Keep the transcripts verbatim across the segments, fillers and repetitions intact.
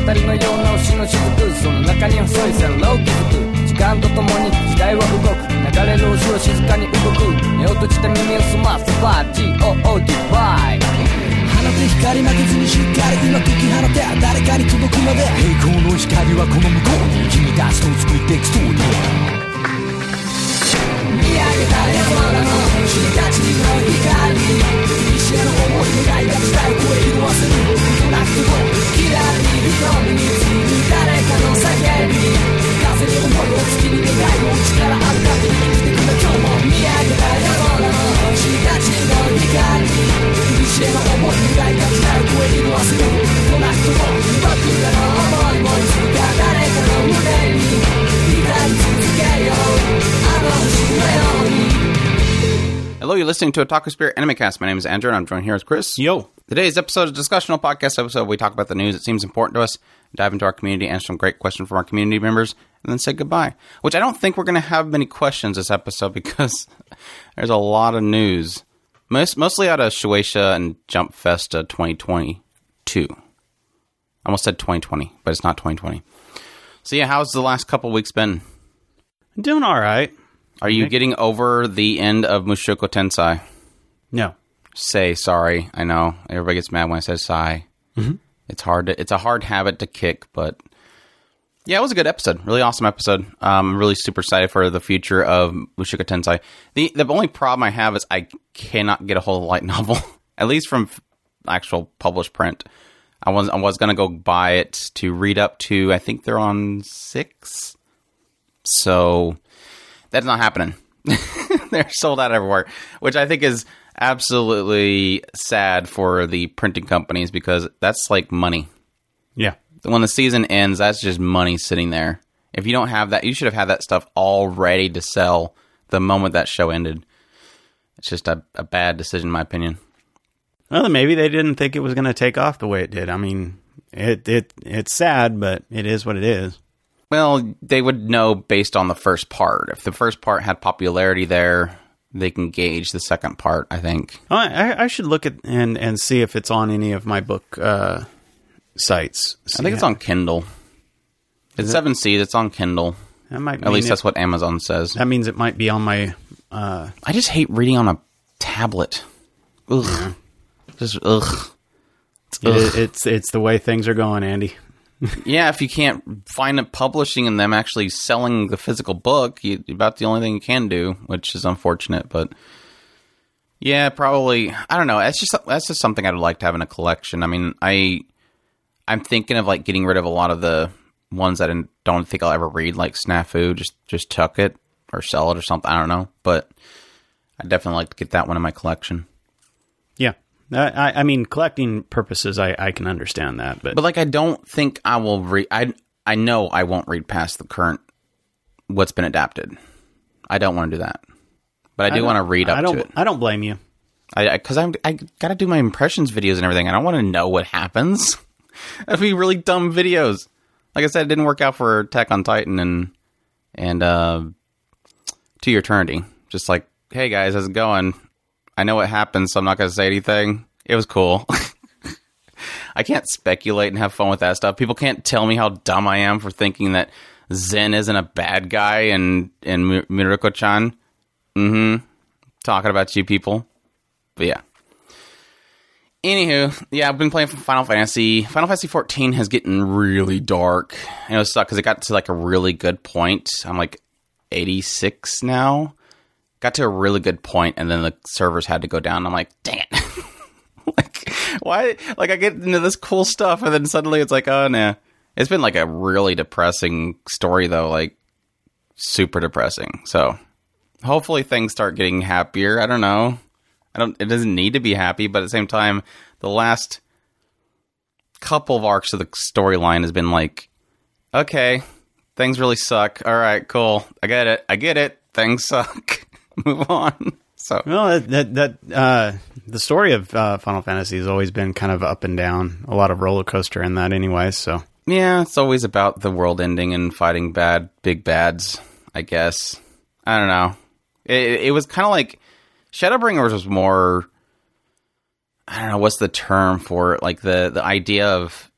りのような星の雫、その中に細い線路を築く。時間とともに時代は動く、流れる星は静かに動く。目を閉じて耳を澄ませば ジーオーオー ディバイ放て光負けずにしっかりうまく切り放て、誰かに届くまで。栄光の光はこの向こうに、君たちと作っていくストーリー。見上げた夜空の星たちの光、西への思い描いた時代を超え色あせるなくもキラリ瞳につい誰かの叫び、風に思いを月に願いを力ある限り生きてくんだ今日も。見上げた夜空の星たちの光、西への思い描いた時代を超え色あせるなくも僕らの思いもいつか誰かの胸に光り続けよう、あの星のように。 Hello, you're listening to Otaku Spirit Anime Cast. My name is Andrew, and I'm joined here with Chris. Yo. Today's episode is a discussional podcast episode. We talk about the news that seems important to us, dive into our community, answer some great questions from our community members, and then say goodbye. Which I don't think we're going to have many questions this episode because there's a lot of news. Most, mostly out of Shueisha and Jump Festa twenty twenty-two. I almost said twenty twenty, but it's not twenty twenty. So yeah, how's the last couple weeks been? Doing all right. Are you getting over the end of Mushoku Tensei? No. Say sorry. I know everybody gets mad when I say sigh. Mm-hmm. It's hard. To, it's a hard habit to kick, but yeah, it was a good episode. Really awesome episode. I'm really super excited for the future of Mushoku Tensei. The the only problem I have is I cannot get a hold of the light novel, at least from actual published print. I was I was gonna go buy it to read up to. I think they're on six. So that's not happening. They're sold out everywhere, which I think is absolutely sad for the printing companies because that's like money. Yeah. When the season ends, that's just money sitting there. If you don't have that, you should have had that stuff all ready to sell the moment that show ended. It's just a, a bad decision, in my opinion. Well, maybe they didn't think it was going to take off the way it did. I mean, it it it's sad, but it is what it is. Well, they would know based on the first part. If the first part had popularity there, they can gauge the second part, I think. Oh, I, I should look at and, and see if it's on any of my book uh, sites. See I think it's on Kindle. It's seven Seas. It's on Kindle. That might At least it, that's what Amazon says. That means it might be on my... Uh, I just hate reading on a tablet. Ugh. Yeah. Just, ugh. It's, ugh. It, it's, it's the way things are going, Andy. Yeah, if you can't find it publishing and them actually selling the physical book, you, about the only thing you can do, which is unfortunate. But yeah, probably. I don't know. That's just that's just something I'd like to have in a collection. I mean, I I'm thinking of like getting rid of a lot of the ones that I don't think I'll ever read, like Snafu. Just just chuck it or sell it or something. I don't know, but I'd definitely like to get that one in my collection. Yeah. I, I mean, collecting purposes, I, I can understand that, but but like, I don't think I will read. I I know I won't read past the current what's been adapted. I don't want to do that, but I do I want to read up I don't, to it. I don't blame you. I because I, I got to do my impressions videos and everything. I don't want to know what happens. That'd be really dumb videos. Like I said, it didn't work out for Attack on Titan and and uh, To Your Eternity. Just like, hey guys, how's it going? I know what happens, so I'm not going to say anything. It was cool. I can't speculate and have fun with that stuff. People can't tell me how dumb I am for thinking that Zen isn't a bad guy in, in Miruko-chan. Mm-hmm. Talking about you people. But yeah. Anywho, yeah, I've been playing Final Fantasy. Final Fantasy fourteen has gotten really dark. And it was sucked because it got to like a really good point. I'm like eighty-six now. Got to a really good point, and then the servers had to go down. I'm like, dang it. Like, why? Like, I get into this cool stuff, and then suddenly it's like, oh, nah. It's been like a really depressing story, though. Like, super depressing. So, hopefully things start getting happier. I don't know. I don't. It doesn't need to be happy, but at the same time, the last couple of arcs of the storyline has been like, okay, things really suck. All right, cool. I get it. I get it. Things suck. Move on. So well, that that uh, the story of uh, Final Fantasy has always been kind of up and down, a lot of roller coaster in that, anyway. So yeah, it's always about the world ending and fighting bad big bads. I guess I don't know. It, it was kind of like Shadowbringers was more. I don't know what's the term for it. Like the the idea of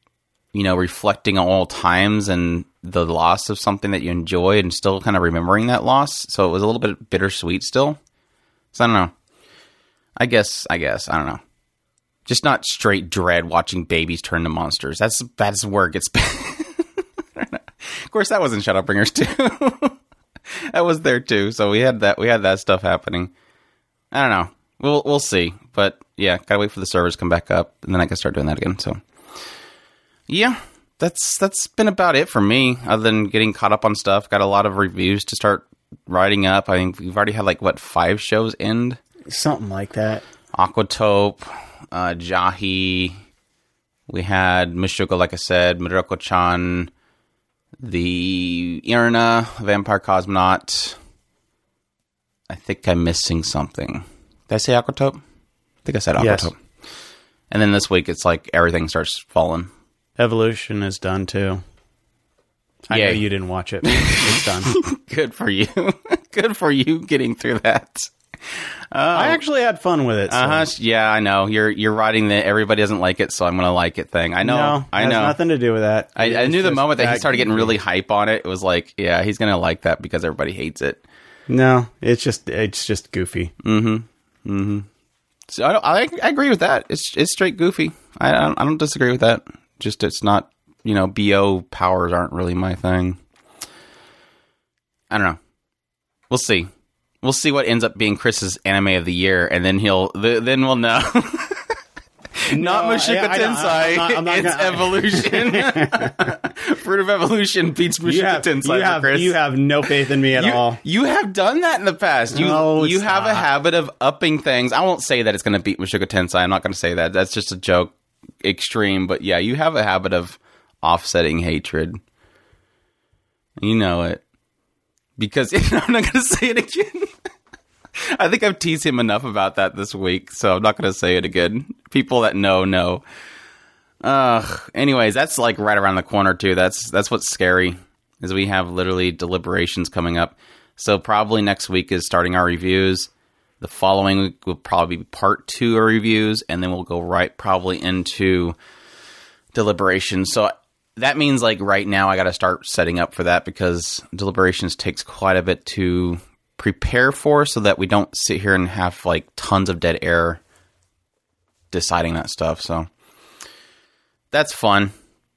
you know, reflecting on old times and the loss of something that you enjoyed and still kind of remembering that loss. So it was a little bit bittersweet still. So I don't know. I guess, I guess, I don't know. Just not straight dread watching babies turn to monsters. That's, that's where it gets bad. Of course, that was in Shadowbringers too. That was there too. So we had that, we had that stuff happening. I don't know. We'll, we'll see. But yeah, gotta wait for the servers to come back up and then I can start doing that again. So yeah. That's that's been about it for me, other than getting caught up on stuff. Got a lot of reviews to start writing up. I think we've already had, like, what, five shows end? Something like that. Aquatope, uh, Jahi. We had Mushoku, like I said, Muroko-chan, the Irina, Vampire Cosmonaut. I think I'm missing something. Did I say Aquatope? I think I said Aquatope. Yes. And then this week, it's like everything starts falling. Evolution is done too. I yeah. know you didn't watch it. It's done. Good for you. Good for you getting through that. Uh, I actually had fun with it. So. Uh-huh. Yeah, I know. You're you're writing the everybody doesn't like it, so I'm going to like it thing. I know. No, I know. It has nothing to do with that. I, I knew the moment that he started getting really hype on it, it was like, yeah, he's going to like that because everybody hates it. No, it's just it's just goofy. Mm-hmm. Mm-hmm. So I, don't, I I agree with that. It's it's straight goofy. I I don't, I don't disagree with that. Just it's not, you know, B O powers aren't really my thing. I don't know. We'll see. We'll see what ends up being Chris's anime of the year, and then he'll th- then we'll know. Not no, Mushoku I, Tensei. I, I'm not, I'm not it's gonna... Evolution. Fruit of Evolution beats Mushoku you have, Tensei. You have, Chris. you have no faith in me at you, all. You have done that in the past. You no, you have not. a habit of upping things. I won't say that it's going to beat Mushoku Tensei. I'm not going to say that. That's just a joke. Extreme, but yeah, you have a habit of offsetting hatred. You know it. Because I'm not going to say it again. I think I've teased him enough about that this week, so I'm not going to say it again. People that know, know. Ugh. Anyways, that's like right around the corner too. That's that's what's scary, is we have literally deliberations coming up. So probably next week is starting our reviews. The following week will probably be part two of reviews, and then we'll go right probably into deliberations. So that means, like, right now I got to start setting up for that, because deliberations takes quite a bit to prepare for, so that we don't sit here and have, like, tons of dead air deciding that stuff. So that's fun.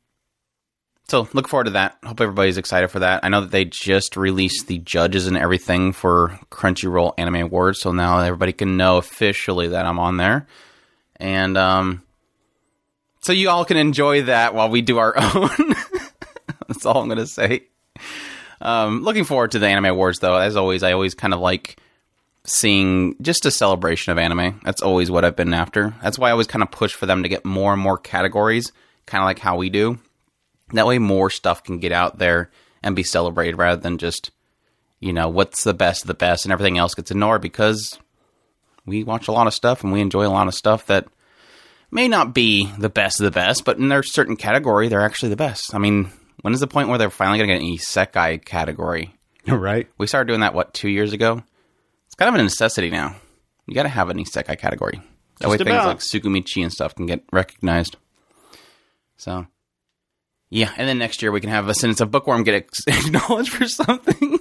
So look forward to that. Hope everybody's excited for that. I know that they just released the judges and everything for Crunchyroll Anime Awards, so now everybody can know officially that I'm on there. And um, so you all can enjoy that while we do our own. That's all I'm going to say. Um, looking forward to the Anime Awards, though. As always, I always kind of like seeing just a celebration of anime. That's always what I've been after. That's why I always kind of push for them to get more and more categories, kind of like how we do. That way more stuff can get out there and be celebrated, rather than just, you know, what's the best of the best and everything else gets ignored, because we watch a lot of stuff and we enjoy a lot of stuff that may not be the best of the best, but in their certain category, they're actually the best. I mean, when is the point where they're finally going to get an isekai category? Right. We started doing that, what, two years ago? It's kind of a necessity now. You got to have an isekai category. That Just way about. things like Tsukimichi and stuff can get recognized. So... yeah, and then next year we can have a sentence of Bookworm get acknowledged for something.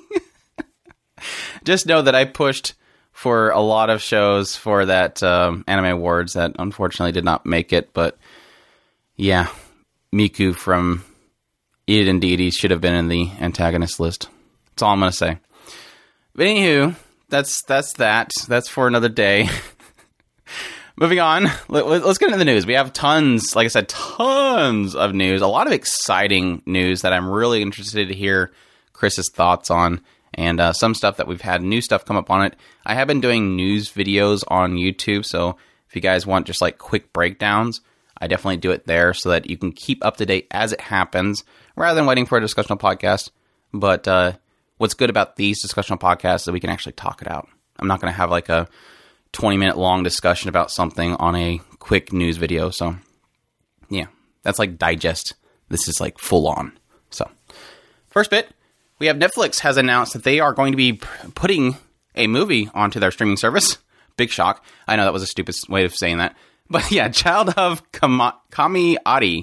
Just know that I pushed for a lot of shows for that um, Anime Awards that unfortunately did not make it. But yeah, Miku from Id and Deity should have been in the antagonist list. That's all I'm going to say. But anywho, that's, that's that. That's for another day. Moving on, let, let's get into the news. We have tons, like I said, tons of news. A lot of exciting news that I'm really interested to hear Chris's thoughts on. And uh, some stuff that we've had new stuff come up on it. I have been doing news videos on YouTube, so if you guys want just like quick breakdowns, I definitely do it there so that you can keep up to date as it happens, rather than waiting for a discussional podcast. But uh, what's good about these discussional podcasts is that we can actually talk it out. I'm not going to have like a twenty minute long discussion about something on a quick news video. So yeah, that's like digest. This is like full on. So first bit, we have Netflix has announced that they are going to be putting a movie onto their streaming service. Big shock. I know that was a stupid way of saying that. But yeah, Child of Kama- Kami Adi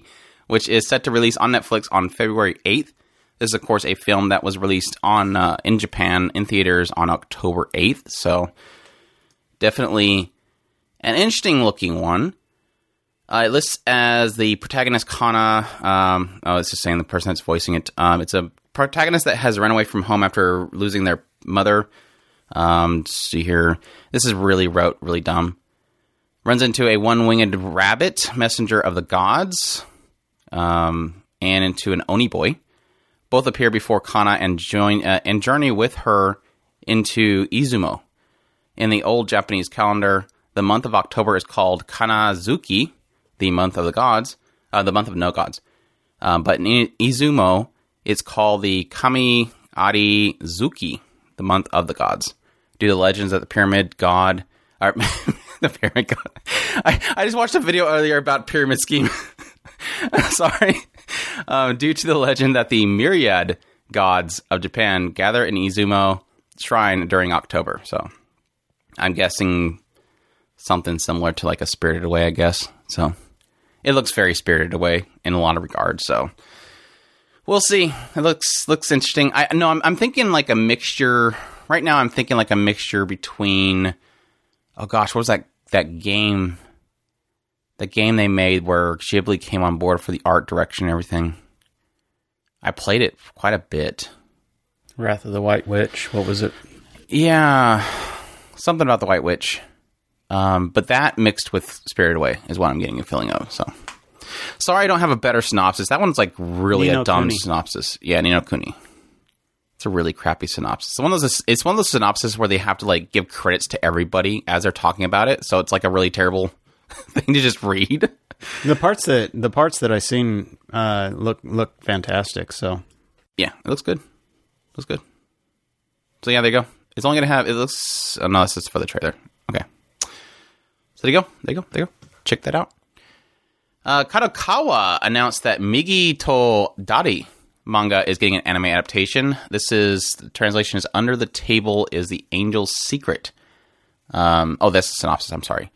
which is set to release on Netflix on February eighth. This is, of course, a film that was released on uh, in Japan in theaters on October eighth. So definitely an interesting-looking one. Uh, it lists as the protagonist Kana. Um, oh, it's just saying the person that's voicing it. Um, it's a protagonist that has run away from home after losing their mother. Um, see here. This is really rote, really dumb. Runs into a one-winged rabbit, messenger of the gods, um, and into an Oni boy. Both appear before Kana and join uh, and journey with her into Izumo. In the old Japanese calendar, the month of October is called Kanazuki, the month of the gods, uh, the month of no gods. Uh, but in Izumo, it's called the Kami Ari Zuki, the month of the gods. Due to the legends that the pyramid god, or the pyramid god. I, I just watched a video earlier about pyramid scheme. Sorry. Uh, due to the legend that the myriad gods of Japan gather in Izumo Shrine during October. So I'm guessing something similar to like a Spirited Away, I guess. So it looks very Spirited Away in a lot of regards. So we'll see. It looks looks interesting. I no, I'm, I'm thinking like a mixture. Right now, I'm thinking like a mixture between. Oh gosh, what was that that game? The game they made where Ghibli came on board for the art direction and everything. I played it quite a bit. Wrath of the White Witch. What was it? Yeah, something about the White Witch. Um, but that mixed with Spirited Away is what I'm getting a feeling of. So, sorry I don't have a better synopsis. That one's like really Ni no a dumb Kuni. synopsis. Yeah, Ni no Kuni. It's a really crappy synopsis. It's one of those. It's one of those synopses where they have to like give credits to everybody as they're talking about it. So it's like a really terrible thing to just read. The parts that the parts that I seen uh, look look fantastic. So yeah, it looks good. It looks good. So yeah, there you go. It's only gonna have. It looks. Oh, no, this is for the trailer. Okay. So there you go. There you go. There you go. Check that out. Uh, Kadokawa announced that Migi to Dari manga is getting an anime adaptation. This is, the translation is Under the Table is the Angel's Secret. Um, oh, that's the synopsis. I'm sorry.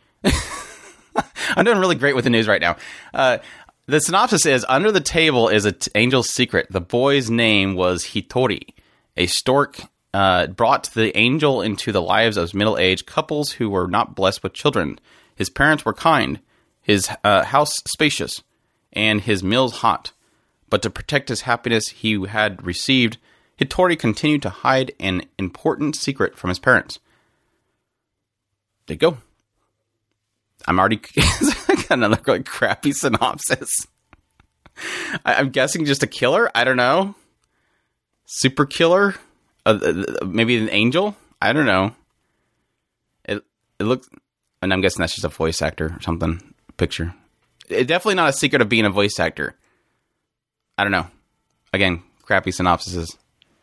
I'm doing really great with the news right now. Uh, the synopsis is Under the Table is an Angel's Secret. The boy's name was Hitori, a stork uh, brought the angel into the lives of middle-aged couples who were not blessed with children. His parents were kind, his uh, house spacious, and his meals hot. But to protect his happiness he had received, Hitori continued to hide an important secret from his parents. There you go. I'm already got another really crappy synopsis. I, I'm guessing just a killer. I don't know. Super killer. Uh, maybe an angel. I don't know. It it looks, and I'm guessing that's just a voice actor or something. Picture. It, definitely not a secret of being a voice actor. I don't know. Again, crappy synopsises.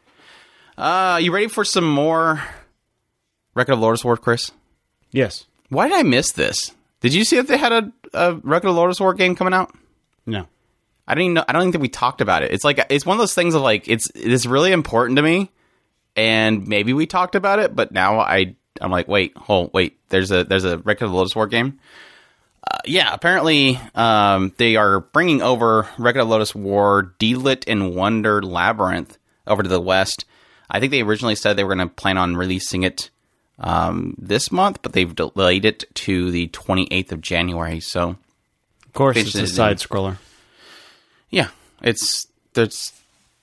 Uh, you ready for some more Record of Lodoss War, Chris? yes, Why did I miss this? Did you see that they had a, a Record of Lodoss War game coming out? no, I didn't even know. I don't even think we talked about it. It's like it's one of those things of like it's it's really important to me, and maybe we talked about it, but now I I'm like wait, hold, wait. There's a there's a Record of Lodoss War game. Uh, yeah, apparently um, they are bringing over Record of Lodoss War, Deedlit and Wonder Labyrinth over to the West. I think they originally said they were going to plan on releasing it um, this month, but they've delayed it to the twenty-eighth of January. So, of course, it's a side scroller. Yeah, it's there's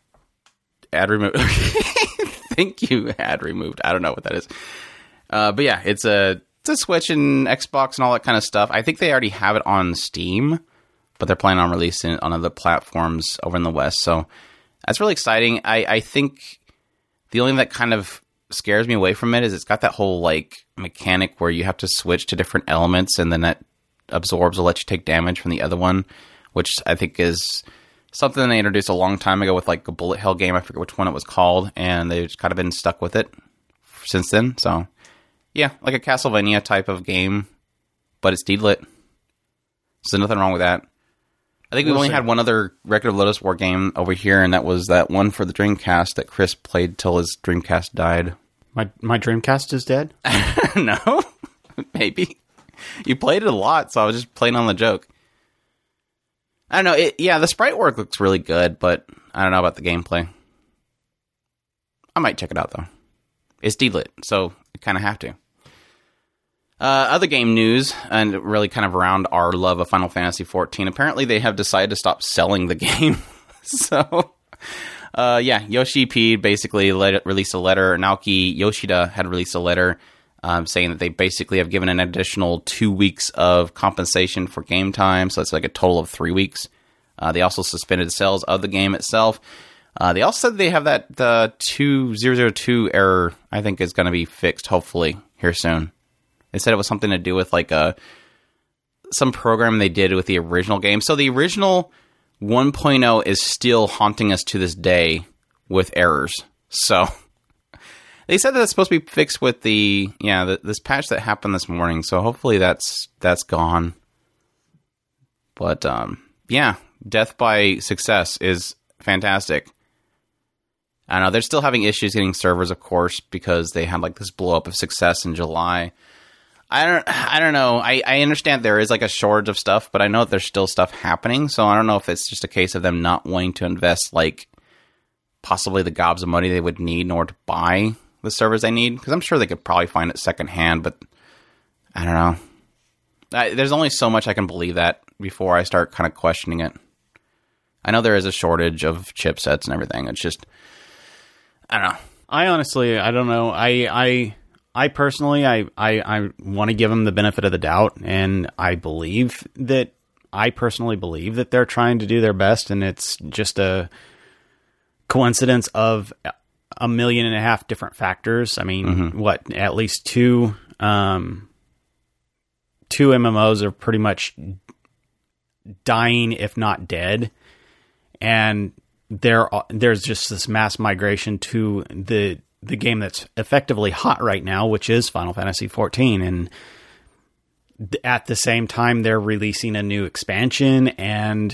ad removed. Thank you, ad removed. I don't know what that is, uh, but yeah, it's a it's a Switch and Xbox and all that kind of stuff. I think they already have it on Steam, but they're planning on releasing it on other platforms over in the West. So that's really exciting. I, I think the only thing that kind of scares me away from it is it's got that whole like mechanic where you have to switch to different elements and then that absorbs or lets you take damage from the other one, which I think is something they introduced a long time ago with like a bullet hell game. I forget which one it was called, and they've just kind of been stuck with it since then. So yeah, like a Castlevania type of game, but it's Deedlit. So nothing wrong with that. I think we've We'll only see. had one other Record of Lodoss War game over here, and that was that one for the Dreamcast that Chris played till his Dreamcast died. My my Dreamcast is dead. No? Maybe. You played it a lot, so I was just playing on the joke. I don't know. It, yeah, the sprite work looks really good, but I don't know about the gameplay. I might check it out, though. It's D-Lit, so you kind of have to. Uh, other game news, and really kind of around our love of Final Fantasy fourteen. Apparently, they have decided to stop selling the game. so, uh, yeah, Yoshi P basically let it, released a letter. Naoki Yoshida had released a letter um, saying that they basically have given an additional two weeks of compensation for game time. So it's like a total of three weeks. Uh, they also suspended sales of the game itself. Uh, they also said they have that the two thousand two error, I think, is going to be fixed, hopefully, here soon. They said it was something to do with like a some program they did with the original game. So the original one point oh is still haunting us to this day with errors. So they said that it's supposed to be fixed with the yeah the, this patch that happened this morning. So hopefully that's that's gone. But um, yeah, death by success is fantastic. I know they're still having issues getting servers, of course, because they had like this blow up of success in July. I don't, I don't know. I, I understand there is like a shortage of stuff, but I know that there's still stuff happening. So I don't know if it's just a case of them not wanting to invest like possibly the gobs of money they would need in order to buy the servers they need. Because I'm sure they could probably find it secondhand, but I don't know. I, there's only so much I can believe that before I start kind of questioning it. I know there is a shortage of chipsets and everything. It's just, I don't know. I honestly, I don't know. I, I, I personally, I, I, I want to give them the benefit of the doubt, and I believe that, I personally believe that they're trying to do their best, and it's just a coincidence of a million and a half different factors. I mean, mm-hmm. what, at least two, um, two M M Os are pretty much dying, if not dead, and there, there's just this mass migration to the the game that's effectively hot right now, which is Final Fantasy fourteen. And th- at the same time, they're releasing a new expansion and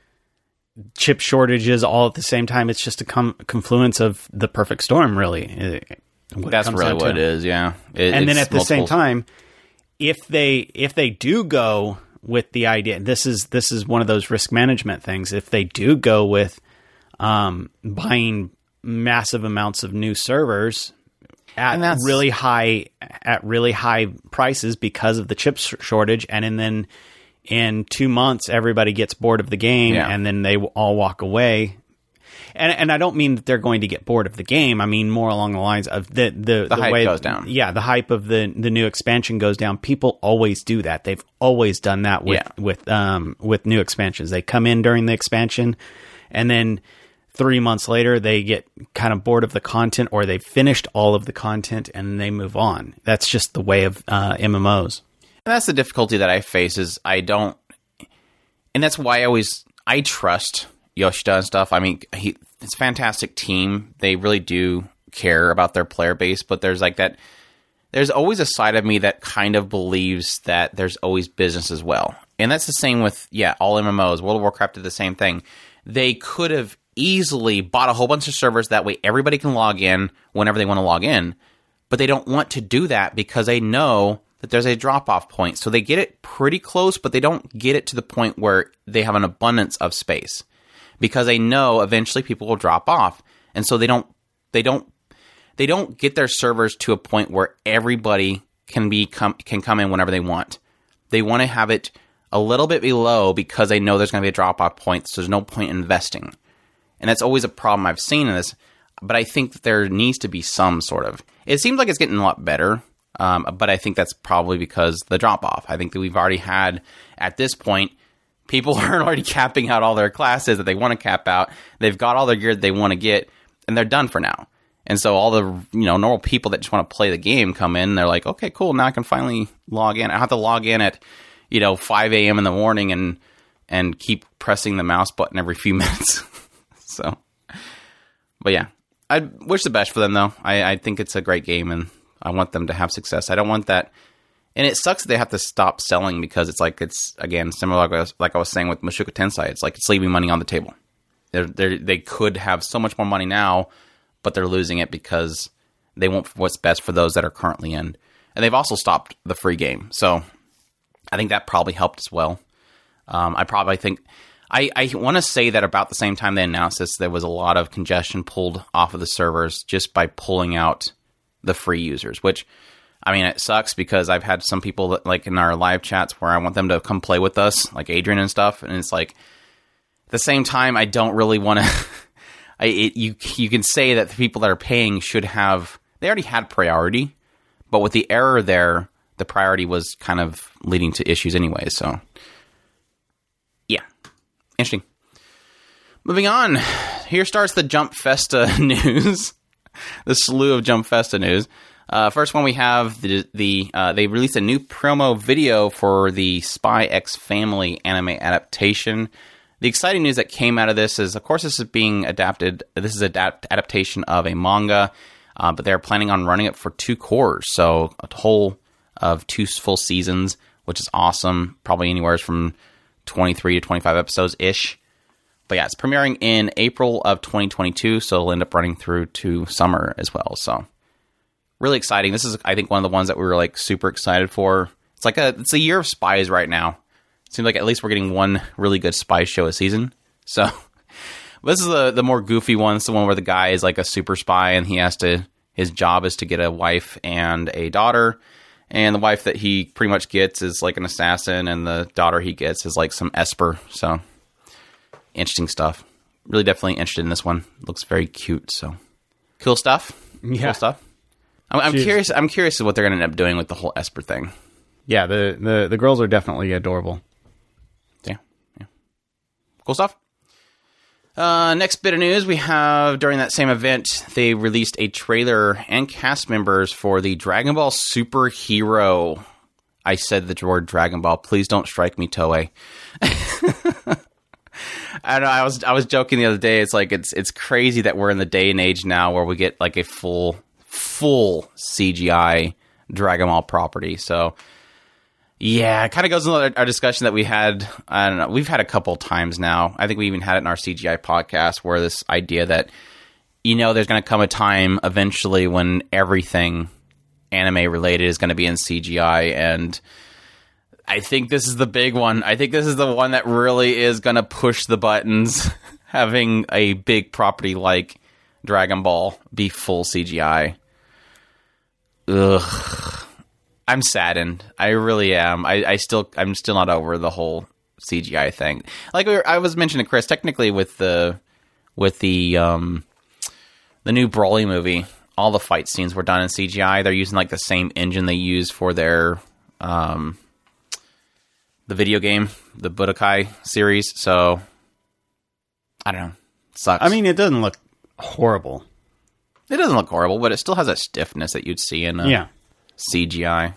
chip shortages all at the same time. It's just a com- confluence of the perfect storm, really. That's really what it is, yeah. It, and then at the multiples. same time, if they if they do go with the idea, this is this is one of those risk management things. If they do go with um, buying massive amounts of new servers at really high at really high prices because of the chip sh- shortage, and, and then in two months everybody gets bored of the game, yeah. and then they all walk away. And and I don't mean that they're going to get bored of the game. I mean more along the lines of the the, the, the hype way goes down. Yeah, the hype of the the new expansion goes down. People always do that. They've always done that with yeah. with um with new expansions. They come in during the expansion, and then three months later, they get kind of bored of the content, or they've finished all of the content and they move on. That's just the way of uh, M M Os. And that's the difficulty that I face is I don't, and that's why I always, I trust Yoshida and stuff. I mean, he, it's a fantastic team. They really do care about their player base, but there's like that, there's always a side of me that kind of believes that there's always business as well. And that's the same with, yeah, all M M Os. World of Warcraft did the same thing. They could have easily bought a whole bunch of servers, that way everybody can log in whenever they want to log in, but they don't want to do that because they know that there's a drop-off point. So they get it pretty close, but they don't get it to the point where they have an abundance of space, because they know eventually people will drop off. And so they don't they don't they don't get their servers to a point where everybody can be come, can come in whenever they want. They want to have it a little bit below because they know there's going to be a drop-off point, so there's no point in investing. And that's always a problem I've seen in this. But I think that there needs to be some sort of... It seems like it's getting a lot better, um, but I think that's probably because the drop-off. I think that we've already had, at this point, people are already capping out all their classes that they want to cap out. They've got all their gear that they want to get, and they're done for now. And so all the you know normal people that just want to play the game come in, and they're like, okay, cool, now I can finally log in. I don't have to log in at you know five a.m. in the morning and and keep pressing the mouse button every few minutes. So, but yeah, I wish the best for them, though. I, I think it's a great game, and I want them to have success. I don't want that. And it sucks that they have to stop selling, because it's like, it's, again, similar like I was, like I was saying with Mushoku Tensei. It's like it's leaving money on the table. They're, they're, they could have so much more money now, but they're losing it because they want what's best for those that are currently in. And they've also stopped the free game. So I think that probably helped as well. Um, I probably think... I, I want to say that about the same time they announced this, there was a lot of congestion pulled off of the servers just by pulling out the free users, which, I mean, it sucks because I've had some people that, like in our live chats where I want them to come play with us, like Adrian and stuff, and it's like, at the same time, I don't really want to, I it, you you can say that the people that are paying should have, they already had priority, but with the error there, the priority was kind of leading to issues anyway, so, yeah. Interesting. Moving on, here starts the Jump Festa news, the slew of Jump Festa news. Uh, first one we have the the uh, they released a new promo video for the Spy X Family anime adaptation. The exciting news that came out of this is, of course, this is being adapted. This is an adapt- adaptation of a manga, uh, but they're planning on running it for two cours, so a whole of two full seasons, which is awesome. Probably anywhere from twenty-three to twenty-five episodes ish. But yeah, it's premiering in April of twenty twenty-two, so it'll end up running through to summer as well. So really exciting. This is, I think, one of the ones that we were like super excited for. It's like a it's a year of spies right now. It seems like at least we're getting one really good spy show a season. So this is the the more goofy one. It's the one where the guy is like a super spy and he has to his job is to get a wife and a daughter. And the wife that he pretty much gets is like an assassin, and the daughter he gets is like some Esper. So interesting stuff. Really definitely interested in this one. Looks very cute. So cool stuff. Yeah. Cool stuff. I'm, I'm curious. I'm curious what they're going to end up doing with the whole Esper thing. Yeah, the, the, the girls are definitely adorable. Yeah. Yeah. Cool stuff. Uh, next bit of news we have during that same event, they released a trailer and cast members for the Dragon Ball Super Hero. I said the word Dragon Ball. Please don't strike me, Toei. I don't know. I was I was joking the other day. It's like it's it's crazy that we're in the day and age now where we get like a full full C G I Dragon Ball property. So yeah, it kind of goes into our, our discussion that we had. I don't know. We've had a couple times now. I think we even had it in our C G I podcast where this idea that, you know, there's going to come a time eventually when everything anime related is going to be in C G I, and I think this is the big one. I think this is the one that really is going to push the buttons, having a big property like Dragon Ball be full C G I. Ugh. I'm saddened. I really am. I, I still, I'm still not over the whole C G I thing. Like we were, I was mentioning to Chris, technically with the, with the, um, the new Broly movie, all the fight scenes were done in C G I. They're using like the same engine they use for their, um, the video game, the Budokai series. So I don't know. It sucks. I mean, it doesn't look horrible. It doesn't look horrible, but it still has that stiffness that you'd see in a yeah. C G I.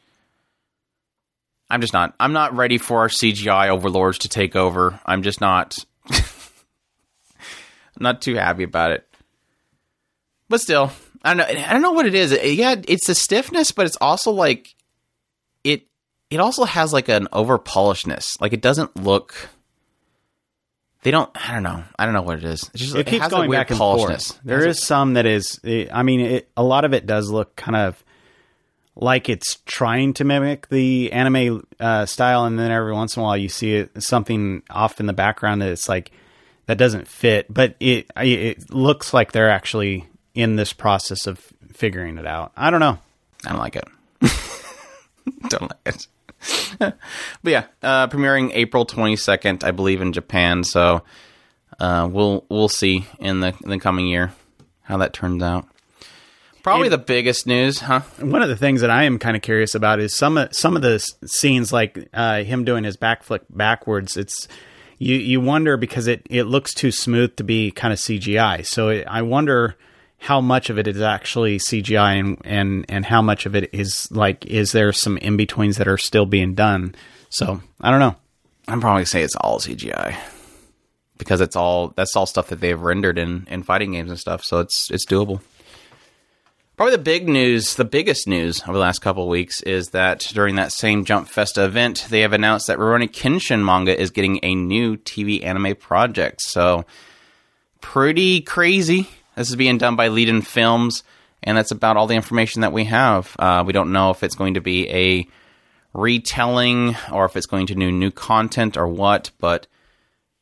I'm just not. I'm not ready for our C G I overlords to take over. I'm just not. I'm not too happy about it. But still, I don't know. I don't know what it is. Yeah, it's the stiffness, but it's also like it. It also has like an over polishedness. Like it doesn't look. They don't. I don't know. I don't know what it is. It's just, it, it keeps has going a weird back and polishedness. forth. There is some that is. I mean, it, a lot of it does look kind of like it's trying to mimic the anime uh, style, and then every once in a while you see it, something off in the background that it's like that doesn't fit. But it it looks like they're actually in this process of figuring it out. I don't know. I don't like it. Don't like it. But yeah, uh, premiering April twenty-second, I believe, in Japan. So uh, we'll we'll see in the in the coming year how that turns out. Probably it, the biggest news, huh? One of the things that I am kind of curious about is some of some of the scenes, like uh, him doing his backflip backwards. It's you you wonder because it, it looks too smooth to be kind of C G I. So it, I wonder how much of it is actually C G I and, and, and how much of it is like, is there some in-betweens that are still being done? So I don't know. I'm probably say it's all C G I because it's all, that's all stuff that they've rendered in, in fighting games and stuff. So it's, it's doable. Probably the big news, the biggest news over the last couple of weeks is that during that same Jump Festa event, they have announced that Rurouni Kenshin manga is getting a new T V anime project. So pretty crazy. This is being done by Lead-In Films, and that's about all the information that we have. Uh, we don't know if it's going to be a retelling or if it's going to do new content or what, but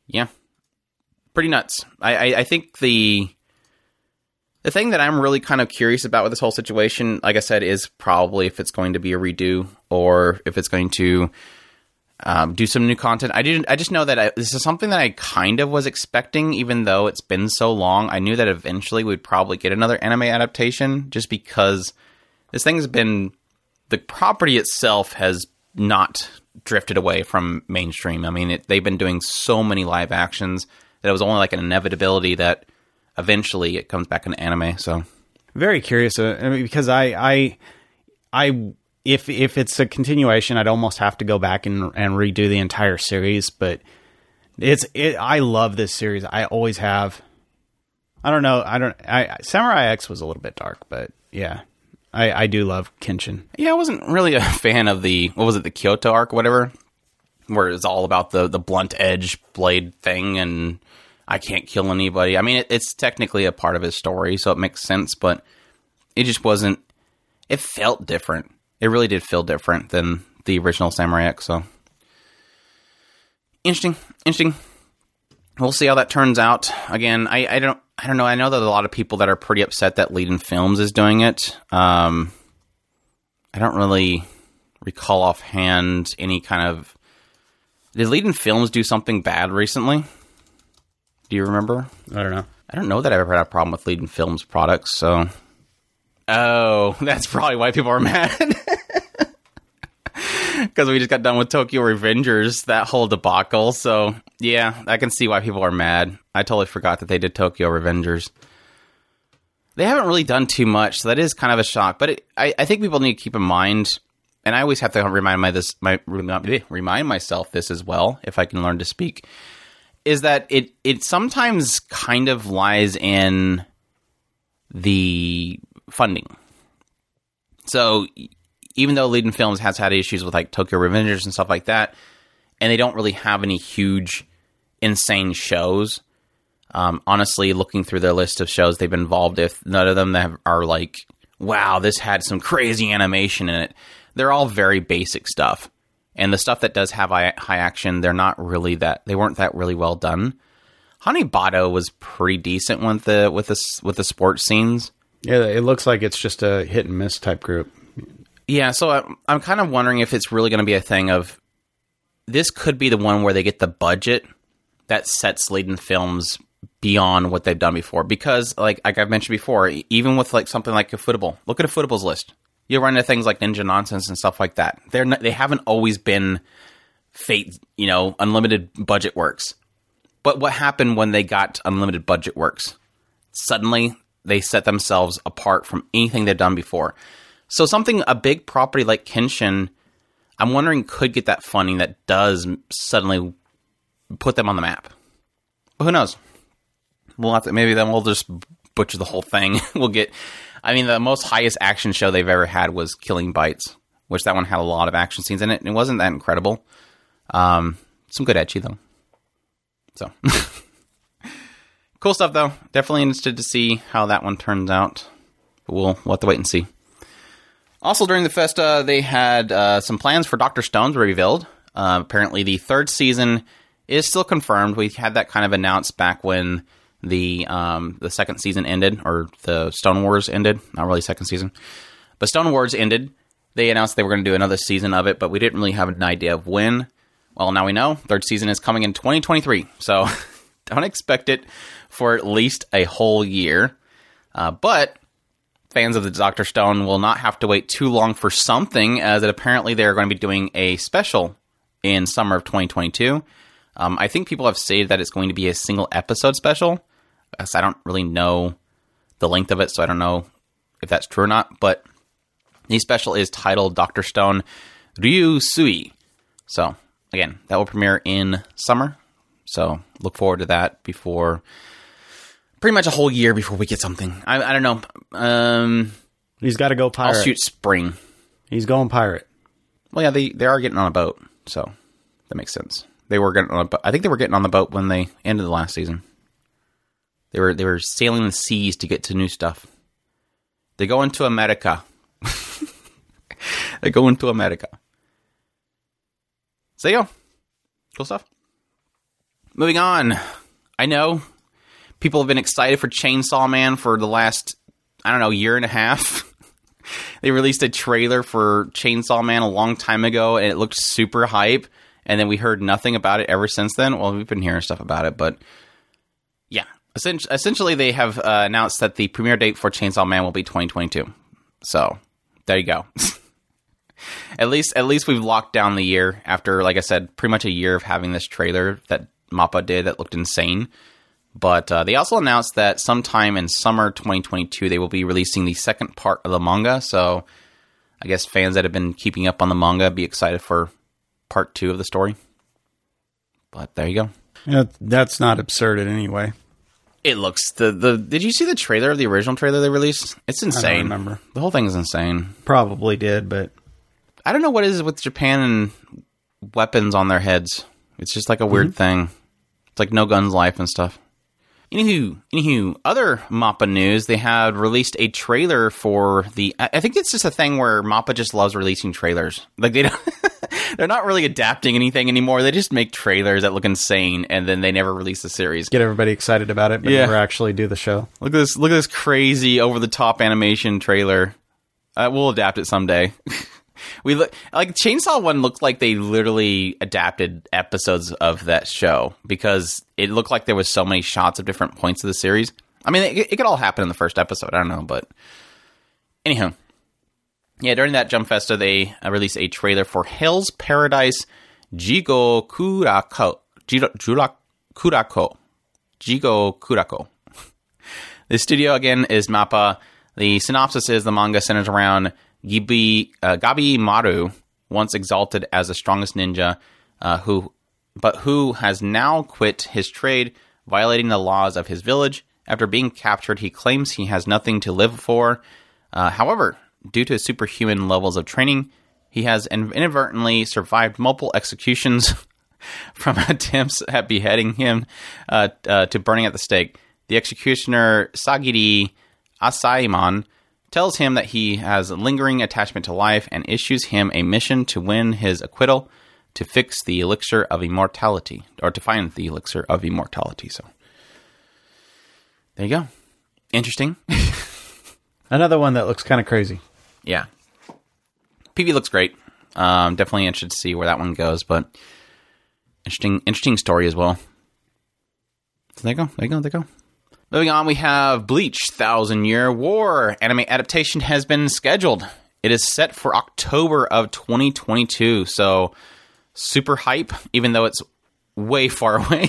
Yeah. Pretty nuts. I, I, I think the the thing that I'm really kind of curious about with this whole situation, like I said, is probably if it's going to be a redo or if it's going to um, do some new content. I didn't. I just know that I, this is something that I kind of was expecting, even though it's been so long. I knew that eventually we'd probably get another anime adaptation, just because this thing's been, the property itself has not drifted away from mainstream. I mean, it, they've been doing so many live actions that it was only like an inevitability that eventually it comes back in anime. So very curious, uh, I mean, because I, I, I, if if it's a continuation, I'd almost have to go back and and redo the entire series. But it's it. I love this series. I always have. I don't know. I don't. I Samurai X was a little bit dark, but yeah, I I do love Kenshin. Yeah, I wasn't really a fan of the, what was it, the Kyoto arc, or whatever, where it's all about the the blunt edge blade thing and I can't kill anybody. I mean, it, it's technically a part of his story, so it makes sense, but it just wasn't, it felt different. It really did feel different than the original Samurai X, so. Interesting, interesting. We'll see how that turns out. Again, I, I don't I don't know. I know that a lot of people that are pretty upset that Leiden Films is doing it. Um, I don't really recall offhand any kind of... Did Leiden Films do something bad recently? Do you remember? I don't know. I don't know that I've ever had a problem with Leiden Films products, so... Oh, that's probably why people are mad. Because we just got done with Tokyo Revengers, that whole debacle. So, yeah, I can see why people are mad. I totally forgot that they did Tokyo Revengers. They haven't really done too much, so that is kind of a shock. But it, I, I think people need to keep in mind, and I always have to remind my this my remind myself this as well, if I can learn to speak, is that it it sometimes kind of lies in the funding. So even though Leiden Films has had issues with like Tokyo Revengers and stuff like that, and they don't really have any huge, insane shows, um, honestly, looking through their list of shows they've been involved with, none of them have, are like, wow, this had some crazy animation in it. They're all very basic stuff. And the stuff that does have high, high action, they're not really that, they weren't that really well done. Hanebado was pretty decent with the, with the, with the sports scenes. Yeah, it looks like it's just a hit and miss type group. Yeah, so I'm, I'm kind of wondering if it's really going to be a thing of, this could be the one where they get the budget that sets Leiden Films beyond what they've done before. Because, like, like I've mentioned before, even with like something like Ufotable, look at Ufotable's list. You'll run into things like Ninja Nonsense and stuff like that. They're not, they haven't always been fate, you know, unlimited budget works. But what happened when they got unlimited budget works? Suddenly, they set themselves apart from anything they've done before. So something, a big property like Kenshin, I'm wondering could get that funding that does suddenly put them on the map. But who knows? We'll have to, maybe then we'll just butcher the whole thing. We'll get, I mean, the most highest action show they've ever had was Killing Bites, which that one had a lot of action scenes in it, and it wasn't that incredible. Um, some good ecchi, though. So, cool stuff, though. Definitely interested to see how that one turns out. But we'll, we'll have to wait and see. Also, during the Festa, they had uh, some plans for Doctor Stone's revealed. Uh, apparently, the third season is still confirmed. We had that kind of announced back when the um, the second season ended, or the Stone Wars ended. Not really second season. But Stone Wars ended. They announced they were going to do another season of it, but we didn't really have an idea of when. Well, now we know. Third season is coming in twenty twenty-three, so don't expect it for at least a whole year. Uh, but fans of the Doctor Stone will not have to wait too long for something, as it apparently they're going to be doing a special in summer of twenty twenty-two. Um, I think people have stated that it's going to be a single episode special. I don't really know the length of it, so I don't know if that's true or not. But the special is titled Doctor Stone Ryu Sui. So, again, that will premiere in summer. So, look forward to that before... pretty much a whole year before we get something. I, I don't know. Um, He's got to go pirate. I'll shoot spring. He's going pirate. Well, yeah, they, they are getting on a boat, so that makes sense. They were getting on a boat. I think they were getting on the boat when they ended the last season. They were they were sailing the seas to get to new stuff. They go into America. They go into America. So there you go. Cool stuff. moving on. I know people have been excited for Chainsaw Man for the last, I don't know, year and a half. They released a trailer for Chainsaw Man a long time ago, and it looked super hype. And then we heard nothing about it ever since then. Well, we've been hearing stuff about it, but yeah. Essentially, they have uh, announced that the premiere date for Chainsaw Man will be twenty twenty-two. So, there you go. At least at least we've locked down the year after, like I said, pretty much a year of having this trailer that Mappa did that looked insane. But uh, they also announced that sometime in summer twenty twenty-two, they will be releasing the second part of the manga. So, I guess fans that have been keeping up on the manga be excited for part two of the story. But there you go. Yeah, that's not absurd in any way. It looks the the. Did you see the trailer of the original trailer they released? It's insane. I don't remember. The whole thing is insane. Probably did, but I don't know what it is with Japan and weapons on their heads. It's just like a weird mm-hmm. thing. It's like no guns life and stuff. Anywho, anywho, other Mappa news. They had released a trailer for the. I think it's just a thing where Mappa just loves releasing trailers. Like they don't. They're not really adapting anything anymore. They just make trailers that look insane, and then they never release the series. Get everybody excited about it, but yeah. never actually do the show. Look at this! Look at this crazy over-the-top animation trailer. Uh, we'll adapt it someday. we look like Chainsaw one looked like they literally adapted episodes of that show because it looked like there was so many shots of different points of the series. I mean, it, it could all happen in the first episode. I don't know, but anyhow. Yeah, during that Jump Festa, they uh, released a trailer for Hell's Paradise Jigo Kurako. Jigo Kurako. Jigo Kurako. The studio, again, is Mappa. The synopsis is the manga centers around Gibi, uh, Gabi Maru, once exalted as the strongest ninja, uh, who, but who has now quit his trade, violating the laws of his village. After being captured, he claims he has nothing to live for. Uh, however, due to his superhuman levels of training, he has inadvertently survived multiple executions from attempts at beheading him uh, uh, to burning at the stake. The executioner, Sagiri Asaiman, tells him that he has a lingering attachment to life and issues him a mission to win his acquittal to fix the elixir of immortality, or to find the elixir of immortality. So, there you go. Interesting. Another one that looks kind of crazy. Yeah. P V looks great. Um, definitely interested to see where that one goes, but interesting interesting story as well. So there you go. There you go. There you go. Moving on, we have Bleach Thousand Year War. Anime adaptation has been scheduled. It is set for October of twenty twenty-two, so super hype, even though it's way far away.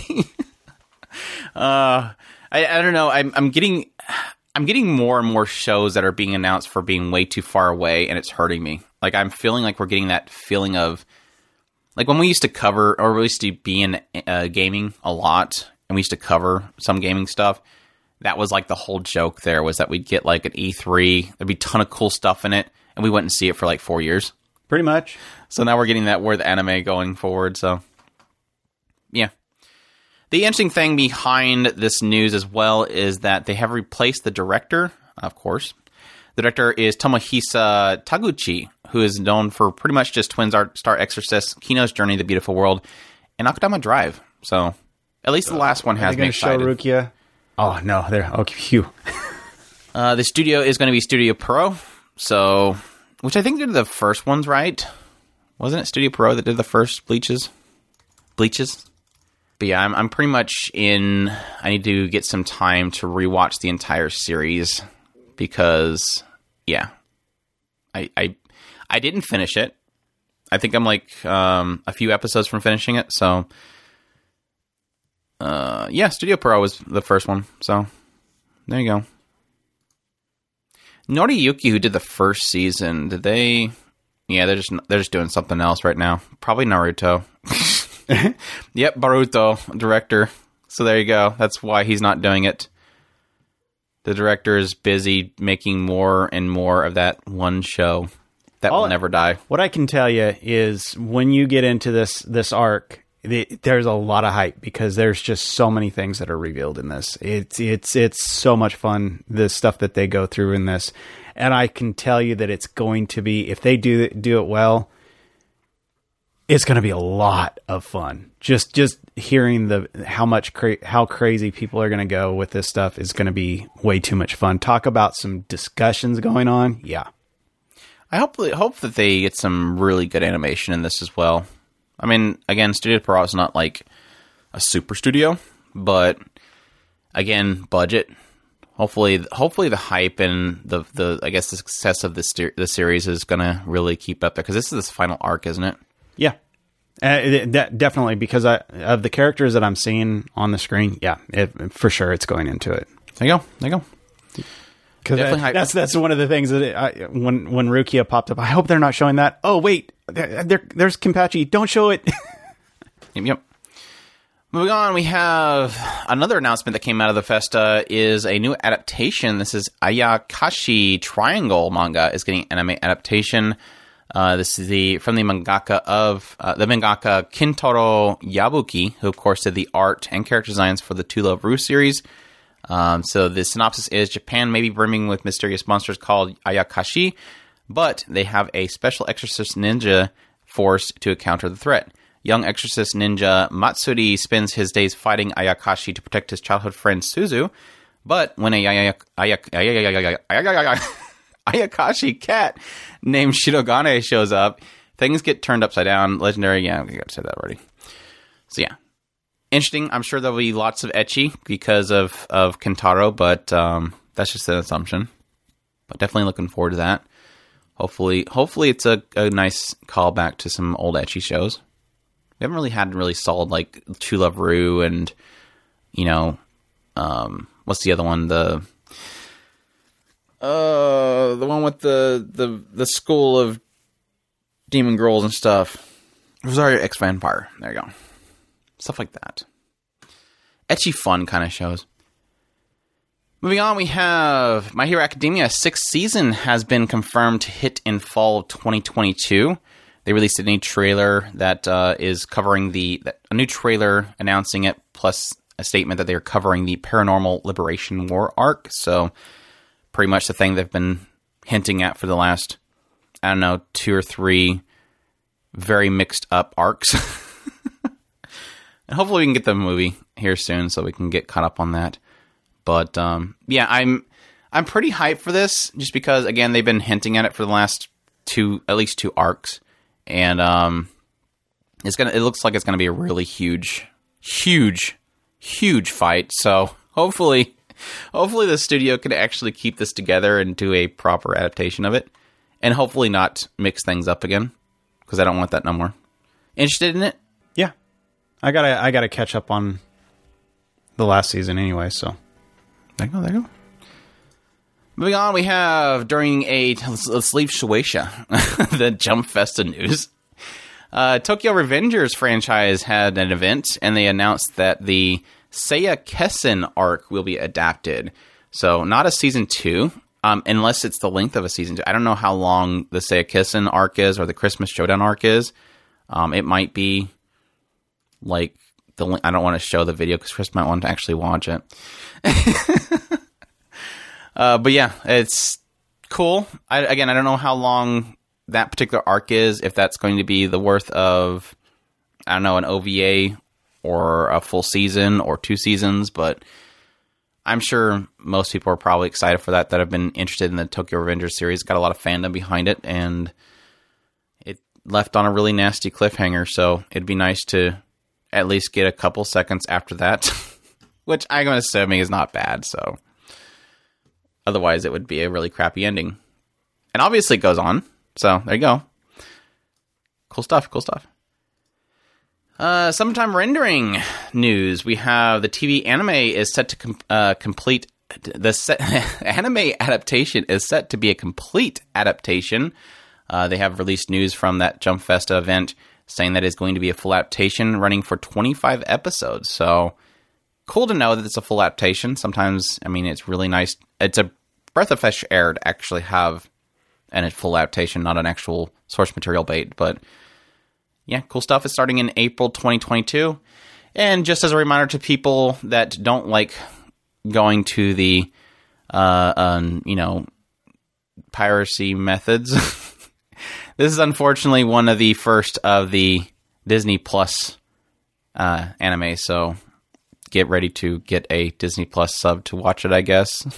uh, I, I don't know. I'm, I'm getting... I'm getting more and more shows that are being announced for being way too far away, and it's hurting me. Like, I'm feeling like we're getting that feeling of... Like, when we used to cover, or we used to be in uh, gaming a lot, and we used to cover some gaming stuff, that was, like, the whole joke there, was that we'd get, like, an E three, there'd be a ton of cool stuff in it, and we wouldn't see it for, like, four years. Pretty much. So now we're getting that with anime going forward, so... Yeah. The interesting thing behind this news as well is that they have replaced the director, of course. The director is Tomohisa Taguchi, who is known for pretty much just Twin Star Exorcist, Kino's Journey, The Beautiful World, and Akudama Drive. So, at least the last one has me excited. Show Rukia? Oh, no. There. Okay, phew. uh, the studio is going to be Studio Pro, so... Which I think did the first ones, right? Wasn't it Studio Pro that did the first Bleaches? Bleaches? But yeah, I'm I'm pretty much in... I need to get some time to rewatch the entire series because, yeah, I I, I didn't finish it. I think I'm like um, a few episodes from finishing it, so... Uh, yeah, Studio Pro was the first one, so there you go. Noriyuki, who did the first season, did they... Yeah, they're just they're just doing something else right now. Probably Naruto. Yep, Boruto, director. So there you go. That's why he's not doing it. The director is busy making more and more of that one show that All, will never die. What I can tell you is when you get into this this arc, the, there's a lot of hype because there's just so many things that are revealed in this. It's it's it's so much fun, the stuff that they go through in this. And I can tell you that it's going to be, if they do do it well, it's going to be a lot of fun. Just just hearing the how much cra- how crazy people are going to go with this stuff is going to be way too much fun. Talk about some discussions going on. Yeah. I hope hope that they get some really good animation in this as well. I mean, again, Studio Pierrot is not like a super studio, but again, budget. Hopefully, hopefully the hype and the the I guess the success of this the series is going to really keep up there, because this is this final arc, isn't it? Yeah, uh, it, that, definitely, because I, of the characters that I'm seeing on the screen. Yeah, it, for sure, it's going into it. There you go. There you go. Because that, that's that's one of the things that it, I, when when Rukia popped up, I hope they're not showing that. Oh wait, there, there, there's Kenpachi. Don't show it. Yep. Yep. Moving on, we have another announcement that came out of the Festa is a new adaptation. This is Ayakashi Triangle manga is getting anime adaptation. Uh, this is the from the mangaka of uh, the mangaka Kintaro Yabuki, who of course did the art and character designs for the To Love Ru series. Um, so the synopsis is Japan may be brimming with mysterious monsters called Ayakashi, but they have a special exorcist ninja force to counter the threat. Young exorcist ninja Matsuri spends his days fighting Ayakashi to protect his childhood friend Suzu, but when a Ayak- Ayak- Ayak- Ayak- Ayakashi cat named Shirogane shows up, things get turned upside down. Legendary, yeah, we got to say that already. So yeah, interesting. I'm sure there'll be lots of ecchi because of, of Kentaro, but um, that's just an assumption. But definitely looking forward to that. Hopefully, hopefully it's a, a nice callback to some old ecchi shows. We haven't really had really solid like To Love Ru and, you know, um, what's the other one? The uh, the one with the, the, the school of demon girls and stuff. Rosario X Vampire. There you go. Stuff like that. Ecchi fun kind of shows. Moving on, we have My Hero Academia. Sixth season has been confirmed to hit in fall of twenty twenty-two. They released a new trailer that uh, is covering the... a new trailer announcing it, plus a statement that they are covering the Paranormal Liberation War arc. So, pretty much the thing they've been hinting at for the last, I don't know, two or three very mixed up arcs. And hopefully we can get the movie here soon so we can get caught up on that. But, um, yeah, I'm I'm pretty hyped for this, just because, again, they've been hinting at it for the last two, at least two arcs. And um, it's gonna. It looks like it's gonna be a really huge, huge, huge fight. So hopefully, hopefully the studio can actually keep this together and do a proper adaptation of it, and hopefully not mix things up again, because I don't want that no more. Interested in it? Yeah, I gotta. I gotta catch up on the last season anyway. So there you go. There you go. Moving on, we have, during a, let's leave Shueisha, the Jump Festa news. Uh, Tokyo Revengers franchise had an event, and they announced that the Seiya Kessen arc will be adapted. So, not a season two, um, unless it's the length of a season two. I don't know how long the Seiya Kessen arc is, or the Christmas Showdown arc is. Um, it might be, like, the. I don't want to show the video, because Chris might want to actually watch it. Uh, but yeah, it's cool. I, again, I don't know how long that particular arc is, if that's going to be the worth of, I don't know, an O V A or a full season or two seasons, but I'm sure most people are probably excited for that, that have been interested in the Tokyo Revengers series. Got a lot of fandom behind it, and it left on a really nasty cliffhanger, so it'd be nice to at least get a couple seconds after that, which I'm assuming is not bad, so... Otherwise, it would be a really crappy ending. And obviously it goes on. So, there you go. Cool stuff, cool stuff. Uh, Summertime Rendering news. We have the T V anime is set to com- uh, complete... The set, anime adaptation is set to be a complete adaptation. Uh, they have released news from that Jump Festa event saying that it's going to be a full adaptation running for twenty-five episodes. So... cool to know that it's a full adaptation. Sometimes, I mean, it's really nice. It's a breath of fresh air to actually have an full adaptation, not an actual source material bait. But yeah, cool stuff. It's starting in April twenty twenty-two. And just as a reminder to people that don't like going to the, uh, um, you know, piracy methods, this is unfortunately one of the first of the Disney Plus uh, anime, so get ready to get a Disney Plus sub to watch it, I guess.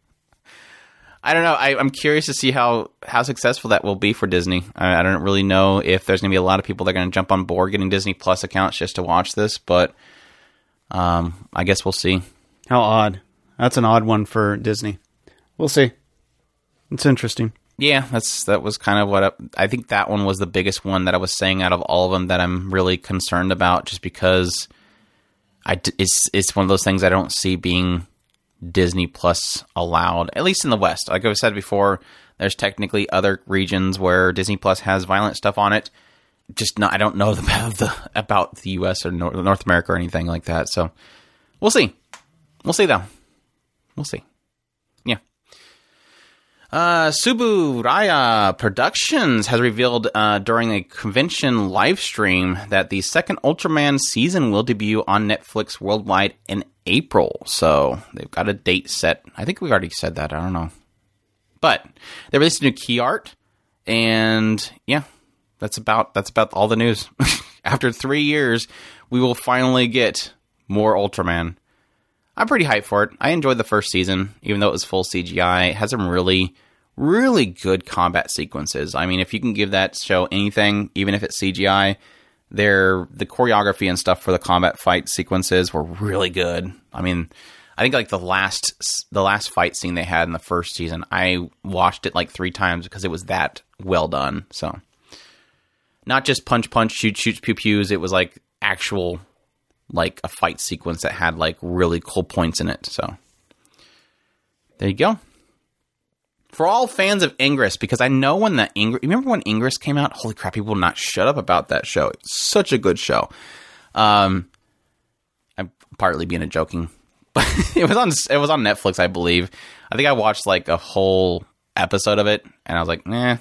I don't know. I, I'm curious to see how, how successful that will be for Disney. I, I don't really know if there's going to be a lot of people that are going to jump on board getting Disney Plus accounts just to watch this, but um, I guess we'll see. How odd. That's an odd one for Disney. We'll see. It's interesting. Yeah, that's that was kind of what I, I think that one was the biggest one that I was saying out of all of them that I'm really concerned about, just because I, it's, it's one of those things I don't see being Disney Plus allowed, at least in the West. Like I've said before, there's technically other regions where Disney Plus has violent stuff on it. Just not, I don't know about the about the U S or North America or anything like that. So we'll see. We'll see though. We'll see. Yeah. Uh, Suburaya Productions has revealed uh, during a convention live stream that the second Ultraman season will debut on Netflix worldwide in April. So they've got a date set. I think we already said that. I don't know. But they released new key art, and yeah, that's about that's about all the news. After three years, we will finally get more Ultraman. I'm pretty hyped for it. I enjoyed the first season, even though it was full C G I. It has some really, really good combat sequences. I mean, if you can give that show anything, even if it's C G I, they're, the choreography and stuff for the combat fight sequences were really good. I mean, I think like the last the last fight scene they had in the first season, I watched it like three times because it was that well done. So, not just punch, punch, shoot, shoot, pew, pews. It was like actual, like a fight sequence that had like really cool points in it. So there you go. For all fans of Ingress, because I know when the Ingress, remember when Ingress came out? Holy crap, people will not shut up about that show. It's such a good show. Um, I'm partly being a joking, but it was on it was on Netflix, I believe. I think I watched like a whole episode of it, and I was like, nah,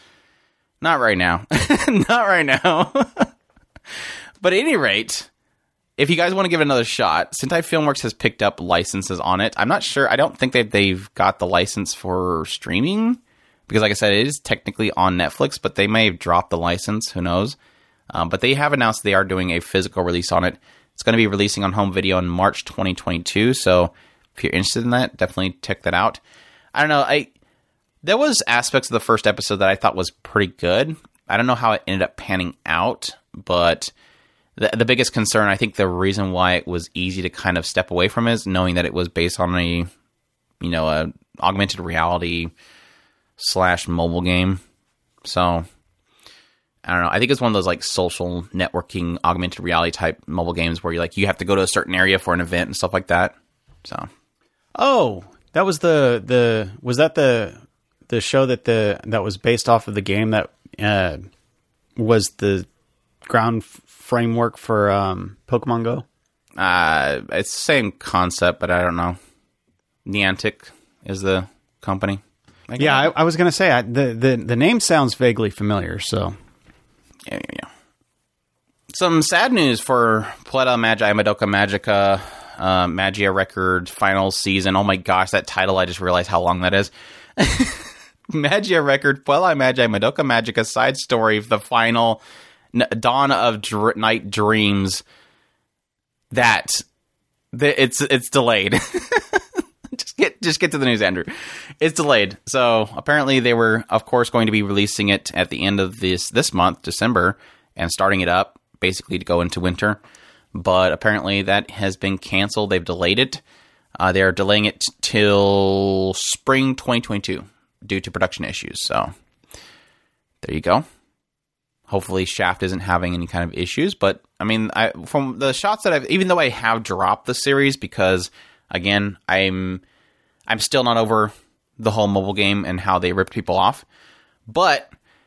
not right now, not right now. But at any rate, if you guys want to give it another shot, Sentai Filmworks has picked up licenses on it. I'm not sure. I don't think that they've got the license for streaming, because like I said, it is technically on Netflix, but they may have dropped the license. Who knows? Um, but they have announced they are doing a physical release on it. It's going to be releasing on home video in March twenty twenty-two. So if you're interested in that, definitely check that out. I don't know. I there was aspects of the first episode that I thought was pretty good. I don't know how it ended up panning out, but The, the biggest concern, I think the reason why it was easy to kind of step away from is knowing that it was based on a, you know, a augmented reality slash mobile game. So, I don't know. I think it's one of those like social networking augmented reality type mobile games where you like, you have to go to a certain area for an event and stuff like that. So, oh, that was the, the, was that the, the show that the, that was based off of the game that, uh, was the ground framework for um, Pokemon Go? Uh, it's the same concept, but I don't know. Niantic is the company. I yeah, I, I was going to say, I, the, the the name sounds vaguely familiar, so. Yeah, yeah, yeah. Some sad news for Puella Magi Madoka Magica, uh, Magia Record final season. Oh my gosh, that title, I just realized how long that is. Magia Record, Puella Magi Madoka Magica side story, the final Dawn of Dr- Night Dreams. That the, it's it's delayed. just get just get to the news, Andrew. It's delayed. So apparently they were, of course, going to be releasing it at the end of this this month, December, and starting it up basically to go into winter. But apparently that has been canceled. They've delayed it. Uh, they're delaying it till spring twenty twenty-two due to production issues. So there you go. Hopefully Shaft isn't having any kind of issues, but I mean, I, from the shots that I've, even though I have dropped the series because, again, I'm, I'm still not over the whole mobile game and how they ripped people off, but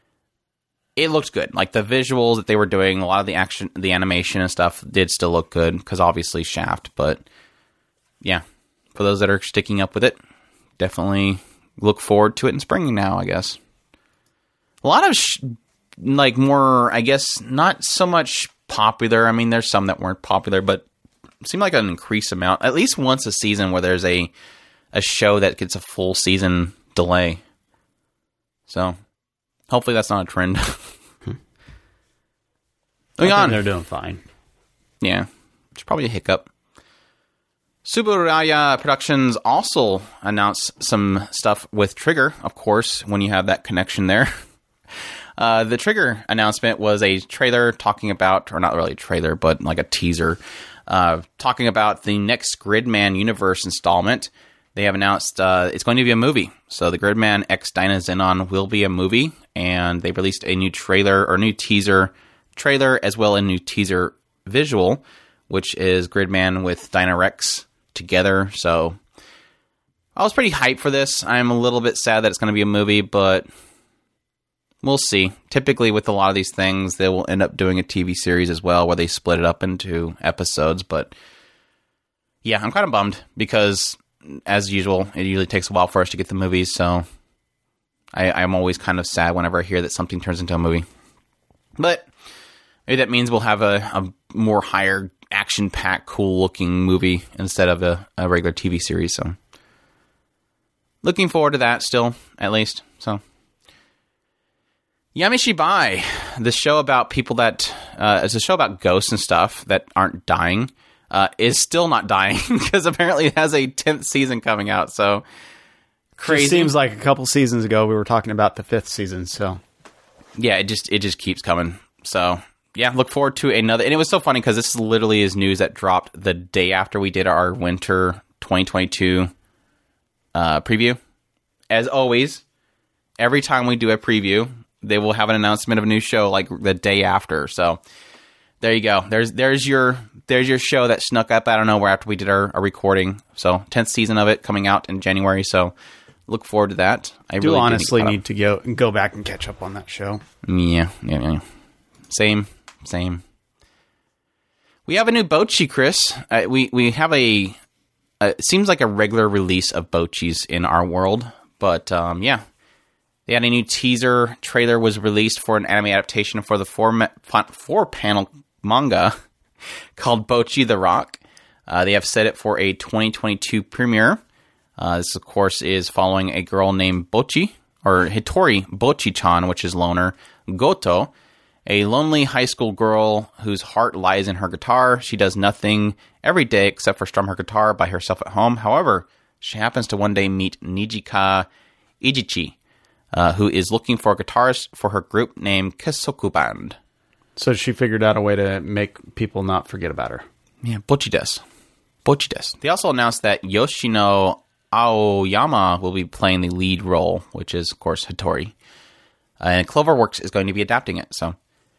it looked good. Like the visuals that they were doing, a lot of the action, the animation and stuff did still look good because obviously Shaft, but yeah, for those that are sticking up with it, definitely look forward to it in spring now, I guess. A lot of sh- like more, I guess, not so much popular. I mean, there's some that weren't popular, but it seemed like an increased amount, at least once a season where there's a, a show that gets a full season delay. So hopefully that's not a trend. Moving I think on. they're doing fine. Yeah, it's probably a hiccup. Subaraya Productions also announced some stuff with Trigger, of course, when you have that connection there. Uh, the Trigger announcement was a trailer talking about, or not really a trailer, but like a teaser, uh, talking about the next Gridman Universe installment. They have announced uh, it's going to be a movie. So the Gridman X Dynazenon will be a movie, and they released a new trailer, or new teaser trailer, as well as a new teaser visual, which is Gridman with Dynarex together. So I was pretty hyped for this. I'm a little bit sad that it's going to be a movie, but we'll see. Typically with a lot of these things, they will end up doing a T V series as well, where they split it up into episodes. But yeah, I'm kind of bummed because, as usual, it usually takes a while for us to get the movies. So I, I'm always kind of sad whenever I hear that something turns into a movie. But maybe that means we'll have a, a more higher action-packed, cool-looking movie instead of a, a regular T V series. So looking forward to that still, at least. So Yamishibai, the show about people that uh, it's a show about ghosts and stuff that aren't dying, uh, is still not dying because apparently it has a tenth season coming out. So crazy. It seems like a couple seasons ago we were talking about the fifth season. So yeah, it just it just keeps coming. So yeah, look forward to another. And it was so funny because this literally is news that dropped the day after we did our winter twenty twenty-two uh, preview. As always, every time we do a preview, they will have an announcement of a new show like the day after. So there you go. There's there's your there's your show that snuck up out of nowhere after we did our, our recording. So tenth season of it coming out in January. So look forward to that. I do really honestly need need to go go back and catch up on that show. Yeah, yeah, yeah. Same, same. We have a new Bocchi, Chris. Uh, we we have a. Uh, it seems like a regular release of Bocchis in our world, but um, yeah. They had a new teaser trailer was released for an anime adaptation for the four, four panel manga called Bocchi the Rock. Uh, they have set it for a twenty twenty-two premiere. Uh, this, of course, is following a girl named Bocchi, or Hitori Bocchi-chan, which is loner, Goto, a lonely high school girl whose heart lies in her guitar. She does nothing every day except for strum her guitar by herself at home. However, she happens to one day meet Nijika Ijichi, Uh, who is looking for a guitarist for her group named Kesoku Band. So she figured out a way to make people not forget about her. Yeah, Bocchi desu. Bocchi desu. They also announced that Yoshino Aoyama will be playing the lead role, which is, of course, Hitori. Uh, and Cloverworks is going to be adapting it, so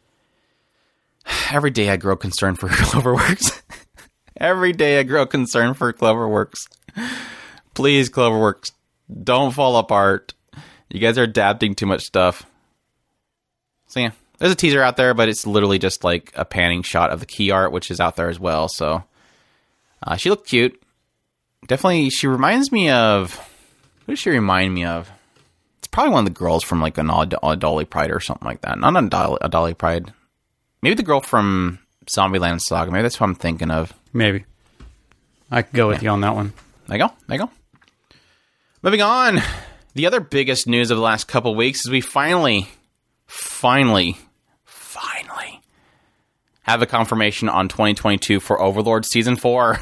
every day I grow concerned for Cloverworks. Every day I grow concerned for Cloverworks. Please, Cloverworks, don't fall apart. You guys are adapting too much stuff. So yeah, there's a teaser out there, but it's literally just like a panning shot of the key art, which is out there as well. So uh, she looked cute. Definitely, she reminds me of... Who does she remind me of? It's probably one of the girls from like an a Dolly Pride or something like that. Not a Dolly, a Dolly Pride. Maybe the girl from Zombieland Saga. Maybe that's what I'm thinking of. Maybe. I could go with Yeah. you on that one. There you go. There you go. Moving on. The other biggest news of the last couple of weeks is we finally, finally, finally have a confirmation on twenty twenty-two for Overlord Season four.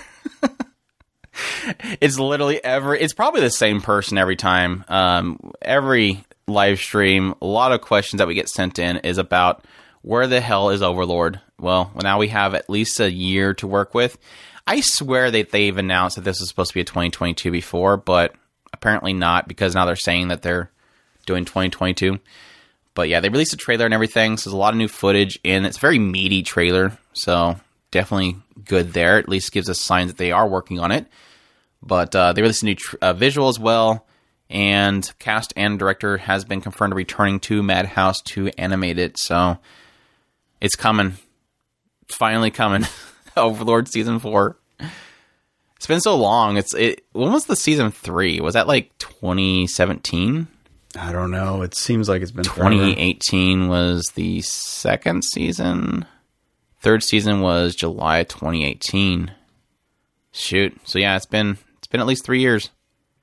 It's literally every... It's probably the same person every time. Um, every live stream, a lot of questions that we get sent in is about where the hell is Overlord? Well, now we have at least a year to work with. I swear that they've announced that this was supposed to be a twenty twenty-two before, but apparently not, because now they're saying that they're doing twenty twenty-two. But yeah, they released a trailer and everything, so there's a lot of new footage, and it's a very meaty trailer, so definitely good there. At least gives us signs that they are working on it. But uh, they released a new tr- uh, visual as well, and cast and director has been confirmed returning to Madhouse to animate it, so it's coming. It's finally coming. Overlord Season four. It's been so long. It's it. When was the season three? Was that like twenty seventeen? I don't know. It seems like it's been twenty eighteen was the second season. Third season was July twenty eighteen. Shoot. So yeah, it's been it's been at least three years.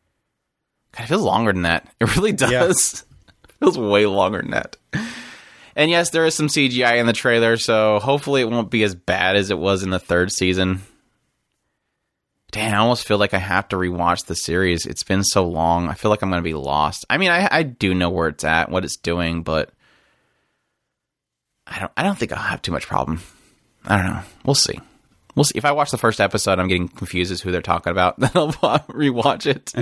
God, it feels longer than that. It really does. Yeah. It feels way longer than that. And yes, there is some C G I in the trailer, so hopefully it won't be as bad as it was in the third season. Damn, I almost feel like I have to rewatch the series. It's been so long. I feel like I'm going to be lost. I mean, I, I do know where it's at, what it's doing, but I don't I don't think I'll have too much problem. I don't know. We'll see. We'll see. If I watch the first episode, I'm getting confused as who they're talking about, then I'll rewatch it.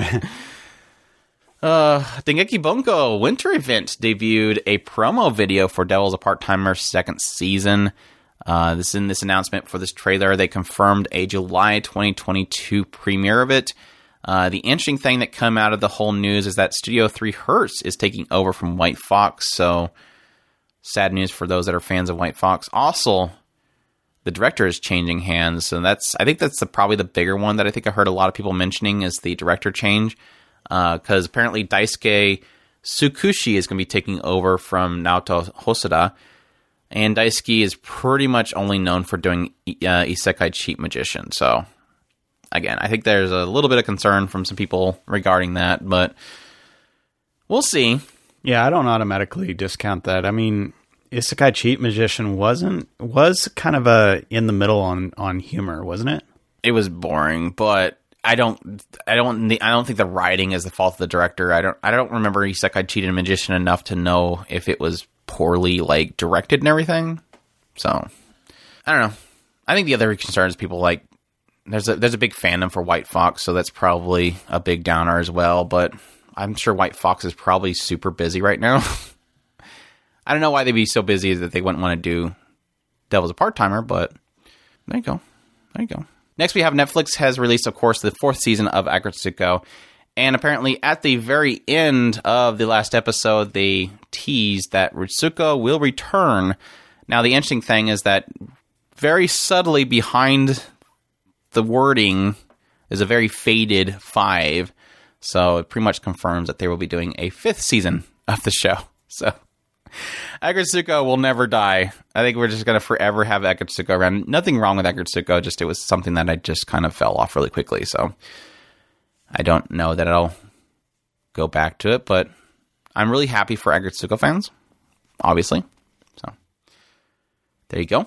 uh, Dengeki Bunko Winter Event debuted a promo video for Devils a Part-Timer second season. Uh, this in this announcement for this trailer, they confirmed a July twenty twenty-two premiere of it. Uh, the interesting thing that come out of the whole news is that Studio three Hertz is taking over from White Fox, so sad news for those that are fans of White Fox. Also, the director is changing hands, so that's I think that's the, probably the bigger one that I think I heard a lot of people mentioning is the director change, because uh, apparently Daisuke Tsukushi is going to be taking over from Naoto Hosoda. And Daisuke is pretty much only known for doing uh, Isekai Cheat Magician. So, again, I think there's a little bit of concern from some people regarding that, but we'll see. Yeah, I don't automatically discount that. I mean, Isekai Cheat Magician wasn't was kind of a in the middle on, on humor, wasn't it? It was boring, but I don't, I don't, I don't think the writing is the fault of the director. I don't, I don't remember Isekai Cheat Magician enough to know if it was poorly like directed and everything. So I don't know. I think the other concern is people like there's a there's a big fandom for White Fox, so that's probably a big downer as well. But I'm sure White Fox is probably super busy right now. I don't know why they'd be so busy that they wouldn't want to do Devil's a Part-Timer, but there you go. There you go. Next we have Netflix has released, of course, the fourth season of Agretsuko. And apparently at the very end of the last episode, they teased that Ritsuko will return. Now, the interesting thing is that very subtly behind the wording is a very faded five. So it pretty much confirms that they will be doing a fifth season of the show. So Agretsuko will never die. I think we're just going to forever have Agretsuko around. Nothing wrong with Agretsuko, just it was something that I just kind of fell off really quickly. So I don't know that I'll go back to it, but I'm really happy for Agretsuko fans, obviously. So there you go.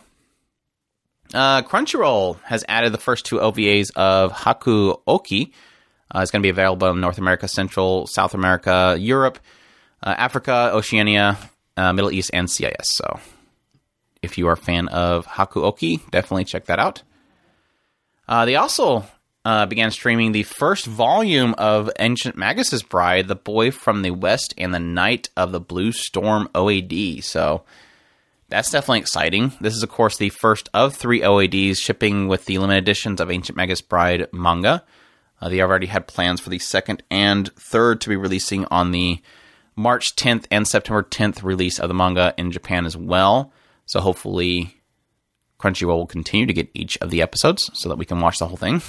Uh, Crunchyroll has added the first two O V As of Haku Oki. Uh, it's going to be available in North America, Central, South America, Europe, uh, Africa, Oceania, uh, Middle East, and C I S. So if you are a fan of Haku Oki, definitely check that out. Uh, they also Uh, began streaming the first volume of Ancient Magus' Bride, The Boy from the West and the Night of the Blue Storm O A D. So that's definitely exciting. This is, of course, the first of three O A Ds shipping with the limited editions of Ancient Magus Bride manga. Uh, they already had plans for the second and third to be releasing on the March tenth and September tenth release of the manga in Japan as well. So hopefully Crunchyroll will continue to get each of the episodes so that we can watch the whole thing.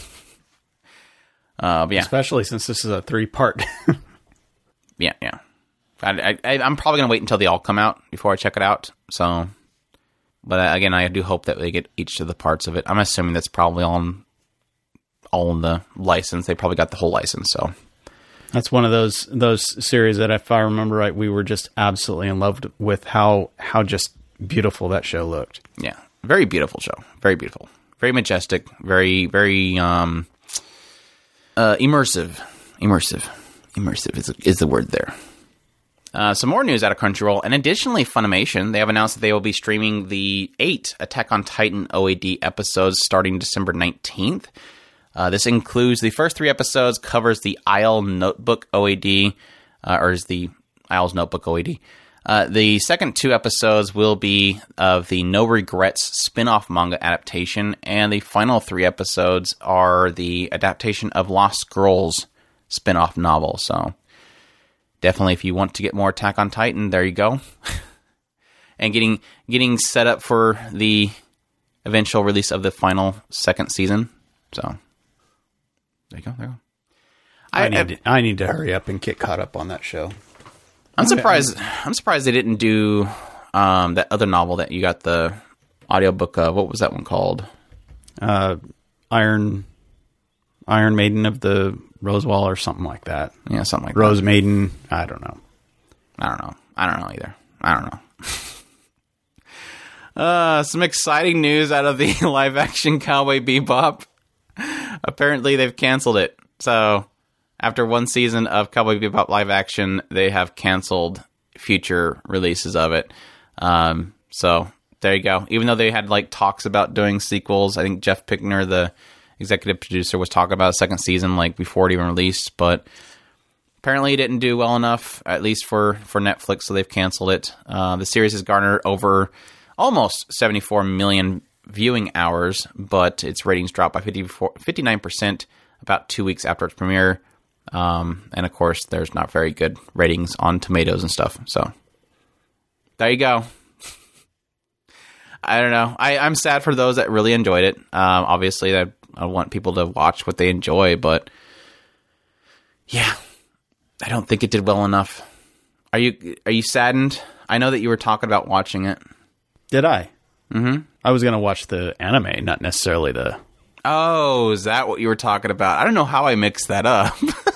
Uh, but yeah. Especially since this is a three-part. yeah, yeah. I, I, I'm probably going to wait until they all come out before I check it out. So, but uh, again, I do hope that they get each of the parts of it. I'm assuming that's probably all in, all in the license. They probably got the whole license. So that's one of those those series that, if I remember right, we were just absolutely in love with how how just beautiful that show looked. Yeah, very beautiful show. Very beautiful. Very majestic. Very very. Um, Uh, immersive. Immersive. Immersive is, is the word there. Uh, some more news out of Crunchyroll. And additionally, Funimation, they have announced that they will be streaming the eight Attack on Titan O A D episodes starting December nineteenth. Uh, this includes the first three episodes, covers the Isle Notebook O A D, uh, or is the Isle's Notebook O A D. Uh, the second two episodes will be of the No Regrets spin-off manga adaptation, and the final three episodes are the adaptation of Lost Scrolls spin-off novel. So definitely, if you want to get more Attack on Titan, there you go. And getting getting set up for the eventual release of the final second season. So there you go. There you go. I, I need to, I need to hurry up and get caught up on that show. I'm surprised. I'm surprised they didn't do um, that other novel that you got the audiobook of. What was that one called? Uh, Iron Iron Maiden of the Rosewall or something like that. Yeah, something like Rose that. Maiden. I don't know. I don't know. I don't know either. I don't know. Uh, some exciting news out of the live-action Cowboy Bebop. Apparently, they've canceled it. So, after one season of Cowboy Bebop live-action, they have canceled future releases of it. Um, so, there you go. Even though they had like talks about doing sequels, I think Jeff Pickner, the executive producer, was talking about a second season like before it even released, but apparently it didn't do well enough, at least for, for Netflix, so they've canceled it. Uh, the series has garnered over almost seventy-four million viewing hours, but its ratings dropped by fifty-four, fifty-nine percent about two weeks after its premiere. Um, and of course, there's not very good ratings on Tomatoes and stuff. So there you go. I don't know. I, I'm sad for those that really enjoyed it. Um, obviously, I, I want people to watch what they enjoy, but yeah, I don't think it did well enough. Are you are you saddened? I know that you were talking about watching it. Did I? Mm-hmm. I was going to watch the anime, not necessarily the... Oh, is that what you were talking about? I don't know how I mixed that up.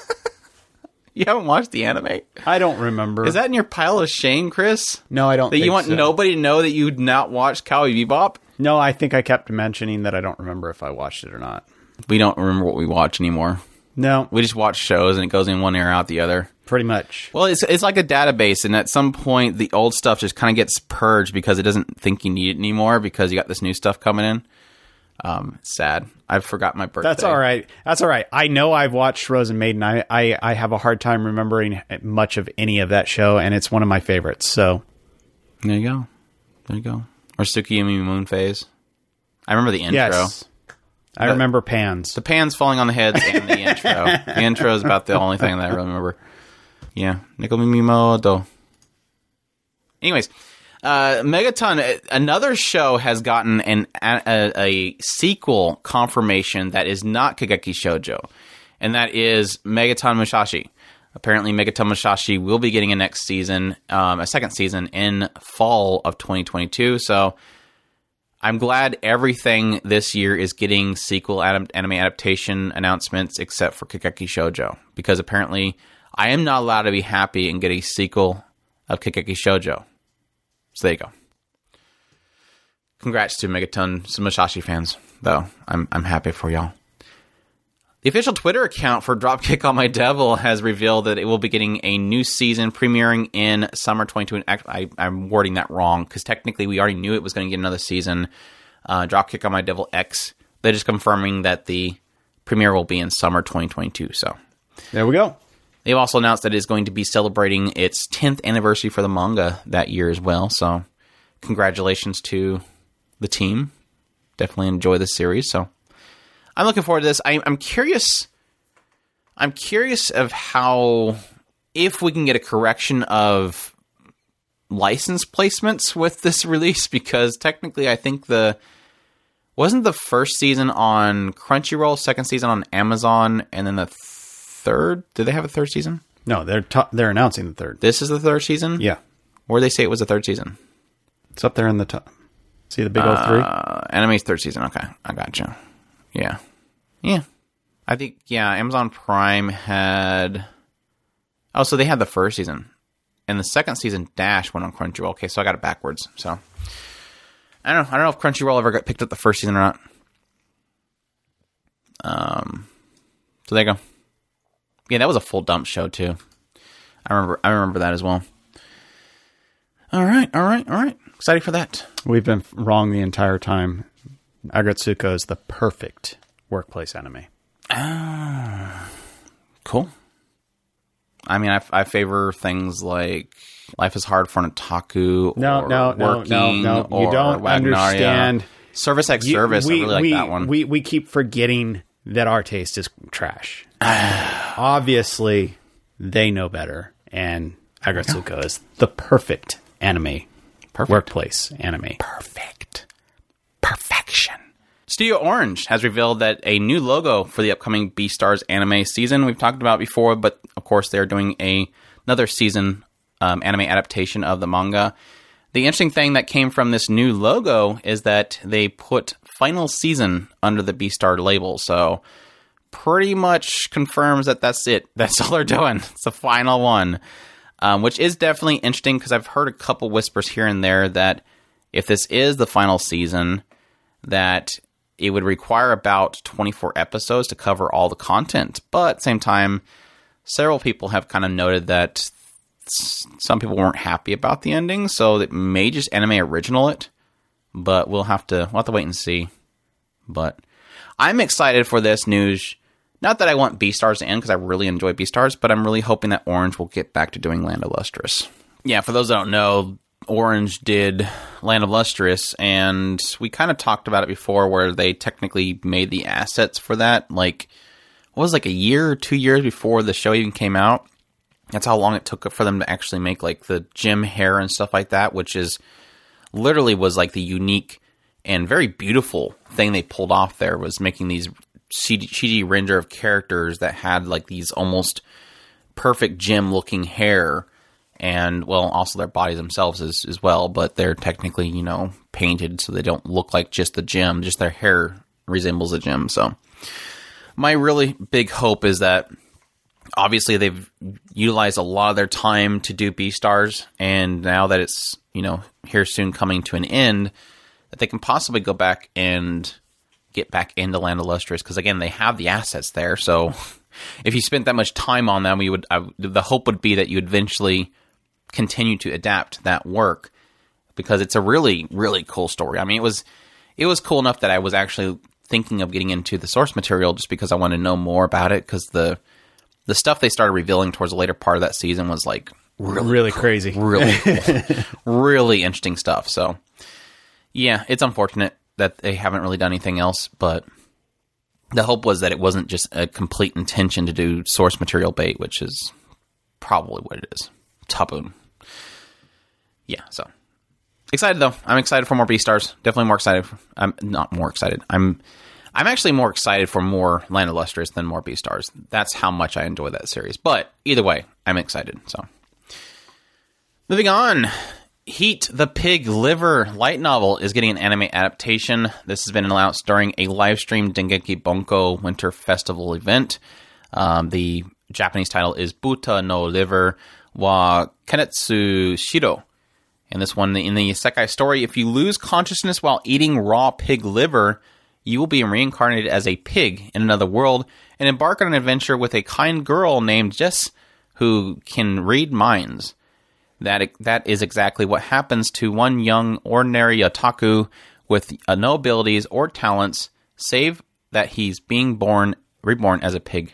You haven't watched the anime? I don't remember. Is that in your pile of shame, Chris? No, I don't That think you want so. nobody to know that you'd not watched Cowboy Bebop? No, I think I kept mentioning that I don't remember if I watched it or not. We don't remember what we watch anymore. No, We just watch shows and it goes in one ear out the other. pretty much. Well, it's it's like a database, and at some point, the old stuff just kind of gets purged because it doesn't think you need it anymore because you got this new stuff coming in. Um, it's sad. I forgot my birthday. That's all right. That's all right. I know I've watched Frozen Maiden. I, I, I have a hard time remembering much of any of that show, and it's one of my favorites. So There you go. There you go. Or Tsukiyami Moon Phase. I remember the intro. yes, I But- remember Pans. The pans falling on the heads and the intro. The intro is about the only thing that I really remember. Yeah. Nikomimimoto. Anyways, uh, Megaton, another show has gotten an a, a sequel confirmation that is not Kageki Shoujo, and that is Megaton Musashi. Apparently, Megaton Musashi will be getting a next season, um, a second season in fall of twenty twenty-two. So I'm glad everything this year is getting sequel anim- anime adaptation announcements except for Kageki Shoujo, because apparently I am not allowed to be happy and get a sequel of Kageki Shoujo. So there you go. Congrats to Megaton Musashi fans, though. I'm I'm happy for y'all. The official Twitter account for Dropkick on My Devil has revealed that it will be getting a new season premiering in summer twenty twenty. I, I'm wording that wrong because technically we already knew it was going to get another season. Uh, Dropkick on My Devil X. They're just confirming that the premiere will be in summer twenty twenty-two. So There we go. they've also announced that it is going to be celebrating its tenth anniversary for the manga that year as well. So congratulations to the team. Definitely enjoy the series. So I'm looking forward to this. I, I'm curious. I'm curious of how, if we can get a correction of license placements with this release, because technically I think the wasn't the first season on Crunchyroll, second season on Amazon, and then the third. Did they have a third season? No, they're ta- they're announcing the third. This is the third season. Yeah, Or they say it was the third season. it's up there in the top. See the big old three? Uh, anime's third season. Okay, I gotcha. Yeah, yeah. I think yeah. Amazon Prime had. Oh, so they had the first season, and the second season Dash went on Crunchyroll. Okay, so I got it backwards. So I don't know. I don't know if Crunchyroll ever got picked up the first season or not. Um. So there you go. Yeah, that was a full dump show too. I remember. I remember that as well. All right. All right. All right. Excited for that. We've been wrong the entire time. Agretsuko is the perfect workplace anime. Cool. I mean, I, I favor things like Life is Hard for an Otaku. No, or no, no, Working, no, no. You or don't Wagnaria. understand. Service X You- Service. we, I really like we, that one. We, we keep forgetting that our taste is trash. Obviously, they know better, and Agretsuko is the perfect anime. Perfect. Workplace anime. Perfect. Perfection. Studio Orange has revealed that a new logo for the upcoming Beastars anime season we've talked about before, but of course they're doing a another season um, anime adaptation of the manga. The interesting thing that came from this new logo is that they put final season under the Beastar label, so pretty much confirms that that's it. That's all they're doing. It's the final one, um, which is definitely interesting because I've heard a couple whispers here and there that if this is the final season, that it would require about twenty-four episodes to cover all the content. But at the same time, several people have kind of noted that some people weren't happy about the ending, so it may just anime original it. But we'll have to we'll have to wait and see. But I'm excited for this news. Not that I want Beastars to end, because I really enjoy Beastars, but I'm really hoping that Orange will get back to doing Land of Lustrous. Yeah, for those that don't know, Orange did Land of Lustrous, and we kind of talked about it before, where they technically made the assets for that, like, what was it, like a year or two years before the show even came out? That's how long it took for them to actually make, like, the gym hair and stuff like that, which is, literally was, like, the unique and very beautiful thing they pulled off there, was making these C G render of characters that had, like, these almost perfect gym-looking hair, and, well, also their bodies themselves as, as well, but they're technically, you know, painted so they don't look like just the gym, just their hair resembles a gym. So my really big hope is that, obviously, they've utilized a lot of their time to do Beastars, and now that it's, you know, here soon coming to an end, that they can possibly go back and get back into Land of Lustrous, because again, they have the assets there. So if you spent that much time on them, we would I, the hope would be that you would eventually continue to adapt that work, because it's a really, really cool story. I mean, it was it was cool enough that I was actually thinking of getting into the source material just because I wanted to know more about it, because the the stuff they started revealing towards the later part of that season was like really, really cool, crazy, really cool, really interesting stuff. So yeah, it's unfortunate that they haven't really done anything else, but the hope was that it wasn't just a complete intention to do source material bait, which is probably what it is. Tabun. Yeah, so excited though. I'm excited for more Beastars. Definitely more excited. For, I'm not more excited. I'm I'm actually more excited for more Land of Lustrous than more Beastars. That's how much I enjoy that series. But either way, I'm excited. So moving on. Heat the Pig Liver light novel is getting an anime adaptation. This has been announced during a live stream Dengeki Bunko Winter Festival event. Um, the Japanese title is Buta no Liver wa Kenetsu Shiro. And this one, in the isekai story, if you lose consciousness while eating raw pig liver, you will be reincarnated as a pig in another world and embark on an adventure with a kind girl named Jess who can read minds. That that is exactly what happens to one young ordinary otaku with uh, no abilities or talents, save that he's being born reborn as a pig.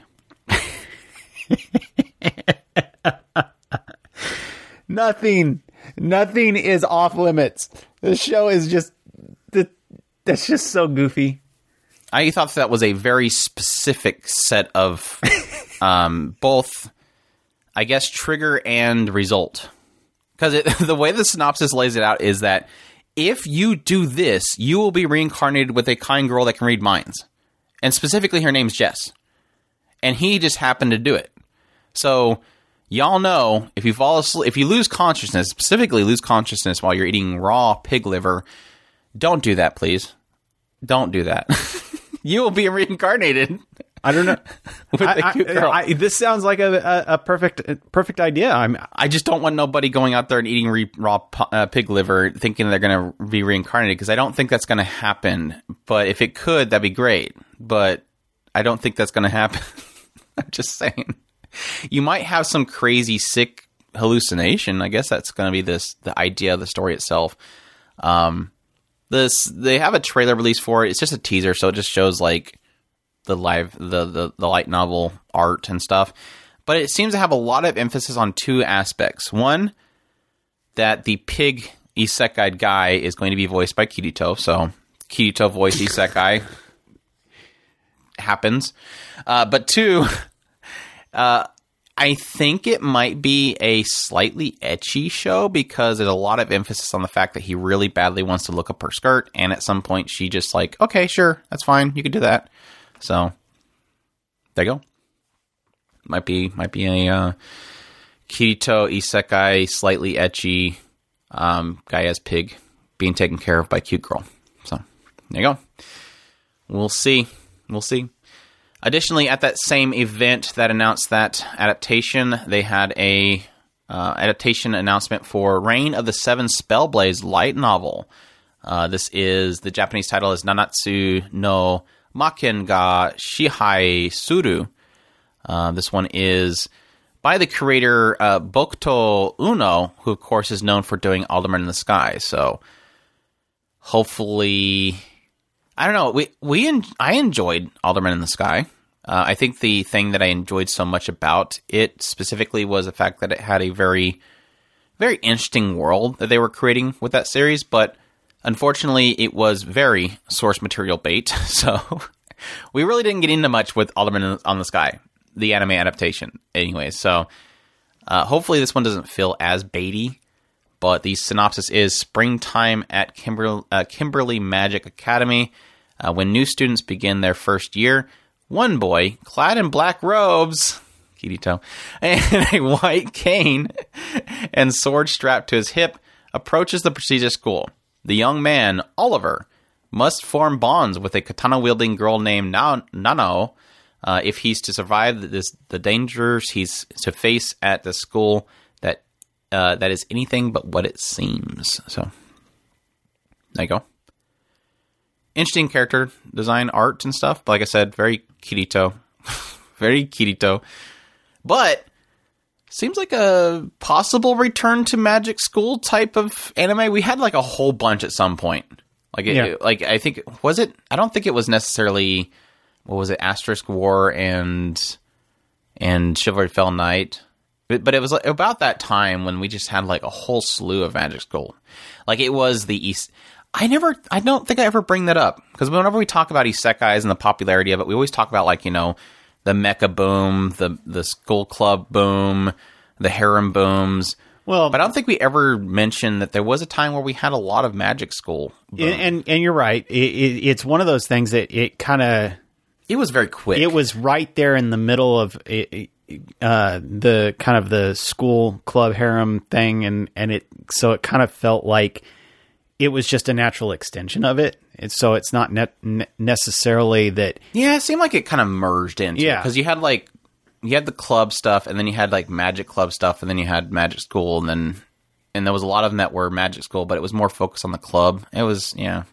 Nothing, nothing is off limits. The show is just that's just so goofy. I thought that was a very specific set of um, both, I guess, trigger and result. Because the way the synopsis lays it out is that if you do this, you will be reincarnated with a kind girl that can read minds. And specifically, her name's Jess. And he just happened to do it. So, y'all know, if you fall asleep, if you lose consciousness, specifically lose consciousness while you're eating raw pig liver, don't do that, please. Don't do that. You will be reincarnated. I don't know. With I, a cute I, girl. I, this sounds like a, a, a perfect perfect idea. I'm. I just don't want nobody going out there and eating re- raw p- uh, pig liver thinking they're going to be reincarnated, because I don't think that's going to happen. But if it could, that'd be great. But I don't think that's going to happen. I'm just saying. You might have some crazy, sick hallucination. I guess that's going to be this the idea of the story itself. Um, this they have a trailer release for it. It's just a teaser, so it just shows like the live the, the the light novel art and stuff, but it seems to have a lot of emphasis on two aspects. One, that the pig isekai guy is going to be voiced by Kirito, so Kirito voice isekai happens. Uh, but two, uh, I think it might be a slightly ecchi show, because there's a lot of emphasis on the fact that he really badly wants to look up her skirt, and at some point she just like, okay, sure, that's fine, you can do that. So there you go. Might be might be a uh, Kirito isekai, slightly ecchi um, guy as pig being taken care of by cute girl. So there you go. We'll see. We'll see. Additionally, at that same event that announced that adaptation, they had a uh, adaptation announcement for Reign of the Seven Spellblades light novel. Uh, this is, the Japanese title is Nanatsu no Maken ga Shihai Suru. Uh, this one is by the creator uh, Bokuto Uno, who of course is known for doing Alderman in the Sky. So hopefully, I don't know. We we en- I enjoyed Alderman in the Sky. Uh, I think the thing that I enjoyed so much about it specifically was the fact that it had a very, very interesting world that they were creating with that series. But unfortunately, it was very source material bait. So we really didn't get into much with Alderman on the Sky, the anime adaptation, anyway. So uh, hopefully this one doesn't feel as baity. But the synopsis is springtime at Kimber- uh, Kimberly Magic Academy. Uh, when new students begin their first year, one boy, clad in black robes, Kirito, and a white cane and sword strapped to his hip, approaches the prestigious school. The young man, Oliver, must form bonds with a katana-wielding girl named Na- Nano uh, if he's to survive this, the dangers he's to face at the school that uh, that is anything but what it seems. So, there you go. Interesting character design, art, and stuff. But like I said, very Kirito. very Kirito. But seems like a possible return to Magic School type of anime. We had like a whole bunch at some point. Like, it, yeah. like I think, was it? I don't think it was necessarily, what was it, Asterisk War and and Chivalry Fell Knight. But, but it was like about that time when we just had like a whole slew of Magic School. Like it was the East... I never, I don't think I ever bring that up. Because whenever we talk about isekais and the popularity of it, we always talk about, like, you know, the mecha boom, the the school club boom, the harem booms. Well, but I don't think we ever mentioned that there was a time where we had a lot of Magic School boom. And, and, and you're right. It, it, it's one of those things that it kind of... It was very quick. It was right there in the middle of it, uh, the kind of the school club harem thing. And, and it so it kind of felt like it was just a natural extension of it. And so it's not ne- ne- necessarily that... Yeah, it seemed like it kind of merged into yeah. it. Because you had like, you had the club stuff, and then you had like Magic Club stuff, and then you had Magic School, and then, and there was a lot of them that were Magic School, but it was more focused on the club. It was, yeah,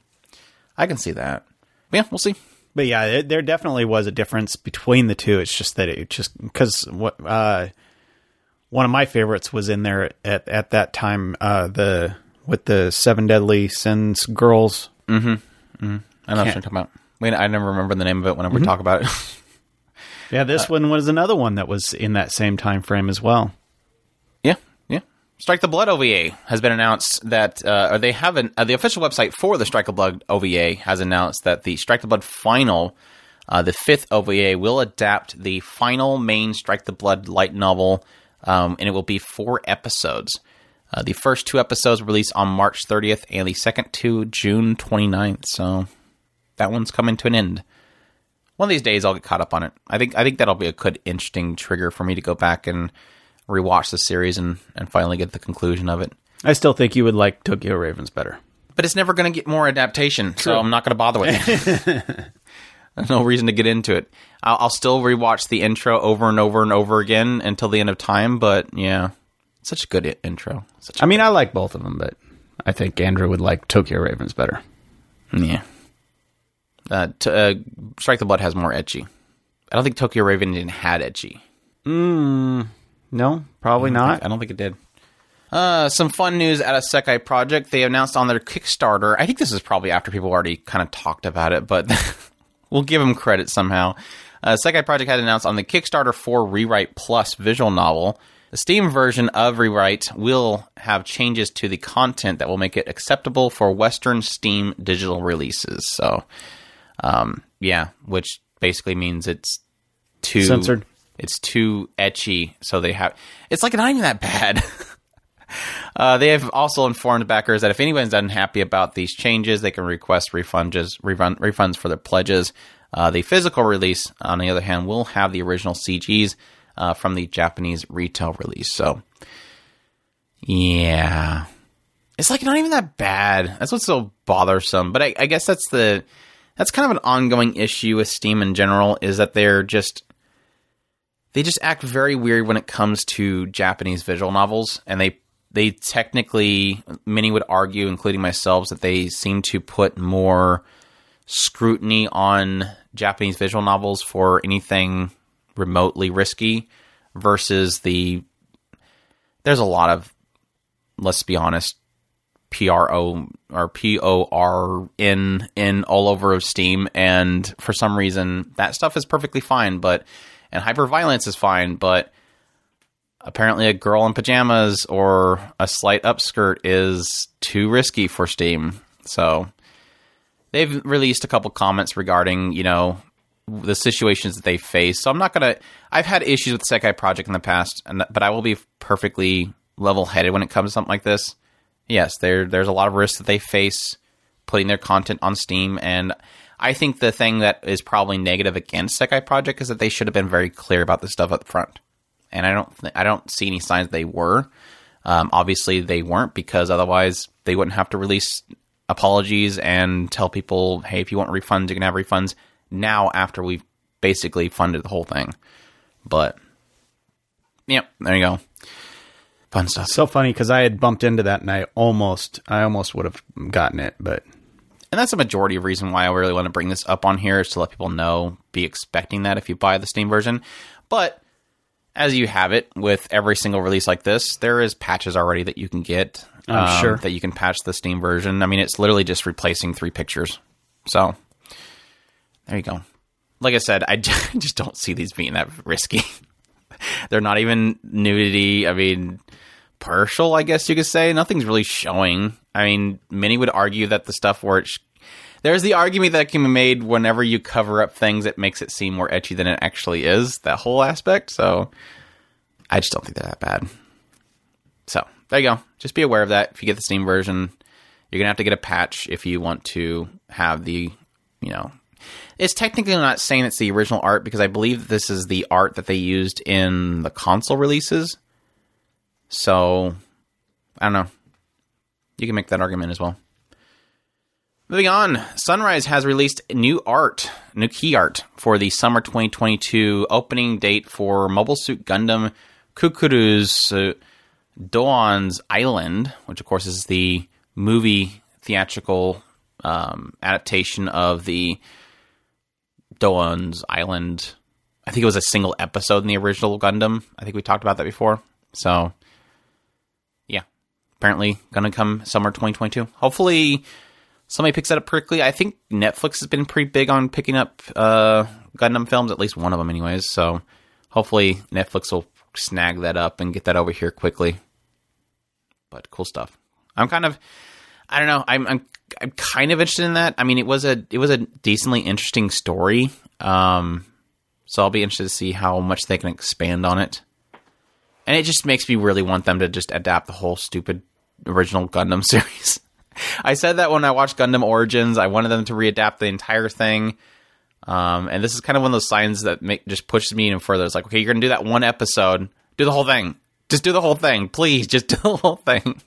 I can see that. But yeah, we'll see. But yeah, it, there definitely was a difference between the two. It's just that it just, because what, uh, one of my favorites was in there at, at that time, uh, the, with the Seven Deadly Sins girls. Mm-hmm. mm-hmm. I know what you're talking about. Wait, I never remember the name of it whenever mm-hmm. we talk about it. Yeah, this uh, one was another one that was in that same time frame as well. Yeah, yeah. Strike the Blood O V A has been announced that, uh, or they haven't, uh, the official website for the Strike the Blood O V A has announced that the Strike the Blood final, uh, the fifth O V A, will adapt the final main Strike the Blood light novel, um, and it will be four episodes. Uh, the first two episodes were released on March thirtieth, and the second two, June twenty-ninth, so that one's coming to an end. One of these days, I'll get caught up on it. I think I think that'll be a good, interesting trigger for me to go back and rewatch the series and, and finally get the conclusion of it. I still think you would like Tokyo Ravens better. But it's never going to get more adaptation, True. So I'm not going to bother with it. There's no reason to get into it. I'll, I'll still rewatch the intro over and over and over again until the end of time, but yeah. Such a good I- intro. Such a I mean, I like both of them, but I think Andrew would like Tokyo Ravens better. Yeah. Uh, t- uh, Strike the Blood has more ecchi. I don't think Tokyo Raven had ecchi. Mm, no, probably I not. Think, I don't think it did. Uh, some fun news at a Sekai Project. They announced on their Kickstarter. I think this is probably after people already kind of talked about it, but we'll give them credit somehow. Uh, Sekai Project had announced on the Kickstarter for Rewrite Plus visual novel. The Steam version of Rewrite will have changes to the content that will make it acceptable for Western Steam digital releases. So, um, yeah, which basically means it's too censored. It's too ecchi. So they have. It's like not even that bad. uh, they have also informed backers that if anyone's unhappy about these changes, they can request refunds refund, refunds for their pledges. Uh, the physical release, on the other hand, will have the original C Gs. Uh, from the Japanese retail release. So, yeah. It's like not even that bad. That's what's so bothersome. But I, I guess that's the that's kind of an ongoing issue with Steam in general, is that they're just they just act very weird when it comes to Japanese visual novels, and they they technically, many would argue, including myself, that they seem to put more scrutiny on Japanese visual novels for anything remotely risky versus the, there's a lot of, let's be honest, P R O or P O R N in all over Steam, and for some reason that stuff is perfectly fine, but, and hyperviolence is fine, but apparently a girl in pajamas or a slight upskirt is too risky for Steam. So they've released a couple comments regarding, you know, the situations that they face. So I'm not going to... I've had issues with Sekai Project in the past, and but I will be perfectly level-headed when it comes to something like this. Yes, there there's a lot of risks that they face putting their content on Steam, and I think the thing that is probably negative against Sekai Project is that they should have been very clear about this stuff up front. And I don't th- I don't see any signs they were. Um, obviously, they weren't, because otherwise they wouldn't have to release apologies and tell people, hey, if you want refunds, you can have refunds now after we've basically funded the whole thing. But, yeah, there you go. Fun stuff. So funny, because I had bumped into that and I almost, I almost would have gotten it, but... And that's the majority of reason why I really want to bring this up on here, is to let people know, be expecting that if you buy the Steam version. But... as you have it with every single release like this, there is patches already that you can get. I'm um, sure. That you can patch the Steam version. I mean, it's literally just replacing three pictures. So, there you go. Like I said, I just don't see these being that risky. They're not even nudity. I mean, partial, I guess you could say. Nothing's really showing. I mean, many would argue that the stuff where it's... There's the argument that can be made whenever you cover up things, it makes it seem more etchy than it actually is, that whole aspect. So I just don't think they're that bad. So there you go. Just be aware of that. If you get the Steam version, you're going to have to get a patch if you want to have the, you know, it's technically not saying it's the original art, because I believe that this is the art that they used in the console releases. So I don't know. You can make that argument as well. Moving on, Sunrise has released new art, new key art for the summer twenty twenty-two opening date for Mobile Suit Gundam Kukuru's uh, Doan's Island, which of course is the movie theatrical um, adaptation of the Doan's Island. I think it was a single episode in the original Gundam. I think we talked about that before. So, yeah, apparently going to come summer twenty twenty-two. Hopefully... somebody picks that up quickly. I think Netflix has been pretty big on picking up uh, Gundam films, at least one of them anyways. So hopefully Netflix will snag that up and get that over here quickly. But cool stuff. I'm kind of, I don't know, I'm I'm I'm kind of interested in that. I mean, it was a it was a decently interesting story. Um, so I'll be interested to see how much they can expand on it. And it just makes me really want them to just adapt the whole stupid original Gundam series. I said that when I watched Gundam Origins. I wanted them to readapt the entire thing. Um, and this is kind of one of those signs that make, just pushes me even further. It's like, okay, you're going to do that one episode. Do the whole thing. Just do the whole thing. Please, just do the whole thing.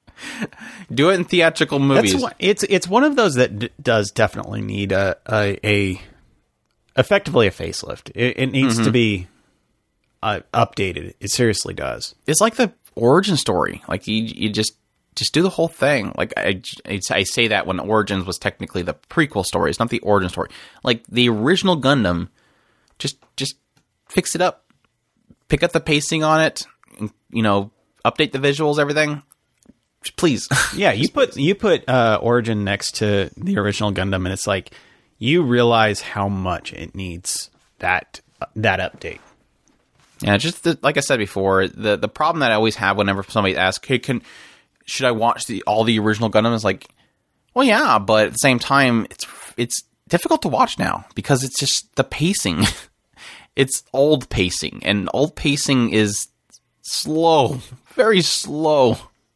Do it in theatrical movies. That's one, it's it's one of those that d- does definitely need a, a, a effectively a facelift. It, it needs mm-hmm. to be uh, updated. It seriously does. It's like the origin story. Like, you, you just... Just do the whole thing. Like, I, I say that when Origins was technically the prequel story. It's not the origin story. Like, the original Gundam, just just fix it up. Pick up the pacing on it. And, you know, update the visuals, everything. Just please. Yeah, you put you put uh, Origin next to the original Gundam, and it's like, you realize how much it needs that that update. Yeah, just the, like I said before, the, the problem that I always have whenever somebody asks, hey, can... should I watch the all the original Gundam? It's like, well, yeah, but at the same time, it's it's difficult to watch now because it's just the pacing. It's old pacing, and old pacing is slow, very slow.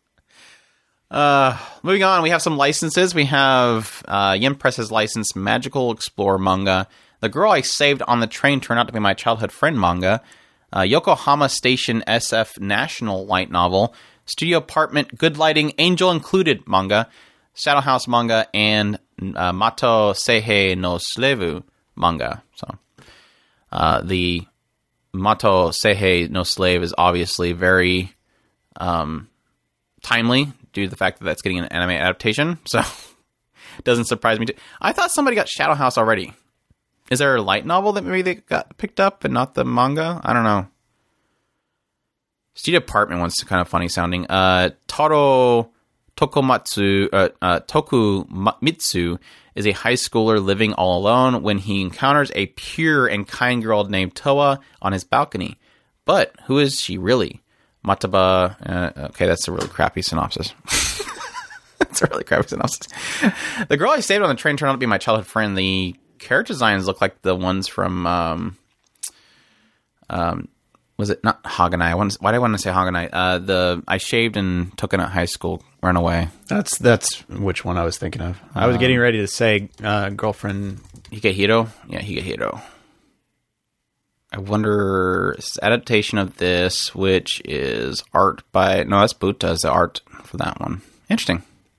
Uh, moving on, we have some licenses. We have uh, Yen Press has licensed Magical Explorer manga. The Girl I Saved on the Train Turned Out to Be My Childhood Friend manga. Uh, Yokohama Station S F National light novel. Studio Apartment, Good Lighting, Angel Included manga, Shadow House manga, and uh, Mato Seihei no Slave manga. So, uh, the Mato Seihei no Slave is obviously very um, timely due to the fact that that's getting an anime adaptation. So it doesn't surprise me. Too. I thought somebody got Shadow House already. Is there a light novel that maybe they got picked up and not the manga? I don't know. Studio Apartment one's kind of funny sounding. Uh, Taro Tokumatsu, uh, uh, Tokumitsu is a high schooler living all alone when he encounters a pure and kind girl named Toa on his balcony. But who is she really? Mataba. Uh, okay, that's a really crappy synopsis. That's a really crappy synopsis. The girl I saved on the train turned out to be my childhood friend. The character designs look like the ones from. Um, um, was it not Haganai? Why do I want to say Haganai? Uh, the I shaved and took it at high school. Runaway. That's that's which one I was thinking of. I was um, getting ready to say uh, girlfriend Higehiro. Yeah, Higehiro. I wonder adaptation of this, which is art by no, that's Buta is the art for that one. Interesting.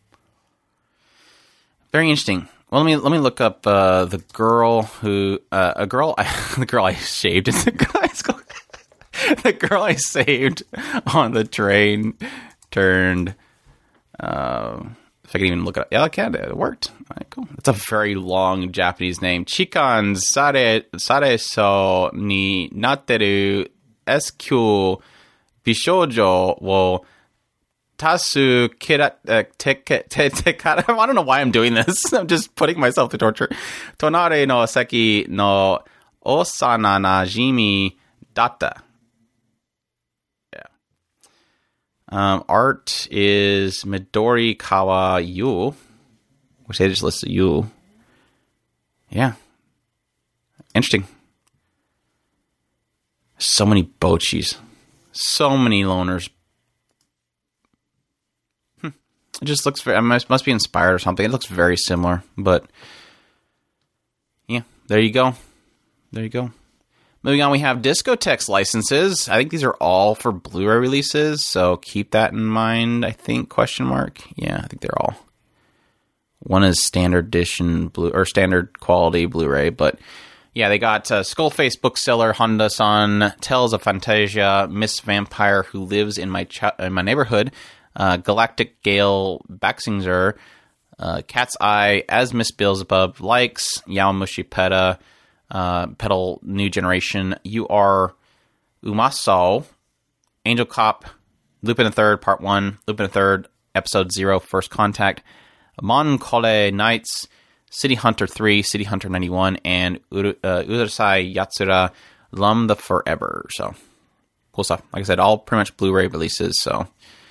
Very interesting. Well, let me let me look up uh, the girl who uh, a girl I, the girl I shaved in the high school. The girl I saved on the train turned. Uh, if I can even look it up. Yeah, I can. It worked. All right, cool. It's a very long Japanese name. Chikan sare, sare so ni natteru S Q bishoujo wo tasu kira, uh, te, te, te, te, I don't know why I'm doing this. I'm just putting myself to torture. Tonare no seki no osana najimi datta. Um, art is Midori Kawa Yu, which they just listed Yu. Yeah. Interesting. So many bochis. So many loners. Hmm. It just looks very, I must, must be inspired or something. It looks very similar, but yeah, there you go. There you go. Moving on, we have Discotex licenses. I think these are all for Blu-ray releases, so keep that in mind, I think, question mark. Yeah, I think they're all. One is standard edition, blue or standard quality Blu-ray, but yeah, they got uh, Skullface bookseller Honda-san, Tales of Fantasia, Miss Vampire Who Lives in My ch- in My Neighborhood, uh, Galactic Gale Baxinger, uh, Cat's Eye, As Miss Beelzebub Likes, Yaomushi Peta, Uh, Pedal New Generation, You Are Umasao, Angel Cop, Lupin the Third, Part one, Lupin the Third, Episode zero, First Contact, Mon Kole Knights, City Hunter three, City Hunter ninety-one, and Uru, uh, Urusei Yatsura, Lum the Forever. So, cool stuff. Like I said, all pretty much Blu-ray releases, so.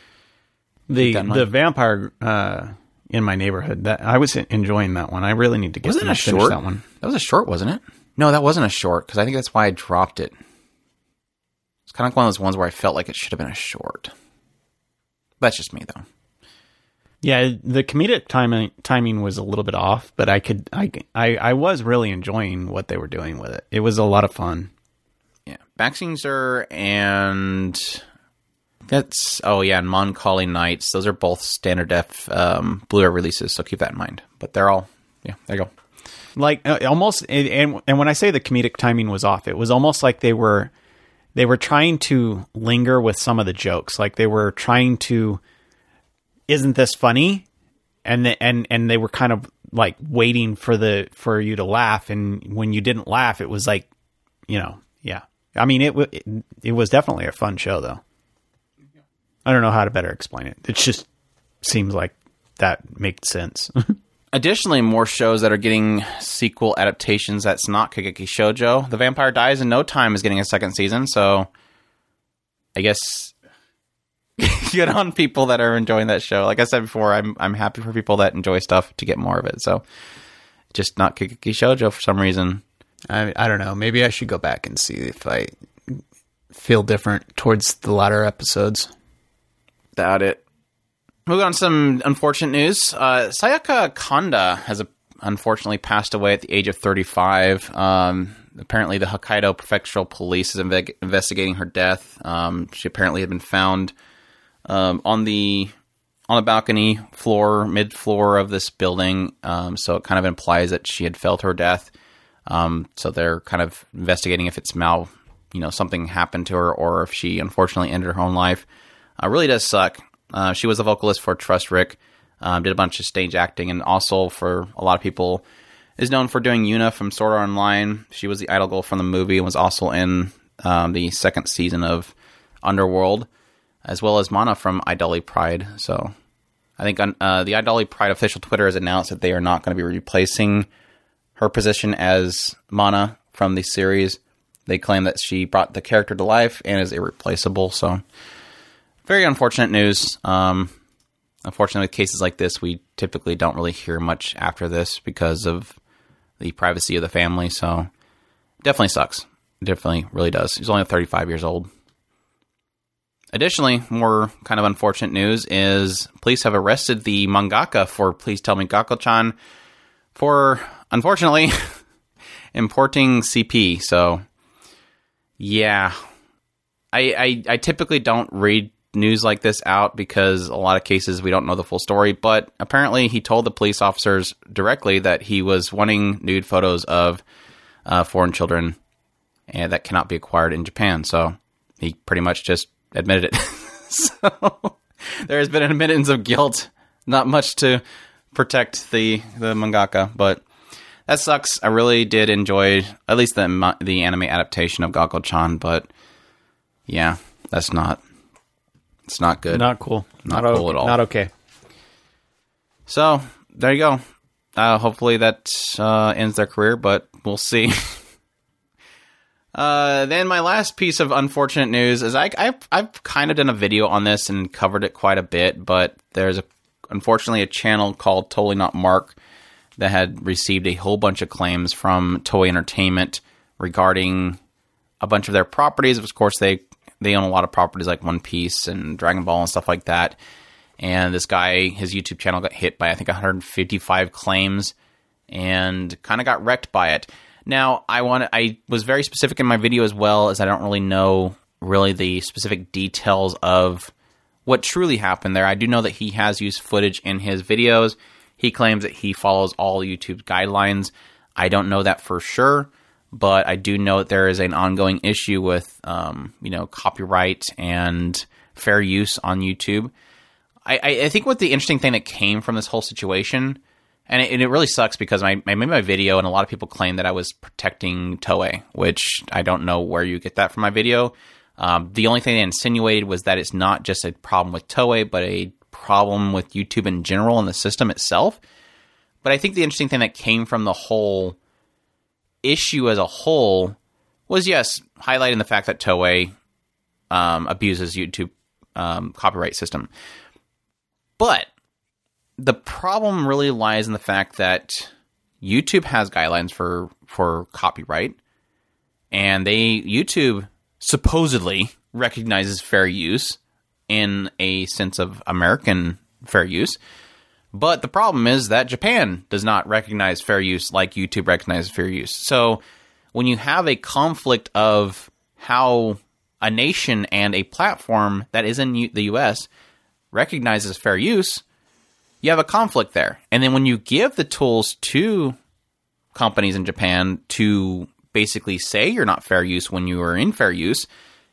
The the Vampire uh, in My Neighborhood, that I was enjoying that one. I really need to get wasn't to a finish short? that one. That was a short, wasn't it? No, that wasn't a short, because I think that's why I dropped it. It's kind of like one of those ones where I felt like it should have been a short. That's just me, though. Yeah, the comedic timing timing was a little bit off, but I could, I, I, I was really enjoying what they were doing with it. It was a lot of fun. Yeah, Baxinger and that's oh yeah, and Mon Calling Knights. Those are both standard def um, Blu-ray releases, so keep that in mind. But they're all yeah, there you go. Like uh, almost, and and when I say the comedic timing was off, it was almost like they were they were trying to linger with some of the jokes. Like they were trying to, isn't this funny? And the, and and they were kind of like waiting for the for you to laugh. And when you didn't laugh, it was like, you know, yeah. I mean, it it, it was definitely a fun show, though. I don't know how to better explain it. It just seems like that makes sense. Additionally, more shows that are getting sequel adaptations that's not Kageki Shoujo. The Vampire Dies in No Time is getting a second season, so I guess good on people that are enjoying that show. Like I said before, I'm I'm happy for people that enjoy stuff to get more of it. So just not Kageki Shoujo for some reason. I I don't know. Maybe I should go back and see if I feel different towards the latter episodes. Doubt it. Moving on to some unfortunate news. Uh, Sayaka Kanda has uh, unfortunately passed away at the age of thirty-five. Um, apparently, the Hokkaido Prefectural Police is inve- investigating her death. Um, she apparently had been found um, on the on the balcony floor, mid floor of this building. Um, so it kind of implies that she had felt her death. Um, so they're kind of investigating if it's mal you know, something happened to her or if she unfortunately ended her own life. Uh, really does suck. Uh, she was a vocalist for Trust Rick, um, did a bunch of stage acting, and also for a lot of people is known for doing Yuna from Sword Art Online. She was the idol girl from the movie and was also in um, the second season of Underworld, as well as Mana from Idoli Pride. So I think uh, the Idoli Pride official Twitter has announced that they are not going to be replacing her position as Mana from the series. They claim that she brought the character to life and is irreplaceable. So very unfortunate news. Um, unfortunately, with cases like this, we typically don't really hear much after this because of the privacy of the family. So definitely sucks. Definitely really does. He's only thirty-five years old. Additionally, more kind of unfortunate news is police have arrested the mangaka for Please Tell Me Gakko-chan for, unfortunately, importing C P. So, yeah. I, I I typically don't read news like this out because a lot of cases we don't know the full story, but apparently he told the police officers directly that he was wanting nude photos of uh, foreign children and that cannot be acquired in Japan. So he pretty much just admitted it. So there has been an admittance of guilt. Not much to protect the the mangaka, but that sucks. I really did enjoy at least the the anime adaptation of Gakko-chan, but yeah, that's not it's not good. Not cool. Not, not cool o- at all. Not okay. So there you go. Uh, hopefully that uh, ends their career, but we'll see. Uh, then my last piece of unfortunate news is I, I've, I've kind of done a video on this and covered it quite a bit, but there's a, unfortunately a channel called Totally Not Mark that had received a whole bunch of claims from Toei Entertainment regarding a bunch of their properties. Of course, they, they own a lot of properties like One Piece and Dragon Ball and stuff like that. And this guy, his YouTube channel got hit by, I think, one hundred fifty-five claims and kind of got wrecked by it. Now, I want I was very specific in my video as well, as I don't really know really the specific details of what truly happened there. I do know that he has used footage in his videos. He claims that he follows all YouTube guidelines. I don't know that for sure, but I do know that there is an ongoing issue with, um, you know, copyright and fair use on YouTube. I, I think what the interesting thing that came from this whole situation. And it, and it really sucks because I, I made my video and a lot of people claim that I was protecting Toei, which I don't know where you get that from my video. Um, the only thing they insinuated was that it's not just a problem with Toei, but a problem with YouTube in general and the system itself. But I think the interesting thing that came from the whole issue as a whole was, yes, highlighting the fact that Toei um, abuses YouTube um, copyright system. But the problem really lies in the fact that YouTube has guidelines for, for copyright, and they YouTube supposedly recognizes fair use in a sense of American fair use. But the problem is that Japan does not recognize fair use like YouTube recognizes fair use. So when you have a conflict of how a nation and a platform that is in the U S recognizes fair use, you have a conflict there. And then when you give the tools to companies in Japan to basically say you're not fair use when you are in fair use,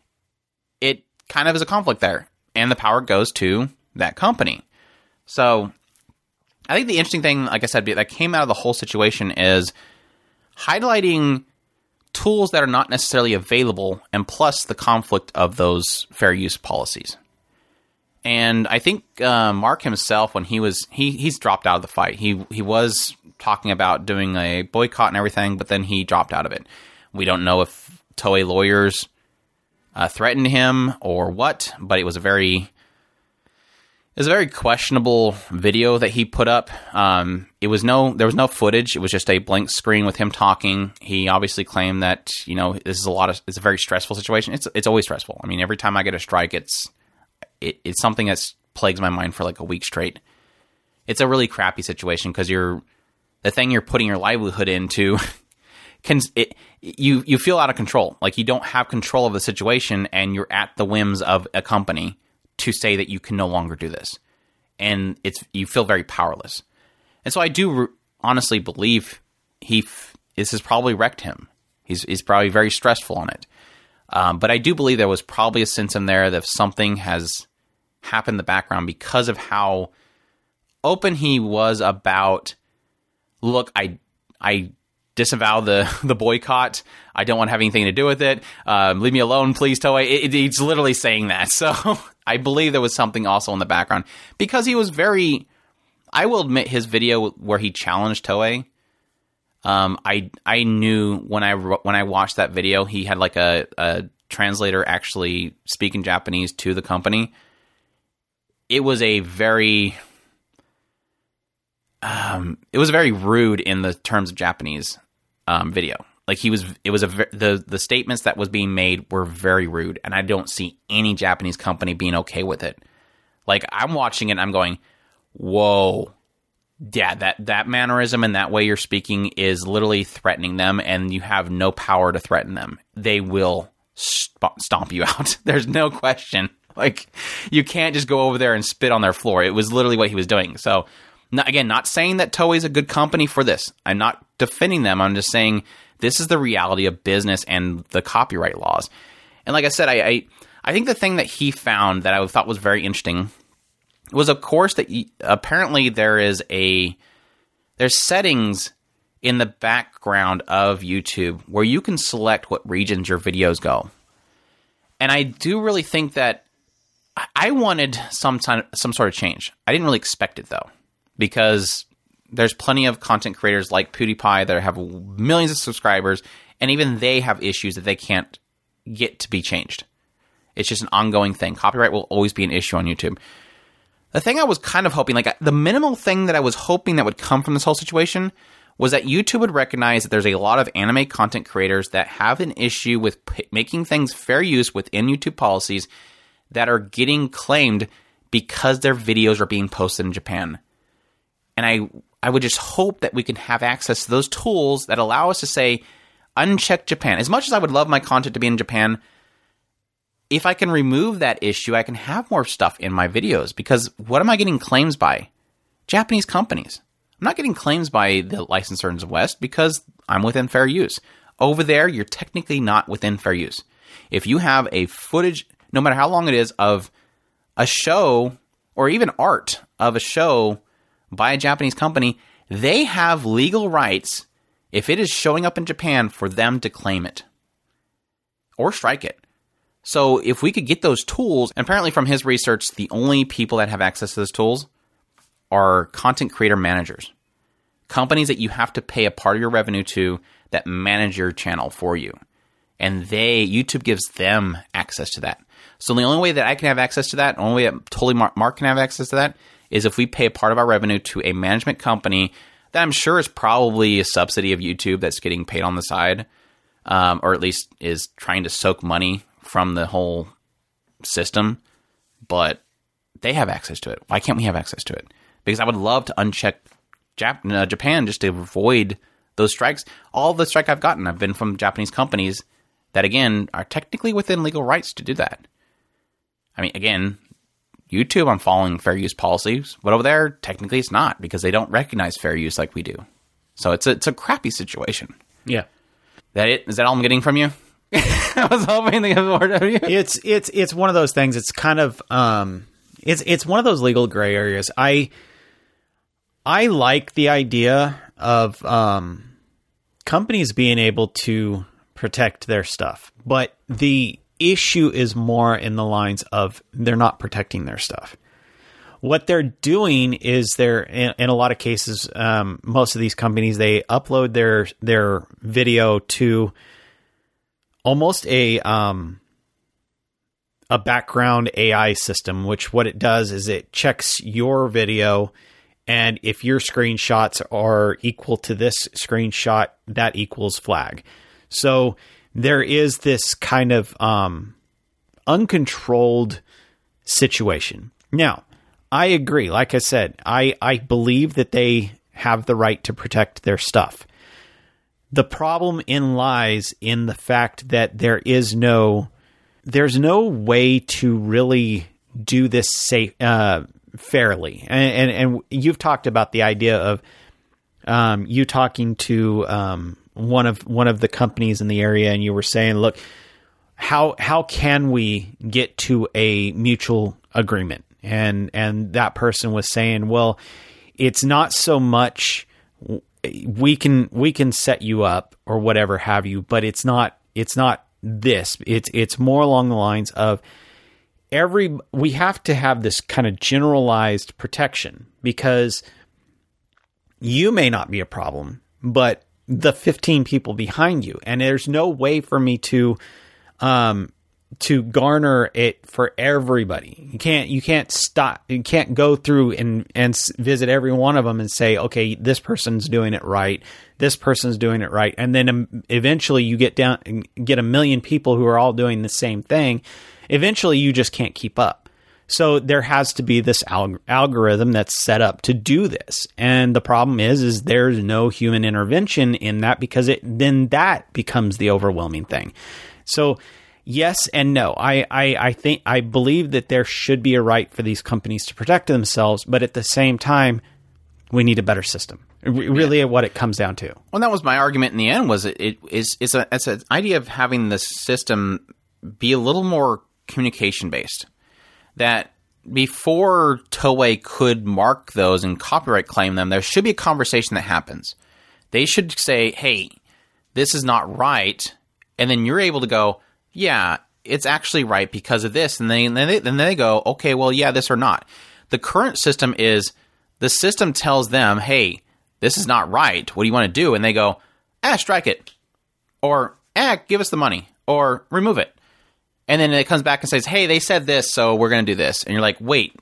it kind of is a conflict there. And the power goes to that company. So I think the interesting thing, like I said, that came out of the whole situation is highlighting tools that are not necessarily available, and plus the conflict of those fair use policies. And I think uh, Mark himself, when he was he he's dropped out of the fight. He he was talking about doing a boycott and everything, but then he dropped out of it. We don't know if Toei lawyers uh, threatened him or what, but it was a very it was a very questionable video that he put up. Um, it was no there was no footage. It was just a blank screen with him talking. He obviously claimed that, you know, this is a lot of it's a very stressful situation. It's it's always stressful. I mean, every time I get a strike, it's It, it's something that's plagues my mind for like a week straight. It's a really crappy situation because you're the thing you're putting your livelihood into can it you you feel out of control. Like you don't have control of the situation, and you're at the whims of a company to say that you can no longer do this, and it's you feel very powerless. And so I do re- honestly believe he f- this has probably wrecked him. He's he's probably very stressful on it. Um, but I do believe there was probably a sense in there that something has happened in the background because of how open he was about, look, I I disavow the, the boycott. I don't want to have anything to do with it. Um, leave me alone, please, Toei. It, it, it's literally saying that. So I believe there was something also in the background because he was very, I will admit his video where he challenged Toei, Um, I I knew when I when I watched that video, he had like a, a translator actually speaking Japanese to the company. It was a very, um, it was very rude in the terms of Japanese um, video. Like he was, it was a the the statements that was being made were very rude, and I don't see any Japanese company being okay with it. Like I'm watching it, and I'm going, whoa. Yeah, that, that mannerism and that way you're speaking is literally threatening them, and you have no power to threaten them. They will sp- stomp you out. There's no question. Like, you can't just go over there and spit on their floor. It was literally what he was doing. So, not, again, not saying that Toei's a good company for this. I'm not defending them. I'm just saying this is the reality of business and the copyright laws. And like I said, I, I, I think the thing that he found that I thought was very interesting was, of course, that you, apparently there is a there's settings in the background of YouTube where you can select what regions your videos go. And I do really think that I wanted some time, some sort of change. I didn't really expect it, though, because there's plenty of content creators like PewDiePie that have millions of subscribers, and even they have issues that they can't get to be changed. It's just an ongoing thing. Copyright will always be an issue on YouTube. The thing I was kind of hoping, like the minimal thing that I was hoping that would come from this whole situation was that YouTube would recognize that there's a lot of anime content creators that have an issue with p- making things fair use within YouTube policies that are getting claimed because their videos are being posted in Japan. And I I would just hope that we can have access to those tools that allow us to say, uncheck Japan. As much as I would love my content to be in Japan, if I can remove that issue, I can have more stuff in my videos, because what am I getting claims by? Japanese companies. I'm not getting claims by the licensors in the West because I'm within fair use. Over there, you're technically not within fair use. If you have a footage, no matter how long it is, of a show or even art of a show by a Japanese company, they have legal rights, if it is showing up in Japan, for them to claim it or strike it. So if we could get those tools, and apparently from his research, the only people that have access to those tools are content creator managers. Companies that you have to pay a part of your revenue to that manage your channel for you. And they, YouTube gives them access to that. So the only way that I can have access to that, the only way that totally Mark, Mark can have access to that, is if we pay a part of our revenue to a management company that I'm sure is probably a subsidy of YouTube that's getting paid on the side, um, or at least is trying to soak money from the whole system, but they have access to it. Why can't we have access to it? Because I would love to uncheck Jap- uh, Japan just to avoid those strikes. All the strike I've gotten have been from Japanese companies that, again, are technically within legal rights to do that. I mean, again, YouTube, I'm following fair use policies, but over there, technically it's not, because they don't recognize fair use like we do. So it's a, it's a crappy situation. Yeah. That it? Is that all I'm getting from you? I was hoping to get more of you. It's it's it's one of those things. It's kind of um, it's it's one of those legal gray areas. I I like the idea of um, companies being able to protect their stuff, but the issue is more in the lines of they're not protecting their stuff. What they're doing is they're in, in a lot of cases, um, most of these companies, they upload their their video to almost a um, a background A I system, which what it does is it checks your video, and if your screenshots are equal to this screenshot, that equals flag. So there is this kind of um, uncontrolled situation. Now, I agree. Like I said, I, I believe that they have the right to protect their stuff. The problem in lies in the fact that there is no, there's no way to really do this safe, uh, fairly. And, and, and you've talked about the idea of um, you talking to um, one of one of the companies in the area, and you were saying, look, how how can we get to a mutual agreement? And and that person was saying, well, it's not so much we can we can set you up or whatever have you, but it's not it's not this. It's it's more along the lines of every we have to have this kind of generalized protection, because you may not be a problem, but the fifteen people behind you, and there's no way for me to um to garner it for everybody. You can't, you can't stop, you can't go through and, and visit every one of them and say, okay, this person's doing it right. This person's doing it right. And then um, eventually you get down and get a million people who are all doing the same thing. Eventually you just can't keep up. So there has to be this alg- algorithm that's set up to do this. And the problem is, is there's no human intervention in that, because it, then that becomes the overwhelming thing. So yes and no. I, I, I think I believe that there should be a right for these companies to protect themselves, but at the same time, we need a better system. Really, yeah. What it comes down to. Well, that was my argument in the end. Was it, it is it's a it's an idea of having the system be a little more communication based. That before Toei could mark those and copyright claim them, there should be a conversation that happens. They should say, "Hey, this is not right," and then you're able to go, yeah, it's actually right because of this. And then, then, they, then they go, okay, well, yeah, this or not. The current system is the system tells them, hey, this is not right. What do you want to do? And they go, ah, strike it. Or, ah, give us the money. Or remove it. And then it comes back and says, hey, they said this, so we're going to do this. And you're like, wait,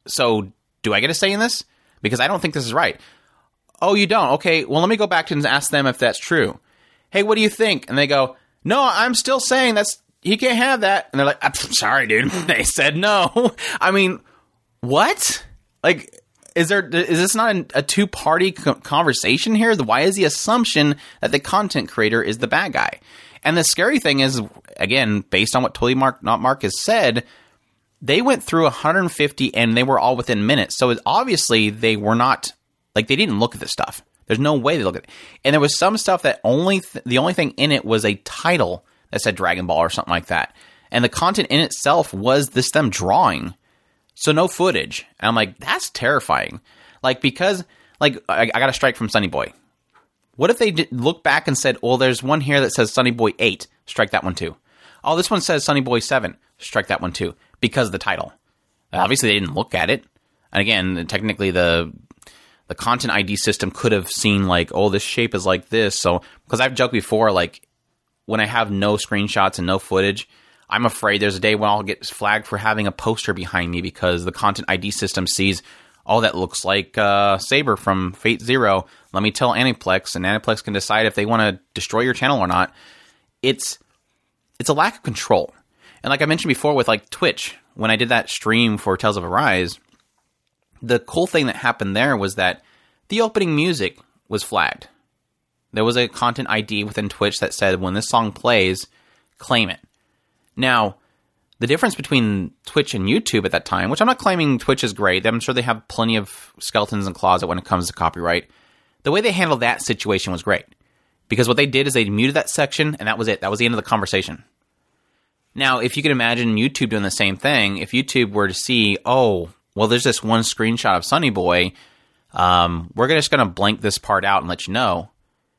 so do I get a say in this? Because I don't think this is right. Oh, you don't? Okay, well, let me go back and ask them if that's true. Hey, what do you think? And they go, no, I'm still saying that's he can't have that. And they're like, I'm sorry, dude. They said no. I mean, what? Like, is there is this not a, a two-party co- conversation here? Why is the assumption that the content creator is the bad guy? And the scary thing is, again, based on what Toei Mark, not Mark has said, they went through one hundred fifty and they were all within minutes. So it, obviously they were not, like, they didn't look at this stuff. There's no way they look at it. And there was some stuff that only, th- the only thing in it was a title that said Dragon Ball or something like that. And the content in itself was this them drawing. So no footage. And I'm like, that's terrifying. Like, because, like, I, I got a strike from Sunny Boy. What if they did look back and said, well, there's one here that says Sunny Boy eight. Strike that one too. Oh, this one says Sunny Boy seven. Strike that one too. Because of the title. Obviously, they didn't look at it. And again, technically, the the content I D system could have seen, like, oh, this shape is like this. So, because I've joked before, like, when I have no screenshots and no footage, I'm afraid there's a day when I'll get flagged for having a poster behind me because the content I D system sees, oh, that looks like uh, Saber from Fate Zero. Let me tell Aniplex, and Aniplex can decide if they want to destroy your channel or not. It's it's a lack of control. And like I mentioned before with, like, Twitch, when I did that stream for Tales of Arise, the cool thing that happened there was that the opening music was flagged. There was a content I D within Twitch that said, when this song plays, claim it. Now, the difference between Twitch and YouTube at that time, which I'm not claiming Twitch is great, I'm sure they have plenty of skeletons in the closet when it comes to copyright. The way they handled that situation was great. Because what they did is they muted that section, and that was it. That was the end of the conversation. Now, if you can imagine YouTube doing the same thing, if YouTube were to see, oh, well, there's this one screenshot of Sunny Boy, um, we're just going to blank this part out and let you know.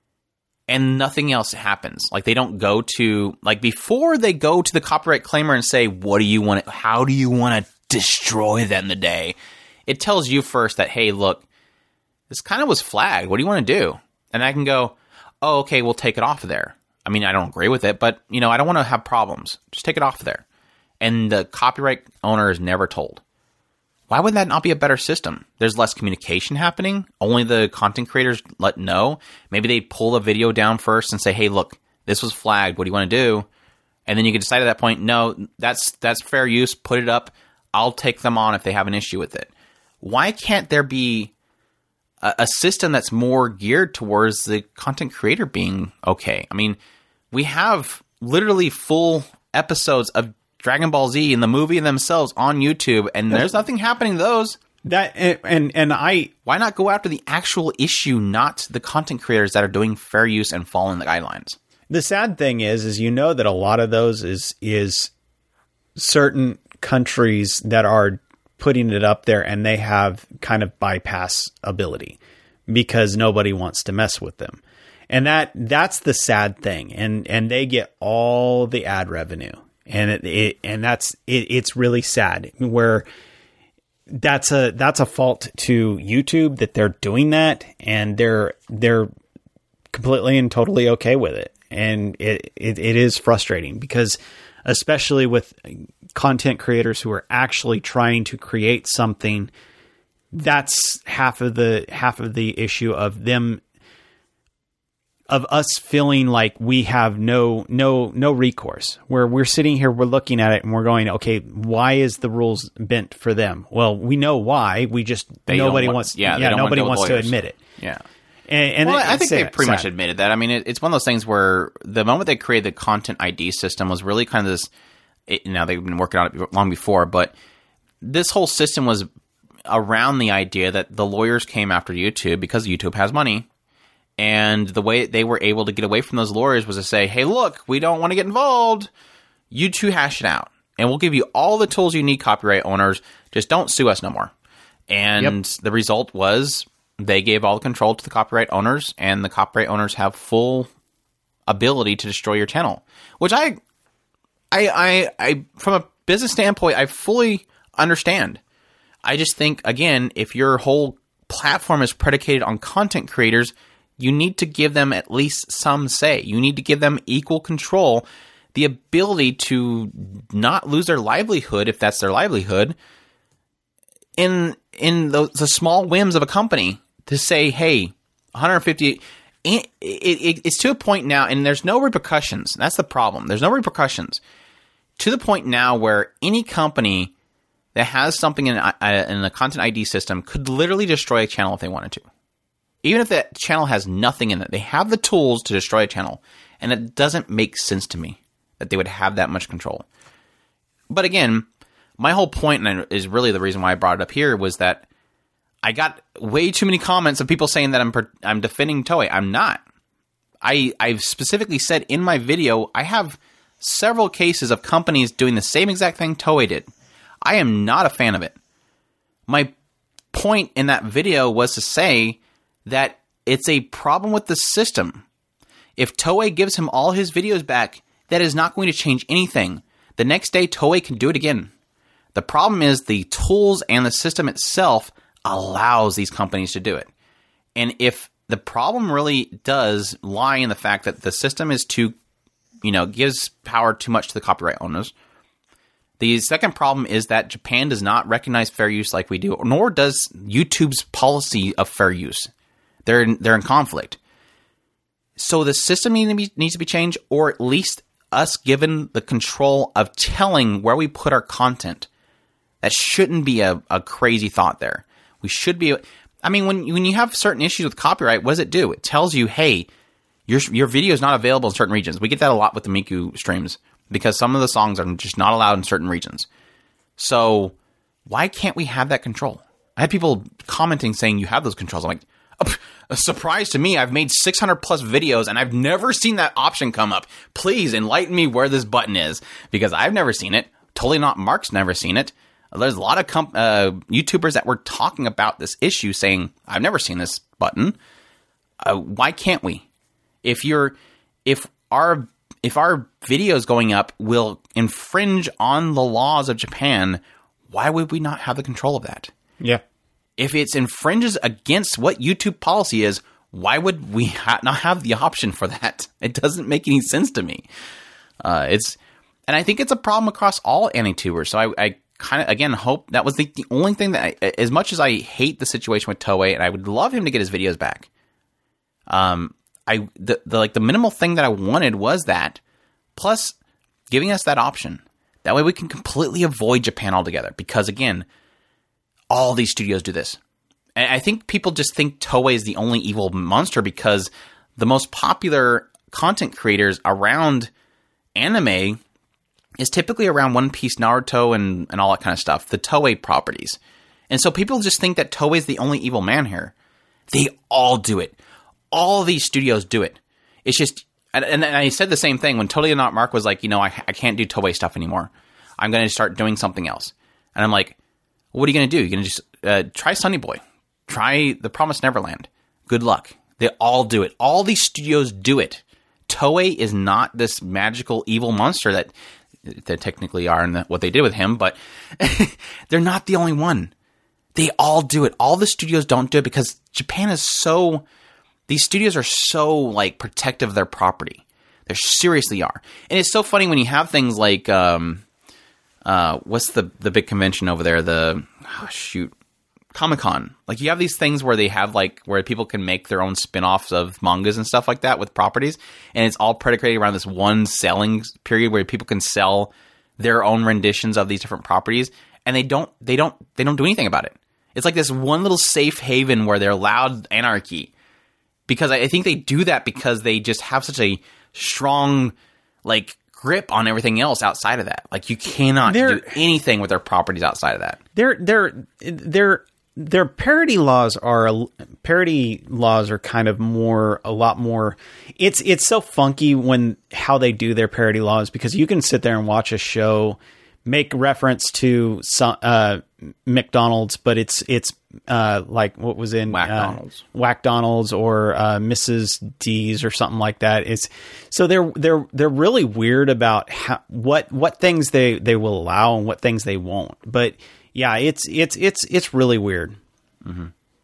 And nothing else happens. Like, they don't go to, like, before they go to the copyright claimer and say, what do you want to, how do you want to destroy them today? It tells you first that, hey, look, this kind of was flagged. What do you want to do? And I can go, oh, okay, we'll take it off of there. I mean, I don't agree with it, but, you know, I don't want to have problems. Just take it off of there. And the copyright owner is never told. Why would that not be a better system? There's less communication happening. Only the content creators let know. Maybe they pull the video down first and say, hey, look, this was flagged. What do you want to do? And then you can decide at that point, no, that's that's fair use. Put it up. I'll take them on if they have an issue with it. Why can't there be a, a system that's more geared towards the content creator being okay? I mean, we have literally full episodes of Dragon Ball Z and the movie themselves on YouTube, and there's nothing happening to those. That and and I why not go after the actual issue, not the content creators that are doing fair use and following the guidelines? The sad thing is, is you know that a lot of those is is certain countries that are putting it up there, and they have kind of bypass ability because nobody wants to mess with them. And that that's the sad thing. And and they get all the ad revenue. And it, it and that's it, it's really sad where that's a that's a fault to YouTube that they're doing that, and they're they're completely and totally okay with it. And it, it it is frustrating because especially with content creators who are actually trying to create something, that's half of the half of the issue of them of us feeling like we have no no no recourse. Where we're sitting here, we're looking at it and we're going, okay, why is the rules bent for them? Well, we know why. We just They nobody don't want- wants yeah, they yeah don't nobody want wants to lawyers. admit it. Yeah. And, and Well, it- I it's think they sad- pretty much sad. admitted that. I mean, it, it's one of those things where the moment they created the content I D system was really kind of this. It, now they've been working on it long before, but this whole system was around the idea that the lawyers came after YouTube because YouTube has money, and the way they were able to get away from those lawyers was to say, "Hey, look, we don't want to get involved. You two hash it out, and we'll give you all the tools you need, copyright owners. Just don't sue us no more." And Yep. the result was they gave all the control to the copyright owners, and the copyright owners have full ability to destroy your channel. Which I, I, I, I, from a business standpoint, I fully understand. I just think, again, if your whole platform is predicated on content creators, you need to give them at least some say. You need to give them equal control, the ability to not lose their livelihood, if that's their livelihood, in in the, the small whims of a company to say, hey, one hundred fifty, it, it, it, it's to a point now, and there's no repercussions. That's the problem. There's no repercussions. To the point now where any company that has something in a, in a content I D system could literally destroy a channel if they wanted to. Even if that channel has nothing in it, they have the tools to destroy a channel. And it doesn't make sense to me that they would have that much control. But again, my whole point, and is really the reason why I brought it up here, was that I got way too many comments of people saying that I'm I'm defending Toei. I'm not. I I've specifically said in my video, I have several cases of companies doing the same exact thing Toei did. I am not a fan of it. My point in that video was to say that it's a problem with the system. If Toei gives him all his videos back, that is not going to change anything. The next day, Toei can do it again. The problem is the tools and the system itself allows these companies to do it. And if the problem really does lie in the fact that the system is too, you know, gives power too much to the copyright owners, the second problem is that Japan does not recognize fair use like we do, nor does YouTube's policy of fair use. They're in, they're in conflict. So the system need to be, needs to be changed, or at least us given the control of telling where we put our content. That shouldn't be a, a crazy thought there. We should be... I mean, when, when you have certain issues with copyright, what does it do? It tells you, hey, your, your video is not available in certain regions. We get that a lot with the Miku streams, because some of the songs are just not allowed in certain regions. So why can't we have that control? I had people commenting saying you have those controls. I'm like, oh, a surprise to me. I've made six hundred plus videos and I've never seen that option come up. Please enlighten me where this button is, because I've never seen it. Totally not Mark's never seen it. There's a lot of com- uh, YouTubers that were talking about this issue saying, I've never seen this button. Uh, why can't we? If you're, if our If our videos going up will infringe on the laws of Japan, why would we not have the control of that? Yeah. If it infringes against what YouTube policy is, why would we ha- not have the option for that? It doesn't make any sense to me. Uh, it's, and I think it's a problem across all anti-tubers. So I, I kind of, again, hope that was the, the only thing that, I, as much as I hate the situation with Toei, and I would love him to get his videos back, um, I the, the like the minimal thing that I wanted was that, plus giving us that option. That way we can completely avoid Japan altogether. Because again, all these studios do this. And I think people just think Toei is the only evil monster because the most popular content creators around anime is typically around One Piece, Naruto, and, and all that kind of stuff. The Toei properties. And so people just think that Toei is the only evil man here. They all do it. All these studios do it. It's just and, and I said the same thing when Totally Not Mark was like, you know, I, I can't do Toei stuff anymore. I'm going to start doing something else. And I'm like, what are you going to do? You're going to just uh, try Sunny Boy. Try The Promised Neverland. Good luck. They all do it. All these studios do it. Toei is not this magical evil monster that they technically are in the, what they did with him, but they're not the only one. They all do it. All the studios don't do it because Japan is so... These studios are so, like, protective of their property. They seriously are. And it's so funny when you have things like... Um, uh, what's the, the big convention over there? The... Oh, shoot. Comic-Con. Like, you have these things where they have, like, where people can make their own spin-offs of mangas and stuff like that with properties, and it's all predicated around this one selling period where people can sell their own renditions of these different properties, and they don't, they don't, they don't do anything about it. It's like this one little safe haven where they're allowed anarchy, because I, I think they do that because they just have such a strong, like, grip on everything else outside of that. Like, you cannot they're, do anything with their properties outside of that. They're, they're, they're, Their parody laws are parody laws are kind of more a lot more. It's it's so funky when how they do their parody laws, because you can sit there and watch a show make reference to some, uh, McDonald's, but it's it's uh, like what was in Whack-Donald's, uh, Whack-Donald's or uh, Missus D's or something like that. It's so they're they're they're really weird about how, what what things they, they will allow and what things they won't. But yeah, it's it's it's it's really weird. Mm-hmm.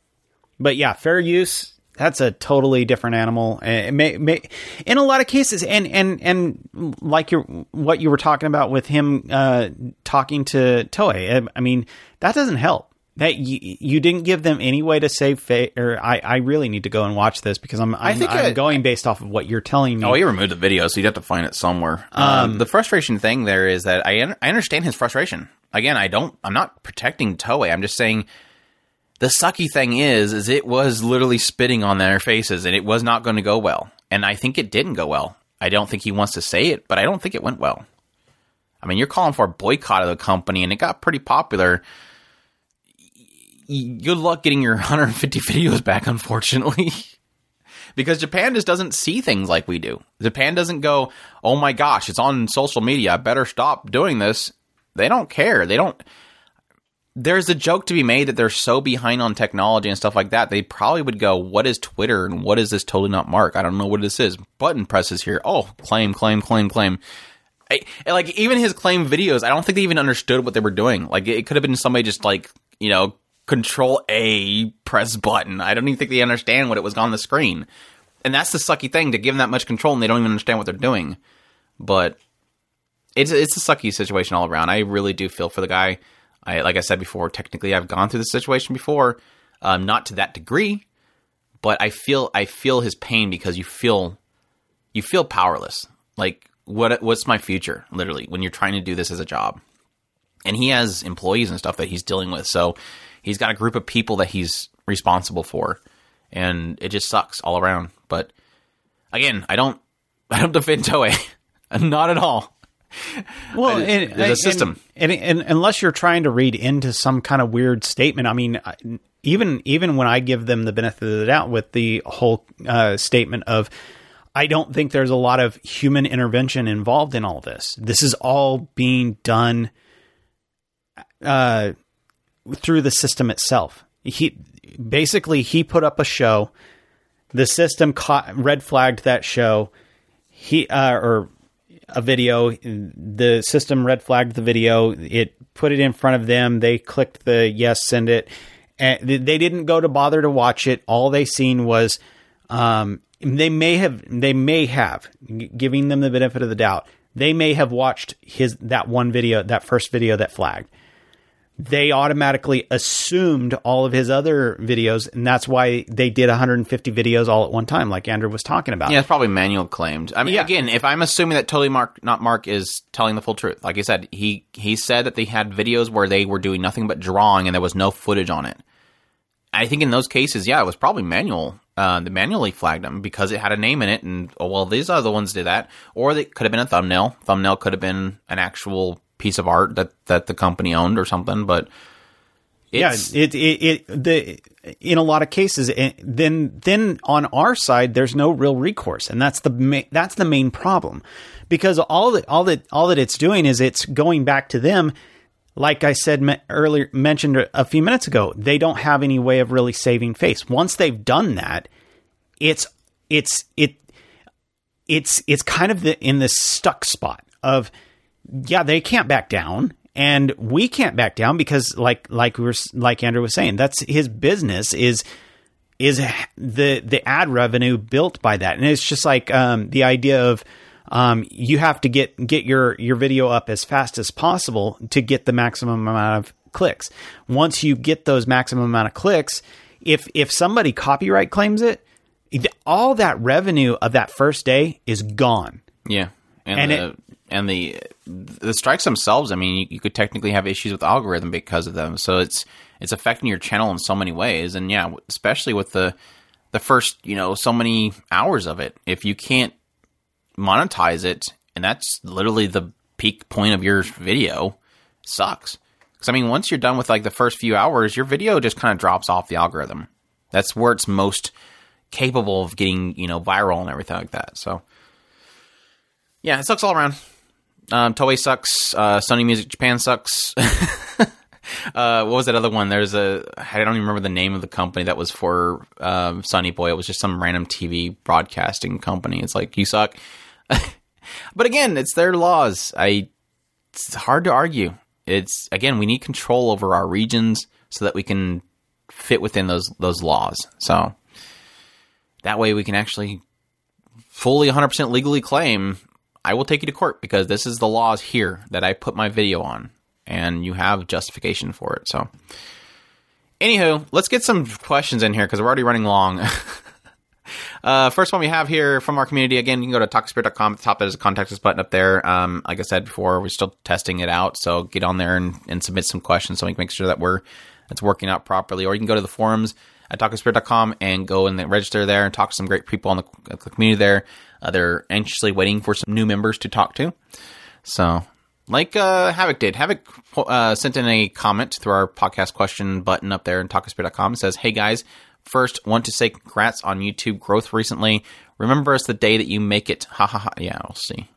But yeah, fair use, that's a totally different animal. It may, may, in a lot of cases, and and and like your what you were talking about with him uh, talking to Toei, I mean, that doesn't help. That you, you didn't give them any way to save face. Or I, I really need to go and watch this because I'm I'm, I think I'm it, going based off of what you're telling me. Oh, you removed the video, so you'd have to find it somewhere. Um, um, the frustration thing there is that I I understand his frustration. Again, I don't. I'm not protecting Toei. I'm just saying the sucky thing is, is it was literally spitting on their faces, and it was not going to go well. And I think it didn't go well. I don't think he wants to say it, but I don't think it went well. I mean, you're calling for a boycott of the company, and it got pretty popular. Good luck getting your one hundred fifty videos back, unfortunately. Because Japan just doesn't see things like we do. Japan doesn't go, oh my gosh, it's on social media, I better stop doing this. They don't care. They don't. There's a joke to be made that they're so behind on technology and stuff like that. They probably would go, what is Twitter and what is this Totally Not Mark? I don't know what this is. Button presses here. Oh, claim, claim, claim, claim. I, like, even his claim videos, I don't think they even understood what they were doing. Like, it could have been somebody just like, you know, Control A, press button. I don't even think they understand what it was on the screen. And that's the sucky thing, to give them that much control and they don't even understand what they're doing. But It's it's a sucky situation all around. I really do feel for the guy. I like I said before, technically I've gone through this situation before, um, not to that degree, but I feel I feel his pain because you feel you feel powerless. Like, what what's my future? Literally, when you're trying to do this as a job, and he has employees and stuff that he's dealing with, so he's got a group of people that he's responsible for, and it just sucks all around. But again, I don't I don't defend Toei, not at all. Well, I, and, there's a system, and, and, and unless you're trying to read into some kind of weird statement, I mean, even even when I give them the benefit of the doubt with the whole uh, statement of, I don't think there's a lot of human intervention involved in all this. This is all being done uh, through the system itself. He basically he put up a show. The system caught, red flagged that show. He uh, or. a video, the system red flagged the video, it put it in front of them, they clicked the yes, send it, and they didn't go to bother to watch it. All they seen was, um, they may have, they may have, giving them the benefit of the doubt, they may have watched his, that one video, that first video that flagged. They automatically assumed all of his other videos, and that's why they did one hundred fifty videos all at one time, like Andrew was talking about. Yeah, it's probably manual claimed. I mean, yeah. Again, if I'm assuming that Totally Mark, Not Mark is telling the full truth, like I said, he he said that they had videos where they were doing nothing but drawing and there was no footage on it. I think in those cases, yeah, it was probably manual. Uh, they manually flagged them because it had a name in it, and oh well, these are the ones that did that, or they could have been a thumbnail. Thumbnail could have been an actual piece of art that, that the company owned or something, but It's, yeah, it, it, it, the, in a lot of cases, it, then, then on our side, there's no real recourse. And that's the, ma- that's the main problem, because all that, all that, all that it's doing is it's going back to them. Like I said me- earlier, mentioned a few minutes ago, they don't have any way of really saving face. Once they've done that, it's, it's, it, it's, it's kind of the, in this stuck spot of, yeah, they can't back down. And we can't back down because, like, like we were, like Andrew was saying, that's his business is, is the, the ad revenue built by that. And it's just like, um, the idea of, um, you have to get, get your, your video up as fast as possible to get the maximum amount of clicks. Once you get those maximum amount of clicks, if, if somebody copyright claims it, all that revenue of that first day is gone. Yeah. And, And the, it- and the the strikes themselves, I mean, you, you could technically have issues with the algorithm because of them. So it's it's affecting your channel in so many ways. And yeah, especially with the the first, you know, so many hours of it. If you can't monetize it, and that's literally the peak point of your video, it sucks. Because I mean, once you're done with like the first few hours, your video just kind of drops off the algorithm. That's where it's most capable of getting, you know, viral and everything like that. So yeah, it sucks all around. Um, Toei sucks. Uh, Sony Music Japan sucks. uh, what was that other one? There's a, I don't even remember the name of the company that was for um, Sunny Boy. It was just some random T V broadcasting company. It's like, you suck. But again, it's their laws. I. It's hard to argue. It's, again, we need control over our regions so that we can fit within those those laws. So that way we can actually fully one hundred percent legally claim, I will take you to court because this is the laws here that I put my video on, and you have justification for it. So, anywho, let's get some questions in here because we're already running long. uh, first one we have here from our community. Again, you can go to talk spirit dot com. At the top, there's a contact us button up there. Um, like I said before, we're still testing it out, so get on there and, and submit some questions so we can make sure that we're it's working out properly. Or you can go to the forums at talk spirit dot com and go and register there and talk to some great people in the, the community there. Uh, they're anxiously waiting for some new members to talk to. So, like uh, Havoc did. Havoc uh, sent in a comment through our podcast question button up there in talk spirit dot com. It says, "Hey guys, first want to say congrats on YouTube growth recently. Remember us the day that you make it. Ha ha ha. Yeah, we'll see.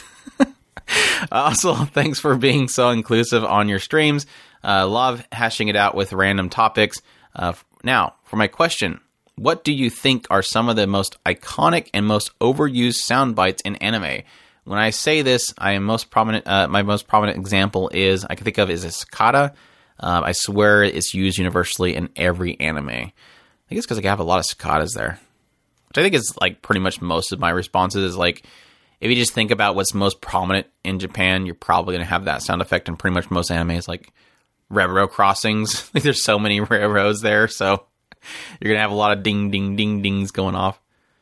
Also, thanks for being so inclusive on your streams. Uh, love hashing it out with random topics. Uh, now, for my question. What do you think are some of the most iconic and most overused sound bites in anime? When I say this, I am most prominent. Uh, my most prominent example is I can think of is a cicada. Uh, I swear it's used universally in every anime. I think it's because I have a lot of cicadas there, which I think is like pretty much most of my responses. Is like if you just think about what's most prominent in Japan, you're probably going to have that sound effect in pretty much most animes, like railroad crossings. Like there's so many railroads there, so. You're going to have a lot of ding, ding, ding, dings going off.